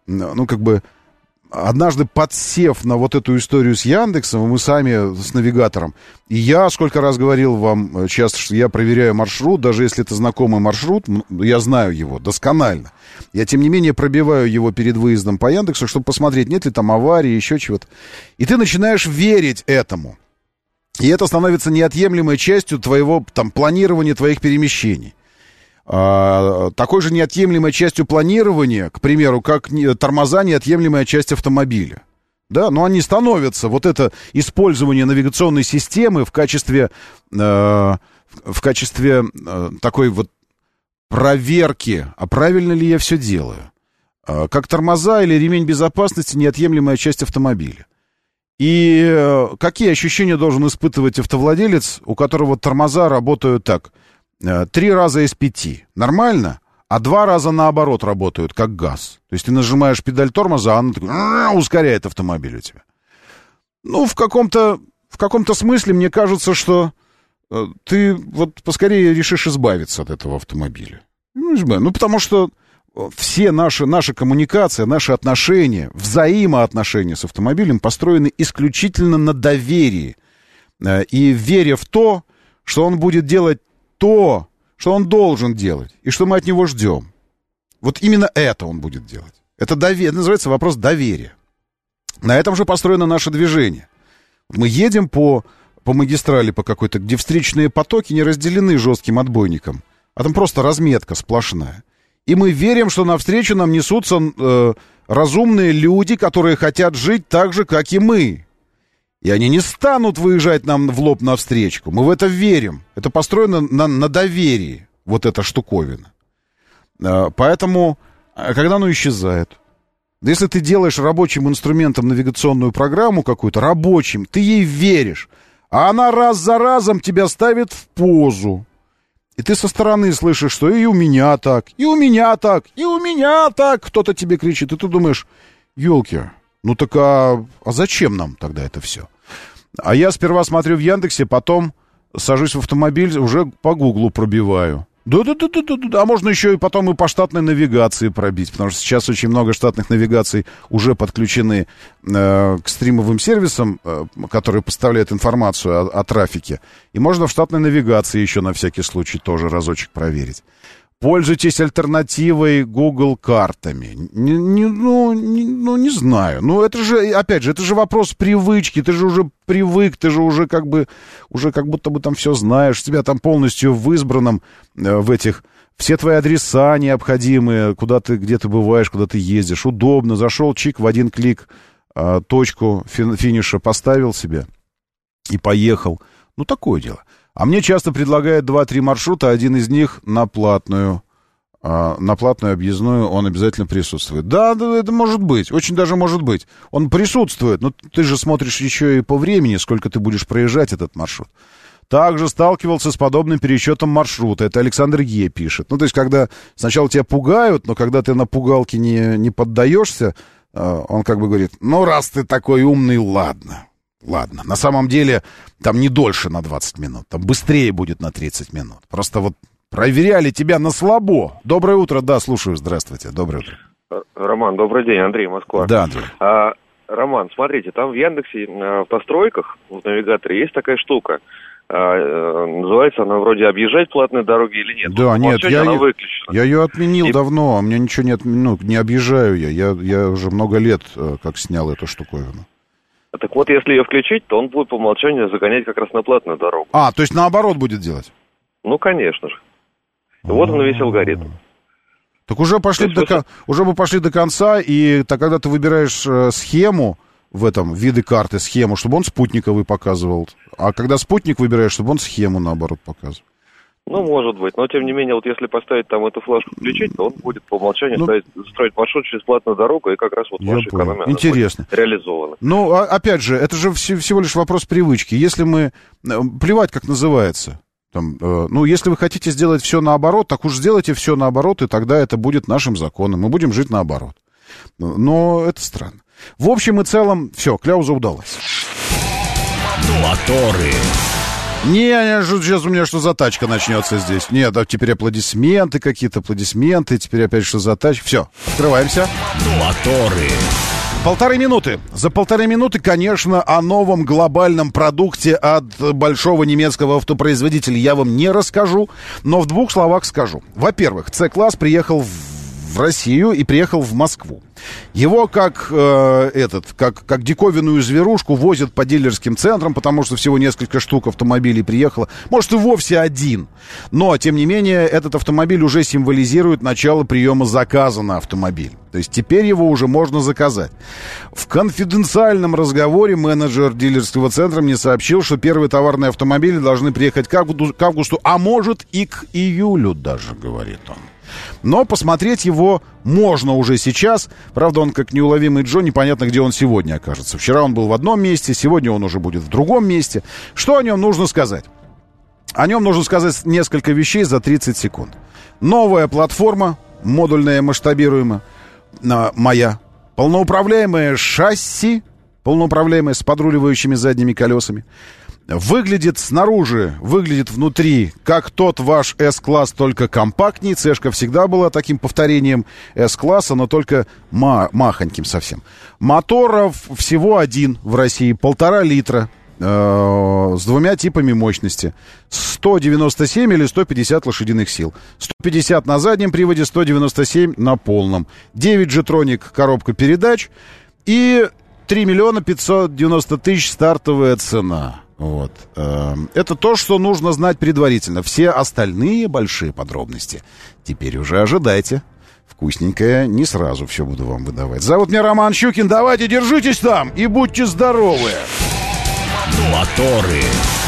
однажды подсев на вот эту историю с Яндексом, мы сами с навигатором, и я сколько раз говорил вам часто, что я проверяю маршрут, даже если это знакомый маршрут, я знаю его досконально. Я, тем не менее, пробиваю его перед выездом по Яндексу, чтобы посмотреть, нет ли там аварии, еще чего-то. И ты начинаешь верить этому. И это становится неотъемлемой частью твоего планирования, твоих перемещений. Такой же неотъемлемой частью планирования, к примеру, как тормоза неотъемлемая часть автомобиля. Да, но они становятся, вот это использование навигационной системы в качестве такой вот проверки, а правильно ли я все делаю. Как тормоза или ремень безопасности неотъемлемая часть автомобиля. И какие ощущения должен испытывать автовладелец, у которого тормоза работают так? 3 раза из 5 нормально, а 2 раза наоборот работают, как газ. То есть ты нажимаешь педаль тормоза, а она ускоряет автомобиль у тебя. Ну, в каком-то смысле мне кажется, что ты вот поскорее решишь избавиться от этого автомобиля. Ну, потому что все наши коммуникации, наши отношения, взаимоотношения с автомобилем построены исключительно на доверии. И вере в то, что он будет делать то, что он должен делать, и что мы от него ждем. Вот именно это он будет делать. Это называется вопрос доверия. На этом же построено наше движение. Мы едем по магистрали по какой-то, где встречные потоки не разделены жестким отбойником, а там просто разметка сплошная. И мы верим, что навстречу нам несутся разумные люди, которые хотят жить так же, как и мы. И они не станут выезжать нам в лоб навстречу. Мы в это верим. Это построено на доверии, вот эта штуковина. Поэтому, когда оно исчезает, да если ты делаешь рабочим инструментом навигационную программу какую-то, рабочим, ты ей веришь. А она раз за разом тебя ставит в позу. И ты со стороны слышишь, что и у меня так, и у меня так, и у меня так. Кто-то тебе кричит, и ты думаешь, елки, ну так а зачем нам тогда это все? А я сперва смотрю в Яндексе, потом сажусь в автомобиль, уже по Гуглу пробиваю. Да, а можно еще и потом и по штатной навигации пробить, потому что сейчас очень много штатных навигаций уже подключены к стримовым сервисам, которые поставляют информацию о трафике. И можно в штатной навигации еще на всякий случай тоже разочек проверить. Пользуйтесь альтернативой Google картами. Не знаю. Ну, это же, опять же, это же вопрос привычки. Ты же уже привык, ты же уже как будто бы там все знаешь. Тебя там полностью в избранном, в этих... Все твои адреса необходимые, где ты бываешь, куда ты ездишь. Удобно. Зашел, чик, в один клик точку финиша поставил себе и поехал. Ну, такое дело. А мне часто предлагают 2-3 маршрута, один из них на платную объездную он обязательно присутствует. Да, это может быть, очень даже может быть. Он присутствует, но ты же смотришь еще и по времени, сколько ты будешь проезжать этот маршрут. Также сталкивался с подобным пересчетом маршрута. Это Александр Е. пишет. Ну, то есть, когда сначала тебя пугают, но когда ты на пугалке не поддаешься, он как бы говорит, ну, раз ты такой умный, ладно. Ладно, на самом деле там не дольше на 20 минут, там быстрее будет на 30 минут. Просто вот проверяли тебя на слабо. Доброе утро, да, слушаю, здравствуйте, доброе утро. Роман, добрый день, Андрей, Москва. Да, Андрей. Роман, смотрите, там в Яндексе в настройках, в навигаторе есть такая штука. Называется она вроде «Объезжать платные дороги» или нет? Да, нет, я ее отменил давно, а у меня ничего нет, не объезжаю я уже много лет как снял эту штуковину. Так вот, если ее включить, то он будет по умолчанию загонять как раз на платную дорогу. А, то есть наоборот будет делать? Ну, конечно же. Вот он весь алгоритм. Так уже бы пошли до конца, и когда ты выбираешь схему в этом, виды карты, схему, чтобы он спутниковый показывал. А когда спутник выбираешь, чтобы он схему наоборот показывал. Ну, может быть, но тем не менее, вот если поставить там эту флажку включить, то он будет по умолчанию строить маршрут через платную дорогу, и как раз вот ваша экономия интересно реализована. Ну, опять же, это же всего лишь вопрос привычки. Если мы... Плевать, как называется. Если вы хотите сделать все наоборот, так уж сделайте все наоборот, и тогда это будет нашим законом. Мы будем жить наоборот. Но это странно. В общем и целом, все, кляуза удалась. Моторы. Сейчас у меня что за тачка начнется здесь. Нет, а теперь аплодисменты, теперь опять что за тачка. Все, открываемся. Моторы. 1,5 минуты. За 1,5 минуты, конечно, о новом глобальном продукте от большого немецкого автопроизводителя я вам не расскажу, но в 2 словах скажу. Во-первых, C-класс приехал в Россию и приехал в Москву. Его как диковинную зверушку возят по дилерским центрам, потому что всего несколько штук автомобилей приехало. Может, и вовсе один. Но, тем не менее, этот автомобиль уже символизирует начало приема заказа на автомобиль. То есть теперь его уже можно заказать. В конфиденциальном разговоре менеджер дилерского центра мне сообщил, что первые товарные автомобили должны приехать к августу, а может и к июлю даже, говорит он. Но посмотреть его можно уже сейчас. Правда, он как неуловимый Джо, непонятно, где он сегодня окажется. Вчера он был в одном месте, сегодня он уже будет в другом месте. Что о нем нужно сказать? О нем нужно сказать несколько вещей за 30 секунд. Новая платформа, модульная, масштабируемая, моя. Полноуправляемое шасси, полноуправляемое с подруливающими задними колесами. Выглядит снаружи, выглядит внутри, как тот ваш S-класс, только компактней. C-шка всегда была таким повторением S-класса, но только махоньким совсем. Моторов всего один в России, 1,5 литра, с 2 типами мощности. 197 или 150 лошадиных сил. 150 на заднем приводе, 197 на полном. 9 G-Tronic коробка передач и 3 590 000 стартовая цена. Вот. Это то, что нужно знать предварительно. Все остальные большие подробности теперь уже ожидайте. Вкусненькое не сразу все буду вам выдавать. Зовут меня Роман Щукин. Давайте, держитесь там и будьте здоровы. Моторы.